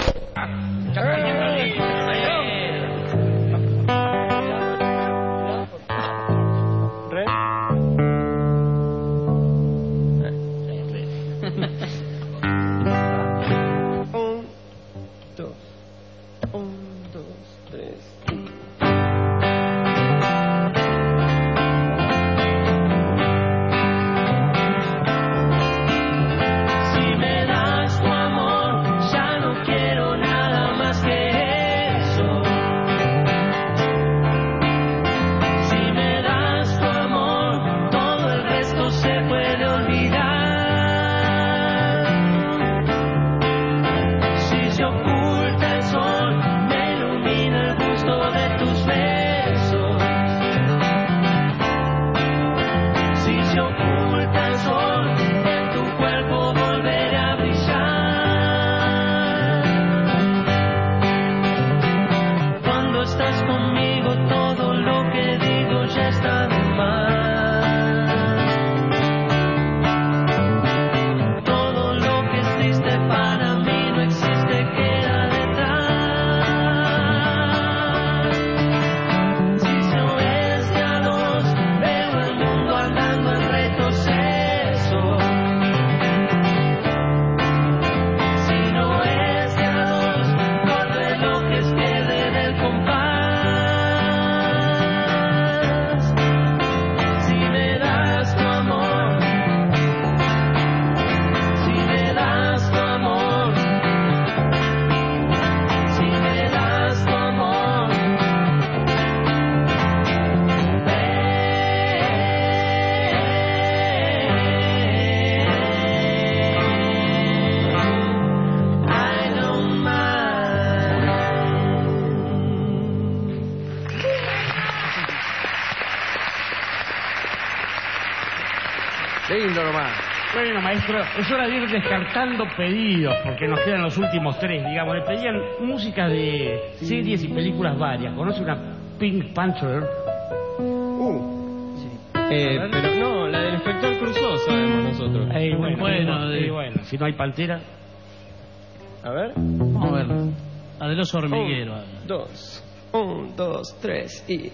Lindo nomás. Bueno, maestro, es hora de ir descartando pedidos, porque nos quedan los últimos tres, digamos. Le pedían música de series y películas varias. ¿Conoce una Pink Panther? Uh. Sí. Eh, pero no, la del inspector Clouseau sabemos nosotros. Eh, bueno, Bueno, de- eh, bueno, si no hay pantera. A ver. Vamos a ver. La del oso hormiguero. Un, dos. Un, dos, tres y...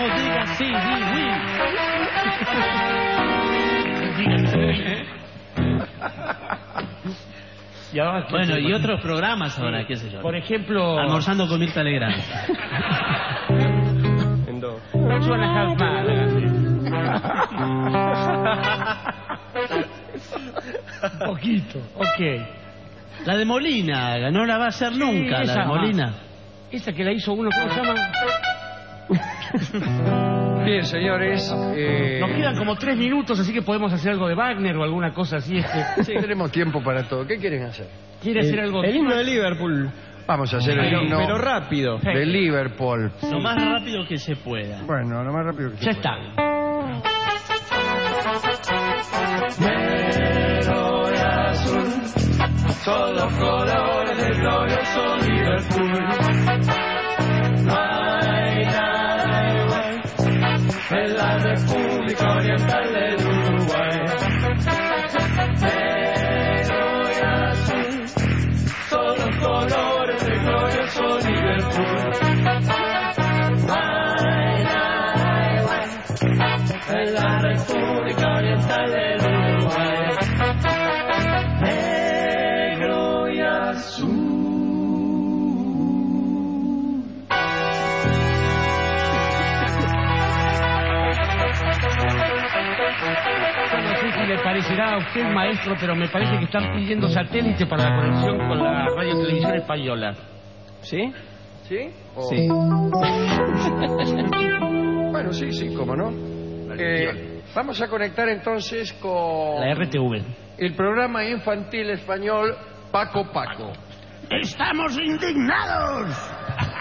No digas sí, di Y ahora, Bueno, y otros programas ahora, qué sé yo. Por ejemplo... Almorzando con Mirta Legrand. En dos. Two and a half man. Un poquito, ok. La de Molina, no la va a hacer nunca, Sí, la esa de Molina. más. Esa que la hizo uno, ¿cómo se llama? Bien, señores. Eh... Nos quedan como tres minutos, así que podemos hacer algo de Wagner o alguna cosa así. Este. Sí, tenemos tiempo para todo. ¿Qué quieren hacer? ¿Quiere hacer algo? El himno de Liverpool. Vamos a hacer el Pero, himno pero rápido. de Liverpool. Lo más rápido que se pueda. Bueno, lo más rápido que se Ya pueda. está. Negro y azul son los colores del glorioso Liverpool. No hay nada igual en la República Oriental del Uruguay. Negro y azul son los colores del glorioso Liverpool. No hay nada igual en la República Oriental del Uruguay. Negro y azul. Yo no sé si le parecerá a usted, maestro, pero me parece que están pidiendo satélite para la conexión con la radio televisión española. ¿Sí? ¿Sí? O- Sí. Bueno, sí, sí, cómo no. Eh, vamos a conectar entonces con La R T V. el programa infantil español Paco Paco. ¡Estamos indignados!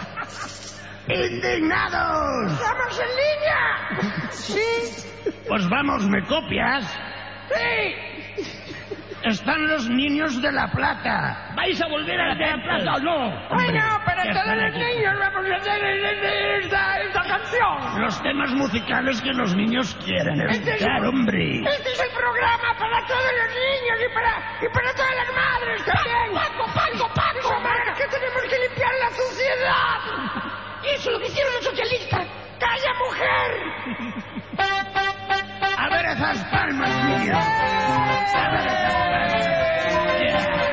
¡Indignados! ¡Estamos en línea! ¿Sí? Pues vamos, ¿me copias? ¡Sí! Están los niños de La Plata. ¿Vais a volver a La Plata o no? Bueno, pero ¿qué todos hacen los aquí? niños vamos a hacer esta, esta canción. Los temas musicales que los niños quieren Este es, escuchar, hombre. este es el programa para todos los niños y para, y para todas las madres también. Paco, Paco, Paco. Mamá, que tenemos que limpiar la suciedad. Eso es lo que hicieron los socialistas. ¡Calla, mujer! A ver esas palmas, niños. A ver esas palmas.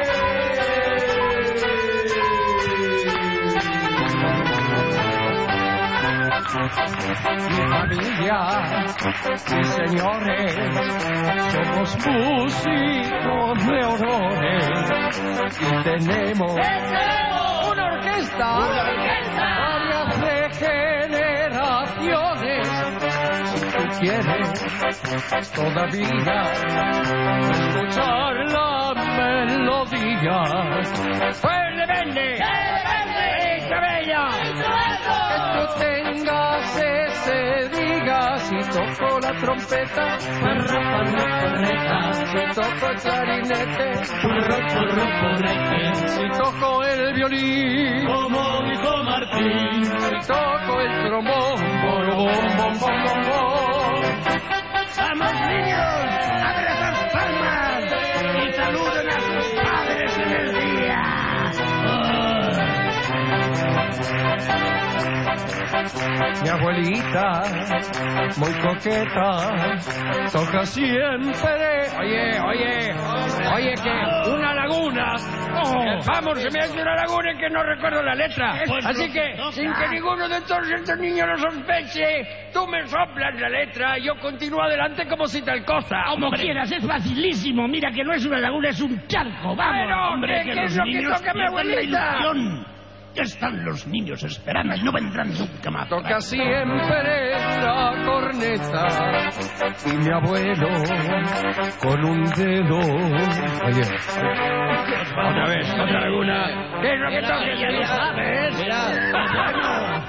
Mi familia, sí señores, somos músicos de honores y tenemos una orquesta, varias de generaciones. Si tú quieres todavía escuchar la melodía, pues le vende, ¡qué bella! Que tú tengas ese diga, si toco la trompeta, parra, parra, parreta. Si toco el clarinete, purro, purro, purrete. Si toco el violín, como dijo Martín. Si toco el trombón, bom, bom, bom, bom, bom, bom. ¡Vamos, niños! ¡A ver esas palmas! ¡Y saluden a sus padres en el día! Mi abuelita, muy coqueta, toca siempre. Oye, oye, oye, que una laguna. Oh. Vamos, se me hace una laguna y que no recuerdo la letra. Así que, sin que ninguno de todos estos niños lo sospeche, tú me soplas la letra y yo continúo adelante como si tal cosa. Como quieras, es facilísimo. Mira que no es una laguna, es un charco. Vamos, Bueno, hombre, ¿qué- que qué los es lo que niños toca mi pierden la abuelita? ilusión. Ya están los niños esperando y no vendrán nunca más. Toca siempre la corneta y mi abuelo con un dedo. Oye, otra vez, otra laguna. ¿Qué es lo que toca? Ya lo sabes.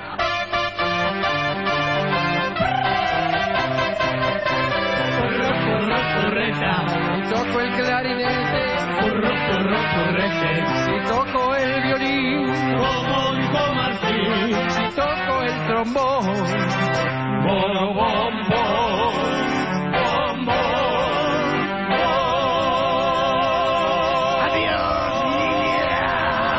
Si toco el clarinete, purro, purro, purrete. Si toco el violín, como dijo Martín. Si toco el trombón, bom, bom, bom, bom, bom, bom. Adiós,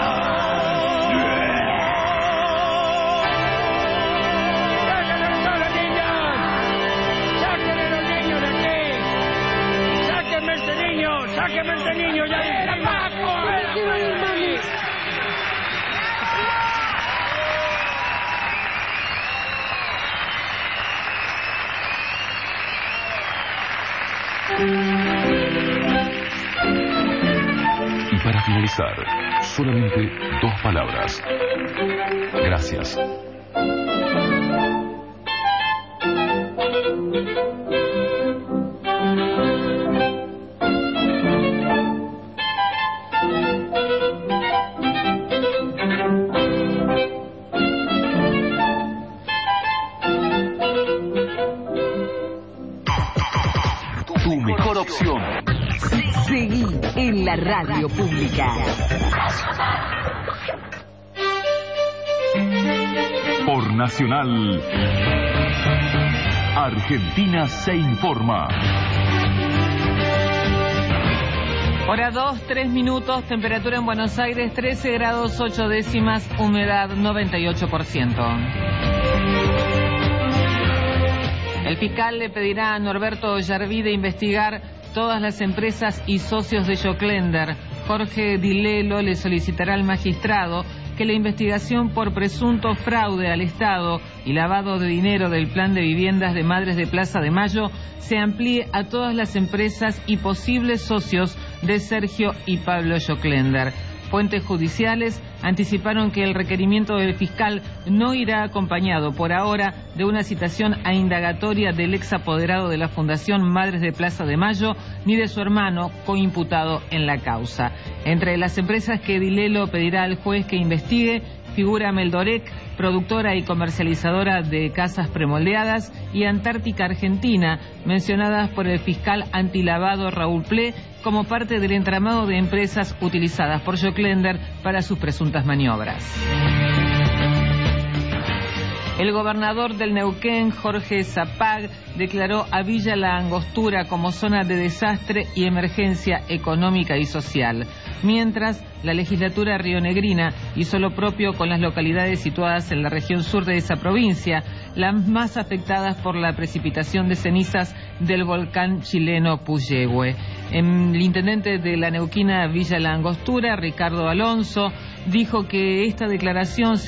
niña. contestar. Solamente dos palabras. Gracias. Tu mejor opción. Seguí en la radio pública. Por Nacional, Argentina se informa. Hora dos, tres minutos, temperatura en Buenos Aires trece grados ocho décimas, humedad noventa y ocho por ciento. El fiscal le pedirá a Norberto Yarvide investigar todas las empresas y socios de Joclender. Jorge Dilelo le solicitará al magistrado que la investigación por presunto fraude al Estado y lavado de dinero del plan de viviendas de Madres de Plaza de Mayo se amplíe a todas las empresas y posibles socios de Sergio y Pablo Joclender. Fuentes judiciales anticiparon que el requerimiento del fiscal no irá acompañado por ahora de una citación a indagatoria del ex apoderado de la Fundación Madres de Plaza de Mayo ni de su hermano coimputado en la causa. Entre las empresas que Dilelo pedirá al juez que investigue figura Meldorec, productora y comercializadora de casas premoldeadas, y Antártica Argentina, mencionadas por el fiscal antilavado Raúl Ple como parte del entramado de empresas utilizadas por Joclender para sus presuntas maniobras. El gobernador del Neuquén, Jorge Zapag, declaró a Villa La Angostura como zona de desastre y emergencia económica y social, mientras la legislatura rionegrina hizo lo propio con las localidades situadas en la región sur de esa provincia, las más afectadas por la precipitación de cenizas del volcán chileno Puyehue. El intendente de la neuquina Villa La Angostura, Ricardo Alonso, dijo que esta declaración se